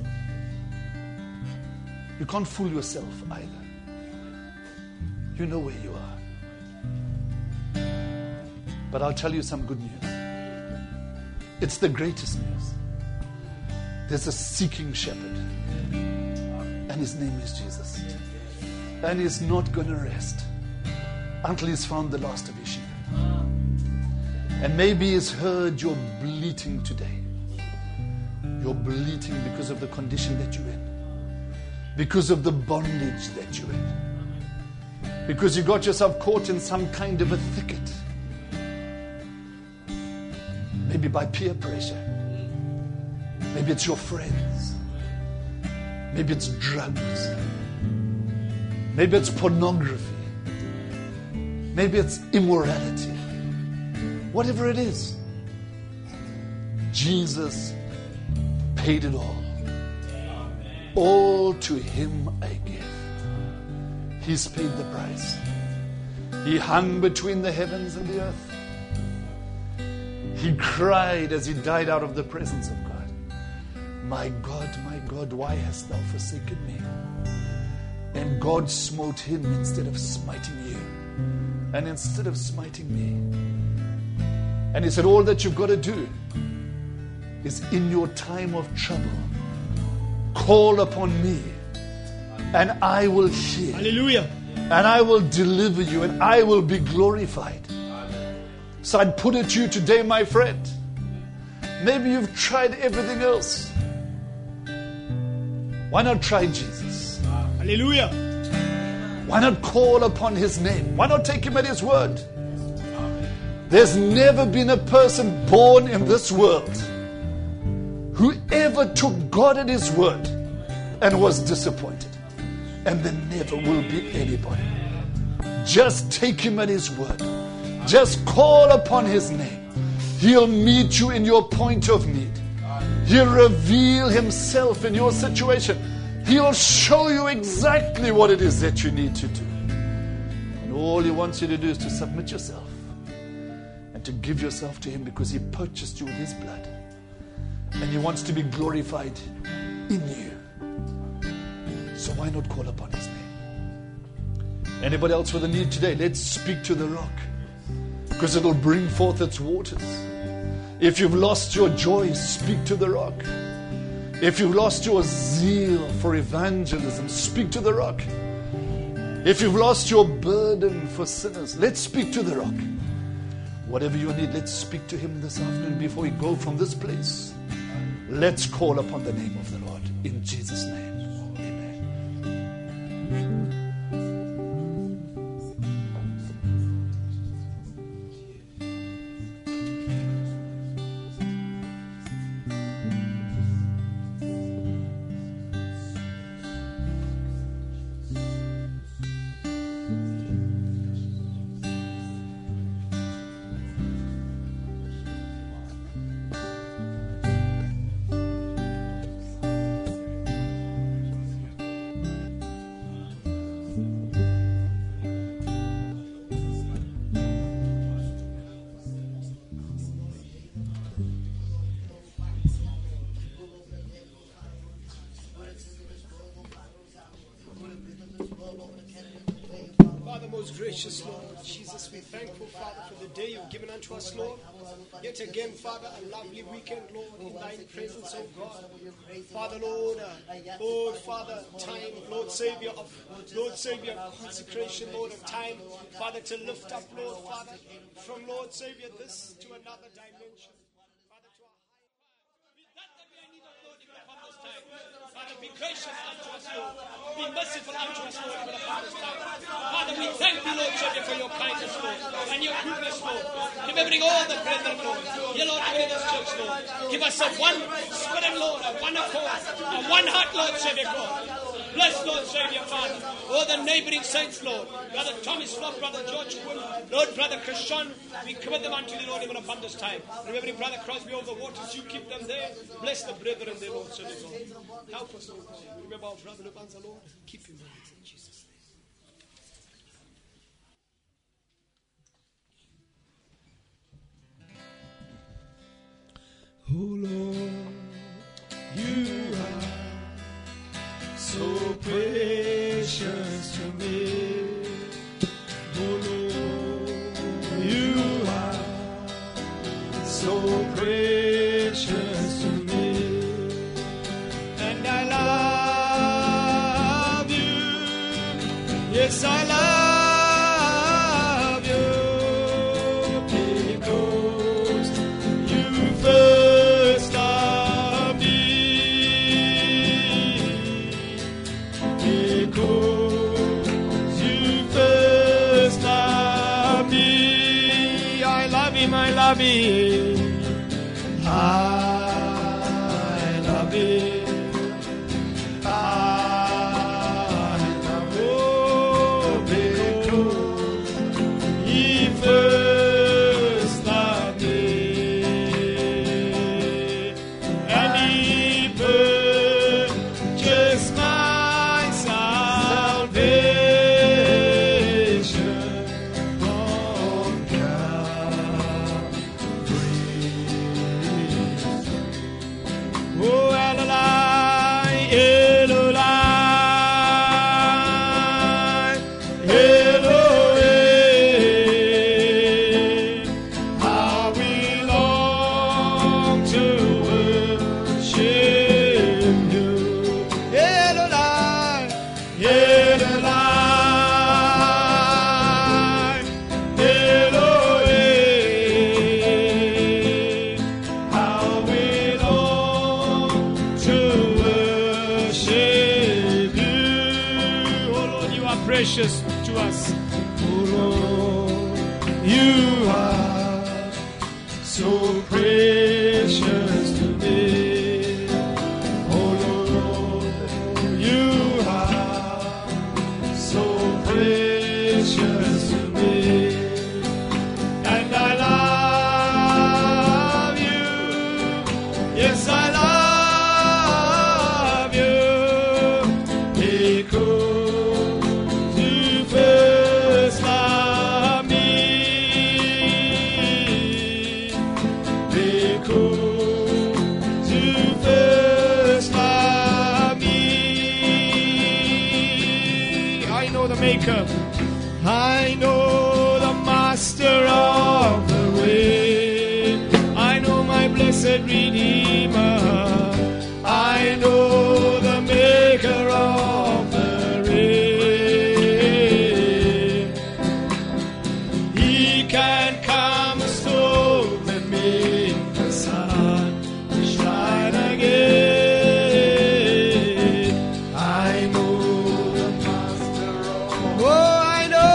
E: You can't fool yourself either. You know where you are. But I'll tell you some good news. It's the greatest news. There's a seeking shepherd, and his name is Jesus. And he's not going to rest until he's found the last of his sheep. And maybe he's heard your bleating today. You're bleating because of the condition that you're in, because of the bondage that you're in, because you got yourself caught in some kind of a thicket, maybe by peer pressure, maybe it's your friends, maybe it's drugs, maybe it's pornography, maybe it's immorality. Whatever it is, Jesus paid it all. All to him I give. He's paid the price. He hung between the heavens and the earth. He cried as he died out of the presence of God. My God, my God, why hast thou forsaken me? And God smote him instead of smiting you. And instead of smiting me. And he said, all that you've got to do is in your time of trouble, call upon me and I will hear.
A: Hallelujah.
E: And I will deliver you and I will be glorified. So I'd put it to you today, my friend. Maybe you've tried everything else. Why not try Jesus?
A: Hallelujah.
E: Why not call upon his name? Why not take him at his word? There's never been a person born in this world who ever took God at his word and was disappointed. And there never will be anybody. Just take him at his word. Just call upon his name. He'll meet you in your point of need. He'll reveal himself in your situation. He'll show you exactly what it is that you need to do. And all he wants you to do is to submit yourself. To give yourself to him because he purchased you with his blood. And he wants to be glorified in you. So why not call upon his name? Anybody else with a need today? Let's speak to the rock. Because it'll bring forth its waters. If you've lost your joy, speak to the rock. If you've lost your zeal for evangelism, speak to the rock. If you've lost your burden for sinners, let's speak to the rock. Whatever you need, let's speak to him this afternoon before we go from this place. Let's call upon the name of the Lord in Jesus' name.
C: Gracious Lord Jesus, we're thankful, Father, for the day you've given unto us, Lord. Yet again, Father, a lovely weekend, Lord, in thine presence, oh God. Father, Lord, uh, Lord, Father, time, Lord, Savior of, Lord, Savior of consecration, Lord, of time, Father, to lift up, Lord, Father, from Lord, Savior, this to another dimension. Father, to our high.
A: time. Father, be gracious unto us, Lord. Be merciful unto us, Lord, even upon this time. Father, we thank you, Lord, for your kindness, Lord, and your goodness, Lord. Remembering all the brethren, Lord. Dear Lord, even in this church, Lord. Give us a one spirit, Lord, a one accord, a one heart, Lord, Savior God. Bless, Lord, Savior, Father. All the neighboring saints, Lord. Brother Thomas, Lord, Brother George, Lord, Brother Christian. We commit them unto the Lord even upon this time. Remembering Brother Crosby over the waters, you keep them there. Bless the brethren there, Lord, Savior God. Help us, Lord. Remember our brother Lubanza, Lord. Keep him, Lord, in Jesus' name. Oh, Lord, you are so precious to me. Oh Lord, you are so precious to me. And I love you. Yes, I love you. Because you first loved me. Because you first loved me. I love him, I love him. I love him. I love him. Because he first loved me. And he purchased my salvation on oh, Elolai, Elolai, Elohim, how we long to worship you. Elolai, Elolai, Elohim, how we long to worship you. Oh Lord, you are precious to us. Oh Lord, you are so precious to me. Oh Lord, you are so precious to me. And I love you. Yes, I love you. Because you first loved me. Because you first loved me. I know the Maker. I know the Master of the way. I know my blessed Redeemer. I know the Maker of the rain. He can calm the storm and make the sun to shine again. I know the Master of oh, I know.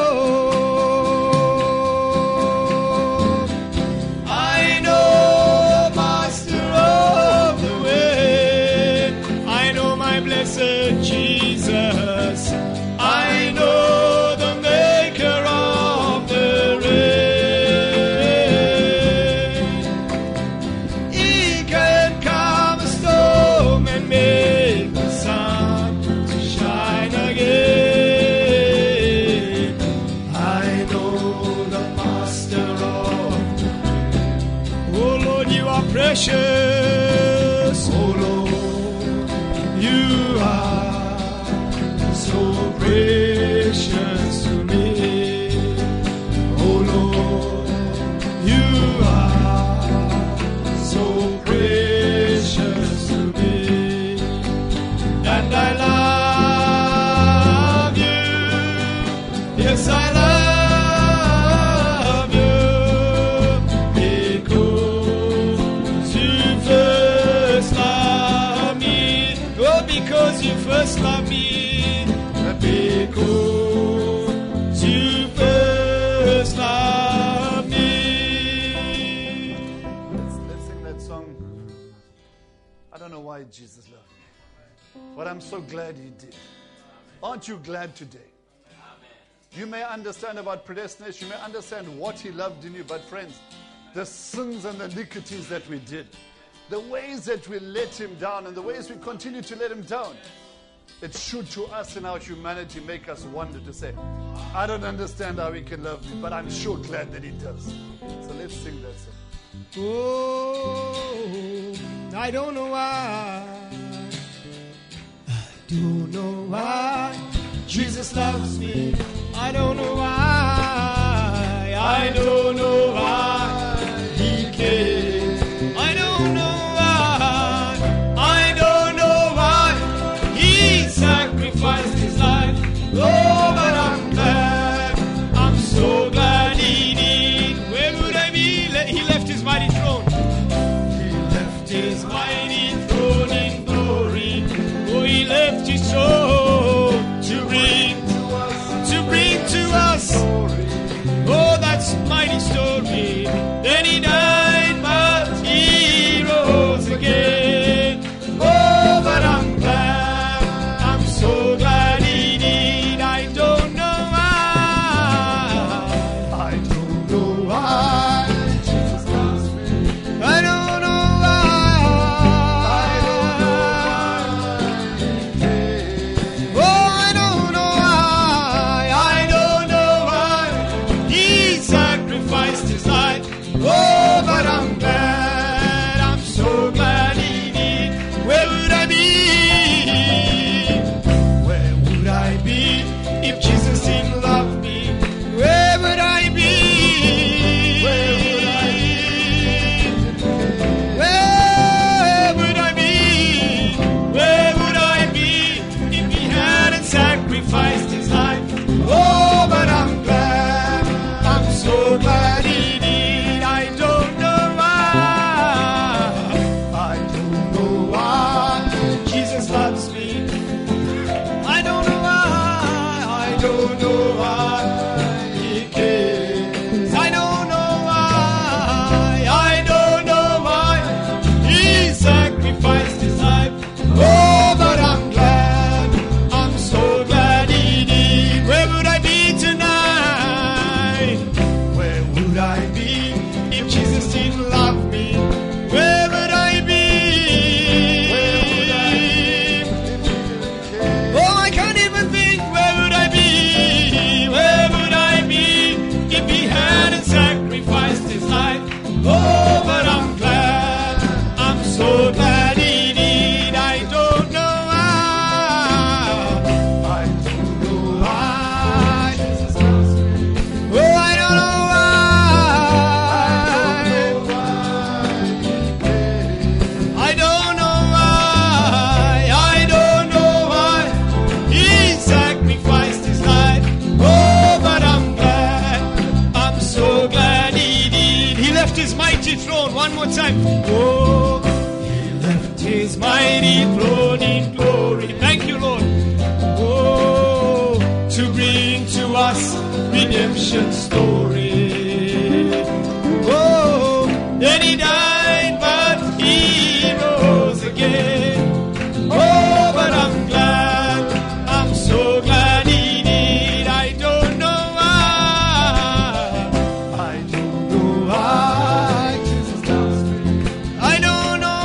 A: I know, Master of the way. I know my blessed Jesus. I know the Maker of the rain. He can calm the storm and make the sun to shine again. I know the Master of oh Lord, you are precious. Oh Lord, you are so precious to me. Oh Lord, you are so precious to me. And I love you. Yes, I love you. Because you first loved me.
E: why Jesus loved me. But I'm so glad he did. Aren't you glad today? You may understand about predestination. You may understand what he loved in you. But friends, the sins and the iniquities that we did, the ways that we let him down and the ways we continue to let him down, it should to us in our humanity make us wonder to say, I don't understand how he can love me, but I'm sure glad that he does. So let's sing that song.
C: Oh, I don't know why. I don't know why Jesus loves me. I don't know why. I don't know why he cares. I don't know why. I don't know why he sacrificed his life. Oh, but I'm glad. I'm so glad he did. Where would I be? He left his mighty throne. He left his mighty throne in glory. Oh, he left his throne to bring to bring to us. Oh, that's mighty story. Then he died, but he rose again. Oh, but I'm glad. I'm so glad he did. I don't know why. I don't know why. I don't know why. Oh, I don't know why. I don't know why he sacrificed his life. Oh, but I'm glad. I'm so glad he did. Where would I be? Where would I be if Jesus didn't love me? Where would I be? Where would I be? Where would I be? Where would I be if he hadn't sacrificed his life? Oh, but I'm glad. I'm so glad he did. I don't know why. I don't know why Jesus loves me. I don't know why. I don't know why he cares. I don't know why. I don't know why he sacrificed his life. Oh, but I'm glad. I'm so glad he did. Where would I be tonight? Where would I be if Jesus didn't love me? Where would I be? Oh, I can't even think. Where would I be? Where would I be if he hadn't sacrificed his life? Oh, but I'm glad. I'm so glad he did. I don't know why. I don't know why. Oh, I don't know why. I don't know why. I don't know why he sacrificed his life. Oh, but I'm glad. I'm so glad he did. He left his mighty throne. One more time. Oh, he left his mighty throne in glory. Thank you, Lord. Oh, to bring to us redemption story. Oh, then he died, but he rose again. Oh, but I'm glad. I'm so glad he did. I don't know why. I don't know why Jesus loves me. I don't know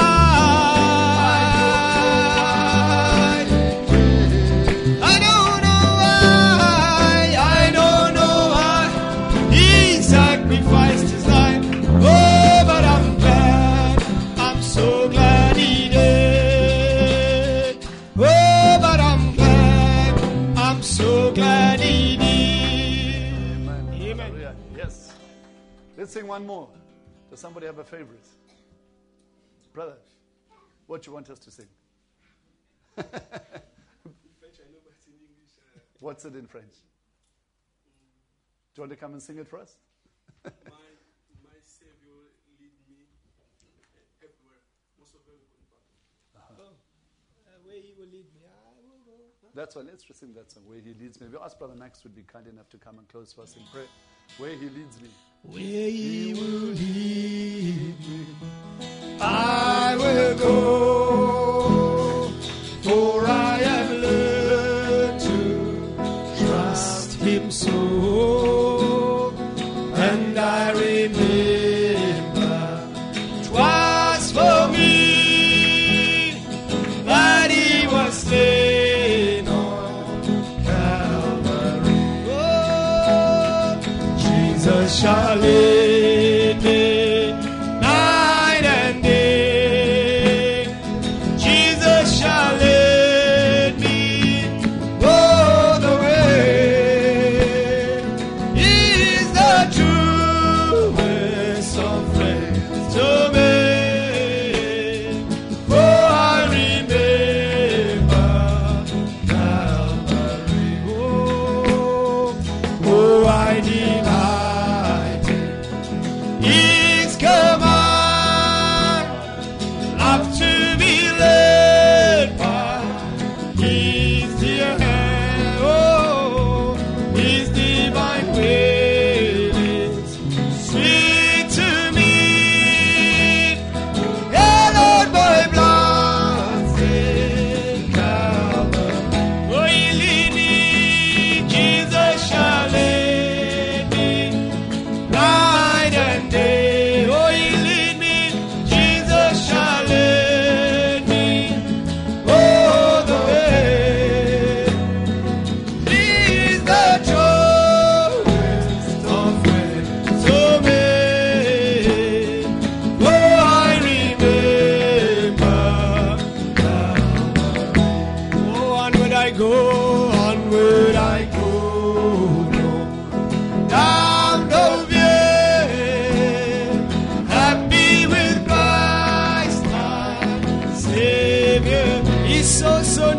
C: why. I don't know why. I don't know why he sacrificed his life. Oh, but I'm glad. I'm so glad he did. Oh, but I'm glad. I'm so glad he did.
E: Amen.
C: Amen.
E: Hallelujah. Yes. Let's sing one more. Does somebody have a favorite? Brother, what do you want us to sing? What's it in French? Do you want to come and sing it for us?
A: my my Savior lead me everywhere. Most of them we couldn't
C: Uh, where he will lead me, I will go.
E: That's why let's just sing that song, Where He Leads Me. We ask Brother Max would be kind enough to come and close for us in prayer. Where He Leads Me.
C: Where he will lead me, I will go.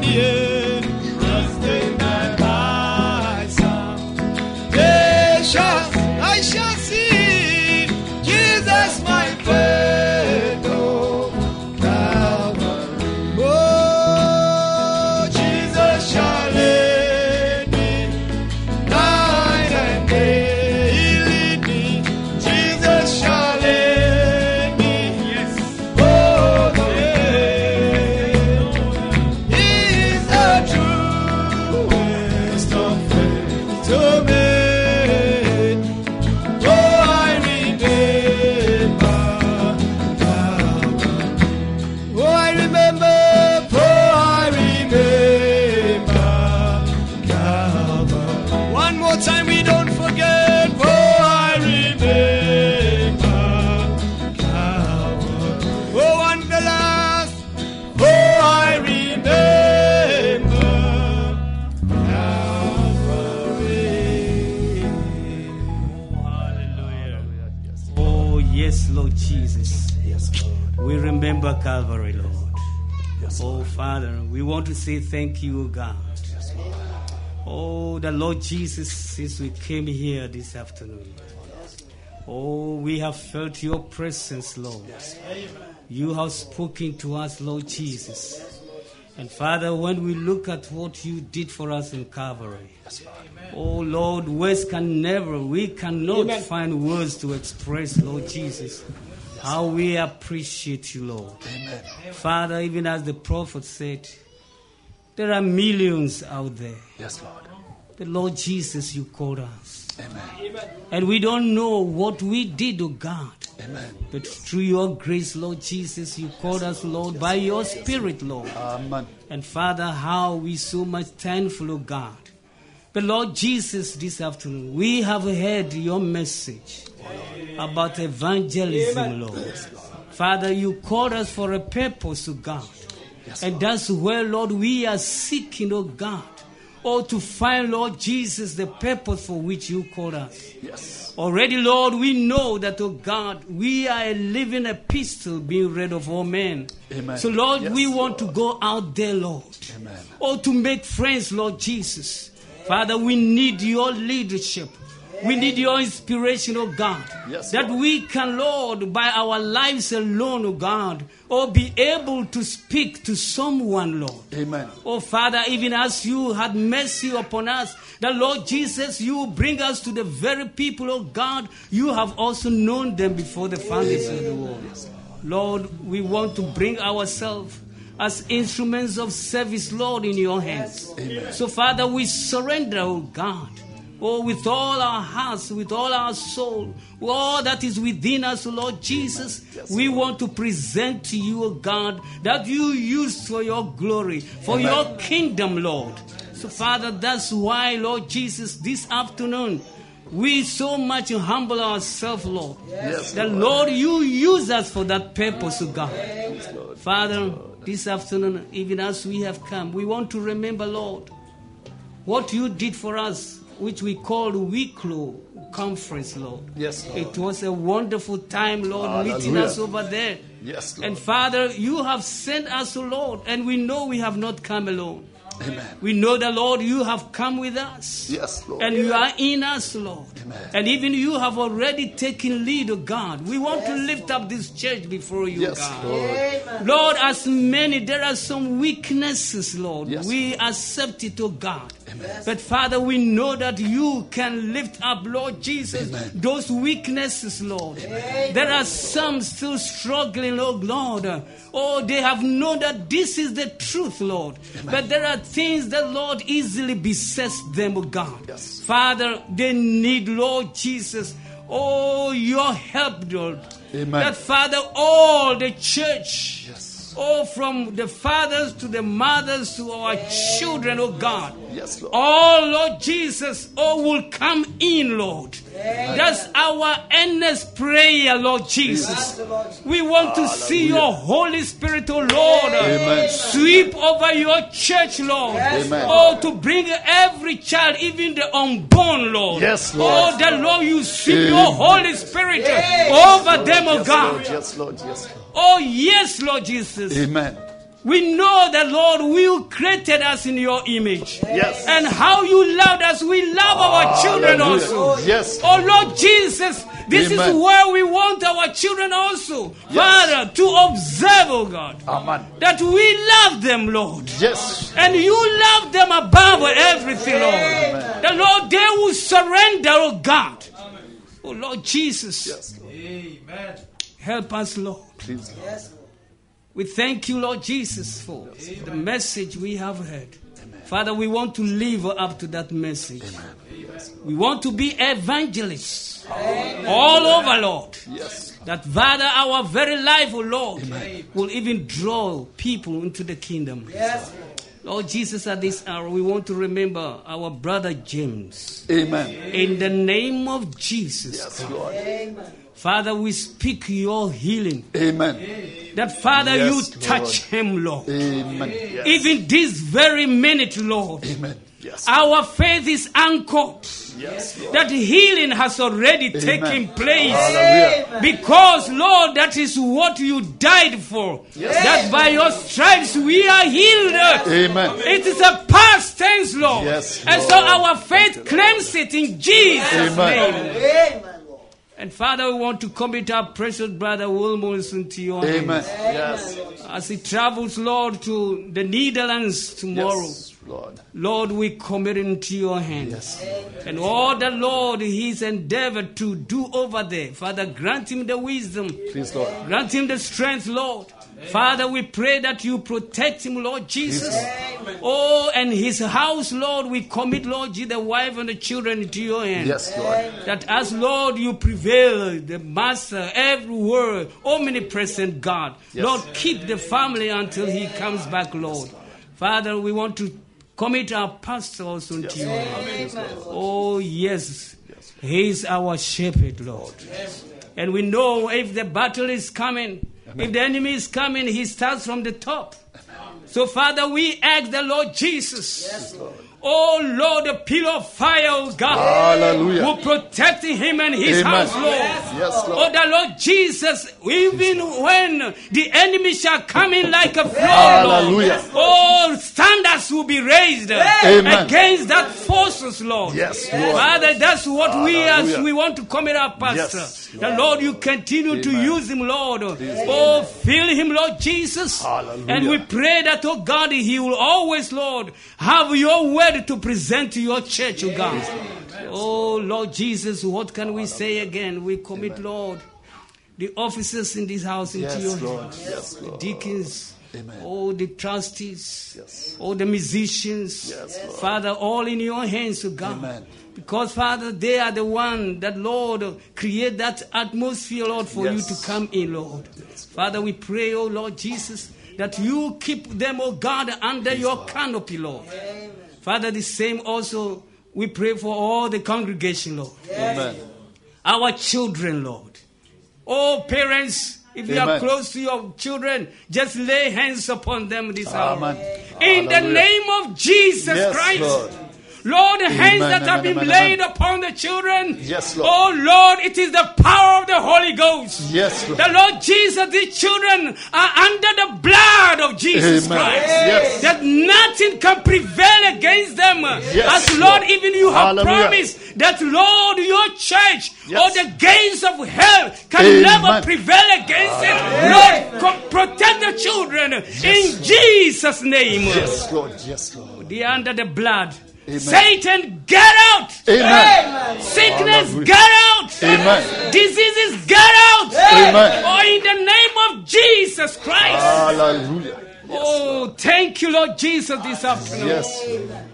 A: near, trusting that my salvation I shall see Jesus my friend, oh, Calvary. Oh, Jesus shall lead me night and day. He lead me, Jesus shall lead me. Yes. Oh, the way. He is the truest of faith to me. Oh, I remember. Oh, I remember. Oh, I remember. Calvary. One more time, we don't forget. Oh, I remember. Calvary. Oh, and the last. Oh, I remember. Calvary.
F: Oh, yes, Lord Jesus. We remember Calvary, Lord. Oh, Father, we want to say thank you, O God. Oh, the Lord Jesus, since we came here this afternoon. Oh, we have felt your presence, Lord. You have spoken to us, Lord Jesus. And Father, when we look at what you did for us in Calvary, oh Lord, words can never, we cannot
C: Amen.
F: find words to express, Lord Jesus, how we appreciate you, Lord.
E: Amen.
F: Father, even as the prophet said, there are millions out there.
E: Yes, Lord.
F: But Lord Jesus, you called us.
E: Amen.
F: And we don't know what we did, oh God.
E: Amen.
F: But through your grace, Lord Jesus, you called us, Lord, by your Spirit, Lord.
E: Amen.
F: And Father, how we so much thankful, oh God. But Lord Jesus, this afternoon, we have heard your message about evangelism, Lord. Father, you called us for a purpose, oh God. And that's where, Lord, we are seeking, oh God. Oh, to find, Lord Jesus, the purpose for which you called us.
E: Yes.
F: Already, Lord, we know that, oh God, we are a living epistle being read of all men.
E: Amen.
F: So, Lord,
E: Yes,
F: we want to go out there, Lord.
E: Amen.
F: Oh, to make friends, Lord Jesus. Father, we need your leadership. We need your inspiration, oh God.
E: Yes,
F: that
E: Lord.
F: we can, Lord, by our lives alone, oh God, or be able to speak to someone, Lord.
E: Amen.
F: Oh, Father, even as you had mercy upon us, that, Lord Jesus, you bring us to the very people, oh God, you have also known them before the foundation of the world. Lord, we want to bring ourselves as instruments of service, Lord, in your hands.
E: Amen.
F: So, Father, we surrender, oh God. Oh, with all our hearts, with all our soul, all that is within us, oh Lord Jesus,
E: Yes,
F: we
E: Lord.
F: want to present to you, oh God, that you use for your glory, for
E: Amen.
F: your kingdom, Lord. So, Father, that's why, Lord Jesus, this afternoon, we so much humble ourselves, Lord.
E: Yes,
F: that,
E: Lord.
F: Lord, you use us for that purpose, oh God.
E: Yes, Lord.
F: Father, this afternoon, even as we have come, we want to remember, Lord, what you did for us, which we called Wicklow Conference, Lord.
E: Yes, Lord.
F: It was a wonderful time, Lord, meeting
E: Hallelujah.
F: us over there.
E: Yes, Lord.
F: And Father, you have sent us, O Lord, and we know we have not come alone.
E: Amen.
F: We know that, Lord, you have come with us.
E: Yes, Lord.
F: And you are in us, Lord.
E: Amen.
F: And even you have already taken lead, O God. We want to lift up this church before you,
E: Yes,
F: God.
E: Lord.
F: Lord, as many, there are some weaknesses, Lord.
E: Yes,
F: we accept it, oh God.
E: Amen.
F: But Father, we know that you can lift up, Lord Jesus,
E: Amen.
F: those weaknesses, Lord. There are some still struggling, oh Lord. Oh, they have known that this is the truth, Lord.
E: Amen.
F: But there are things that, Lord, easily besets them, oh God.
E: Yes.
F: Father, they need, Lord Jesus, oh, your help, Lord.
E: Amen.
F: That, Father, all the church,
E: Yes.
F: oh, from the fathers to the mothers to our children, oh God.
E: Yes, Lord.
F: All, Lord Jesus, oh, will come in, Lord. That's our earnest prayer, Lord Jesus. We want to see your Holy Spirit, oh Lord,
E: Amen.
F: sweep over your church, Lord.
E: Amen.
F: Oh, to bring every child, even the unborn, Lord.
E: Yes, Lord.
F: Oh, that, Lord, you sweep
E: Amen.
F: your Holy Spirit over them, oh
E: Yes,
F: God.
E: Lord. Yes, Lord. Yes, Lord.
F: Oh, yes, Lord Jesus.
E: Amen.
F: We know that, Lord, you created us in your image.
E: Yes.
F: And how you loved us, we love our children
E: Hallelujah.
F: also.
E: Yes.
F: Oh, Lord Jesus, this
E: Amen.
F: is where we want our children also,
E: Yes.
F: Father, to observe, oh God,
E: Amen.
F: that we love them, Lord.
E: Yes.
F: And you love them above everything, Lord.
E: Amen.
F: The Lord, they will surrender, oh God. Oh, Lord Jesus.
E: Yes, Lord.
A: Amen.
F: Help us, Lord.
E: Please, Lord.
F: We thank you, Lord Jesus, for the message we have heard. Father, we want to live up to that message. We want to be evangelists all over, Lord.
E: Yes.
F: That, Father, our very life, oh Lord, will even draw people into the kingdom.
A: Yes.
F: Lord Jesus, at this hour, we want to remember our brother James.
E: Amen.
F: In the name of Jesus
E: Yes,
F: Christ.
E: Lord.
F: Father, we speak your healing.
E: Amen.
F: That, Father,
E: Yes,
F: you touch him, Lord.
E: Amen. Yes.
F: Even this very minute, Lord.
E: Amen. Yes.
F: Our faith is anchored.
E: Yes, Lord.
F: That healing has already
E: Amen.
F: taken place.
E: Hallelujah.
F: Because, Lord, that is what you died for.
E: Yes.
F: That by your stripes we are healed.
E: Amen.
F: It is a past tense, Lord.
E: Yes,
F: and
E: Lord.
F: so our faith claims it in Jesus'
E: Amen.
F: name. And Father, we want to commit our precious brother Wilmos into your
E: Amen.
F: hands.
E: Yes.
F: As he travels, Lord, to the Netherlands tomorrow.
E: Yes, Lord.
F: Lord, we commit him into your hands.
E: Yes.
F: And all the Lord he's endeavored to do over there, Father, grant him the wisdom.
E: Please, Lord.
F: Grant him the strength, Lord. Father, we pray that you protect him, Lord Jesus. Oh, and his house, Lord, we commit, Lord Jesus, the wife and the children into your hands.
E: Yes, Lord.
F: That as, Lord, you prevail, the Master, everywhere, omnipresent God.
E: Yes.
F: Lord, keep the family until he comes back, Lord. Father, we want to commit our pastor also into your hands. Oh, yes. He is our shepherd, Lord. And we know if the battle is coming, if the enemy is coming, he starts from the top. So, Father, we ask the Lord Jesus. Oh, Lord, the pillar of fire, oh God,
E: Hallelujah.
F: will protect him and his
E: Amen.
F: house, Lord.
E: Yes, Lord.
F: Oh, the Lord Jesus, even when the enemy shall come in like a flood,
E: Hallelujah.
F: Lord, oh, standards will be raised
E: Amen.
F: against that forces, Lord.
E: Yes, Lord.
F: Father, that's what we as
E: Hallelujah.
F: we want to commit our pastor.
E: Yes,
F: The Lord, you continue to
E: Amen.
F: use him, Lord. Oh, fill him, Lord Jesus.
E: Hallelujah.
F: And we pray that, oh God, he will always, Lord, have your word to present to your church, oh God. Oh, Lord Jesus, what can we say again? We commit,
E: Amen.
F: Lord, the officers in this house into
E: Yes,
F: your
E: Lord.
F: hands.
E: Yes, Lord.
F: The deacons.
E: Amen.
F: Oh, the trustees.
E: Yes.
F: Oh, the musicians.
E: Yes, Lord.
F: Father, all in your hands, oh God.
E: Amen.
F: Because, Father, they are the one that, Lord, create that atmosphere, Lord, for
E: Yes.
F: you to come in, Lord. Father, we pray, oh Lord Jesus, that you keep them, oh God, under your canopy, Lord. Father, the same also, we pray for all the congregation, Lord.
E: Amen.
F: Our children, Lord. Oh, parents, if you are
E: Amen.
F: close to your children, just lay hands upon them this hour.
E: Amen.
F: In the
E: Hallelujah.
F: name of Jesus
E: Yes,
F: Christ.
E: Lord.
F: Lord, the hands
E: Amen,
F: that have
E: amen,
F: been
E: amen,
F: laid
E: amen.
F: upon the children.
E: Yes, Lord.
F: Oh, Lord, it is the power of the Holy Ghost.
E: Yes, Lord.
F: The Lord Jesus, the children are under the blood of Jesus
E: Amen.
F: Christ.
E: Yes.
F: That nothing can prevail against them.
E: Yes,
F: As Lord,
E: Lord.
F: even you have
E: Hallelujah.
F: promised that, Lord, your church
E: Yes.
F: or the gates of hell can
E: Amen.
F: never prevail against it. Lord, co- protect the children in Jesus' name.
E: Yes, Lord. Yes, Lord.
F: They are under the blood.
E: Amen.
F: Satan, get out!
E: Amen.
F: Sickness,
E: Hallelujah.
F: get out!
E: Amen.
F: Diseases, get out!
E: Amen.
F: Oh, in the name of Jesus Christ!
E: Hallelujah.
F: Oh, thank you, Lord Jesus, this afternoon.
E: Yes.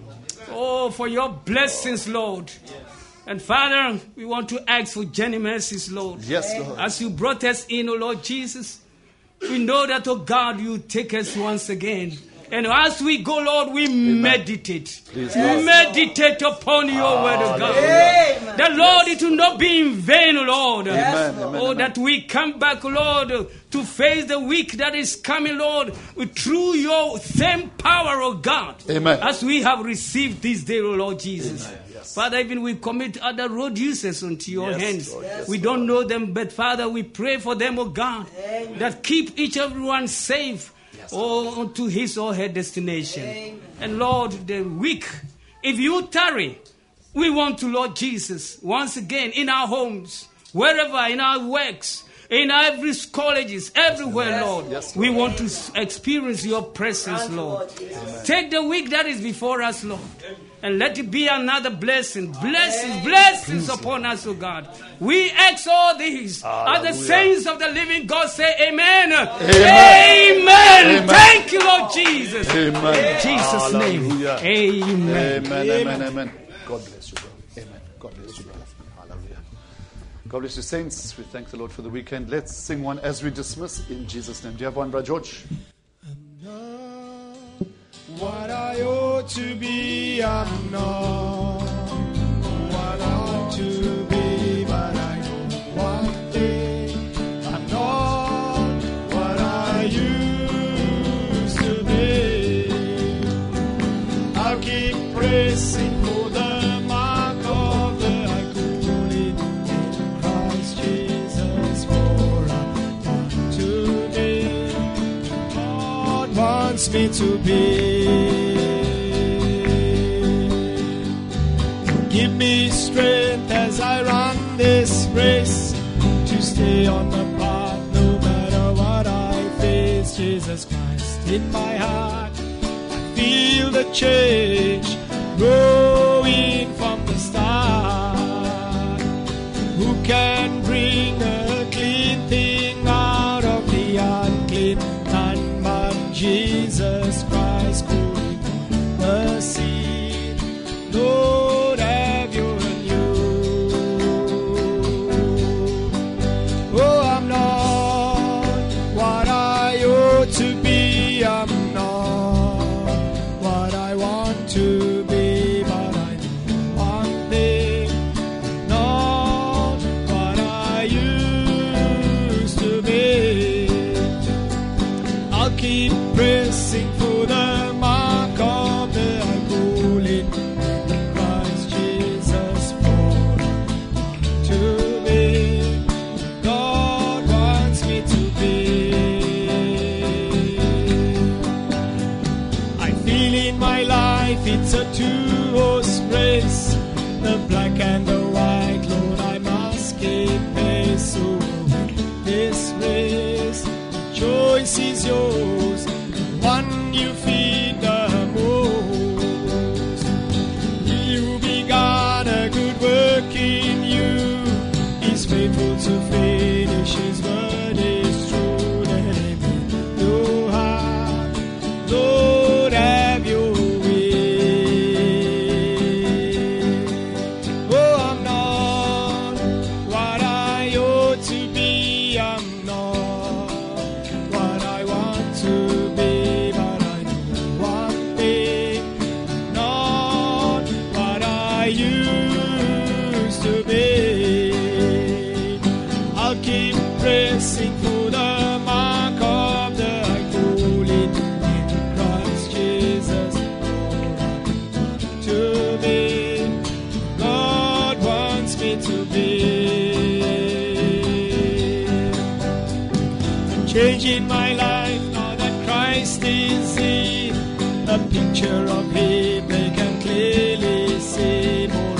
F: Oh, for your blessings, Lord. And Father, we want to ask for Jenny mercies, Lord.
E: Yes, Lord.
F: As you brought us in, oh Lord Jesus, we know that, oh God, you take us once again. And as we go, Lord, we meditate.
E: Please, Lord.
F: Meditate upon your word of God.
A: Amen.
F: That, Lord, it will not be in vain, Lord.
E: Amen,
F: Oh,
E: amen, amen.
F: that we come back, Lord, to face the week that is coming, Lord, through your same power, oh God.
E: Amen.
F: As we have received this day, oh Lord Jesus.
E: Amen, yes.
F: Father, even we commit other road users unto your
E: Yes,
F: hands.
E: Lord, yes,
F: we don't know them, but Father, we pray for them, oh God, that keep each everyone safe. oh, to his or her destination. Amen. And Lord, the weak, if you tarry, we want to, Lord Jesus, once again in our homes, wherever, in our works, in every colleges, everywhere, yes, Lord, yes, Lord, we want to experience your presence, Lord. Amen. Take the week that is before us, Lord, and let it be another blessing, blessings, blessings upon us, O God. We ask all these. As the saints of the living God say, Amen. Amen. Amen. Amen. Thank you, Lord Jesus.
E: Amen.
F: In Jesus' name. Amen.
E: Amen. Amen. Amen. God bless you, brother. Amen. God bless you, brother. Hallelujah. God bless you, saints. We thank the Lord for the weekend. Let's sing one as we dismiss in Jesus' name. Do you have one, Brother George?
A: I'm not what I ought to be. I'm not what I ought to be, but I know one thing. I'm not what I used to be. I'll keep pressing for the mark of the high calling in Christ Jesus, for I want to be God wants me to be. Give me strength as I run this race, to stay on the path no matter what I face. Jesus Christ in my heart, I feel the change growing from the start. Who can bring a clean thing out of the unclean? None but Jesus Christ could remove the sin. Lord, have you and you. Oh, I'm not what I ought to be. I'm not what I want to be, but I know one thing, not what I used to be. I'll keep pressing for the mark of the high calling in Christ Jesus, for to be God wants me to be. I feel in my life it's a two-horse race, the black and the white. Lord, I must keep pace. So win this race, the choice is yours, the one you feed the most. He who began a good work in you is faithful to finish. His word is true. Let him in your heart, Lord, have your way. Oh, I'm not what I ought to be. I'm not what I want to be, but I know one thing, not what I used to be. I'll keep pressing for the mark of the high calling in Christ Jesus, to be God wants me to be. A change in my life now that Christ is in, a picture of Him they can clearly see. More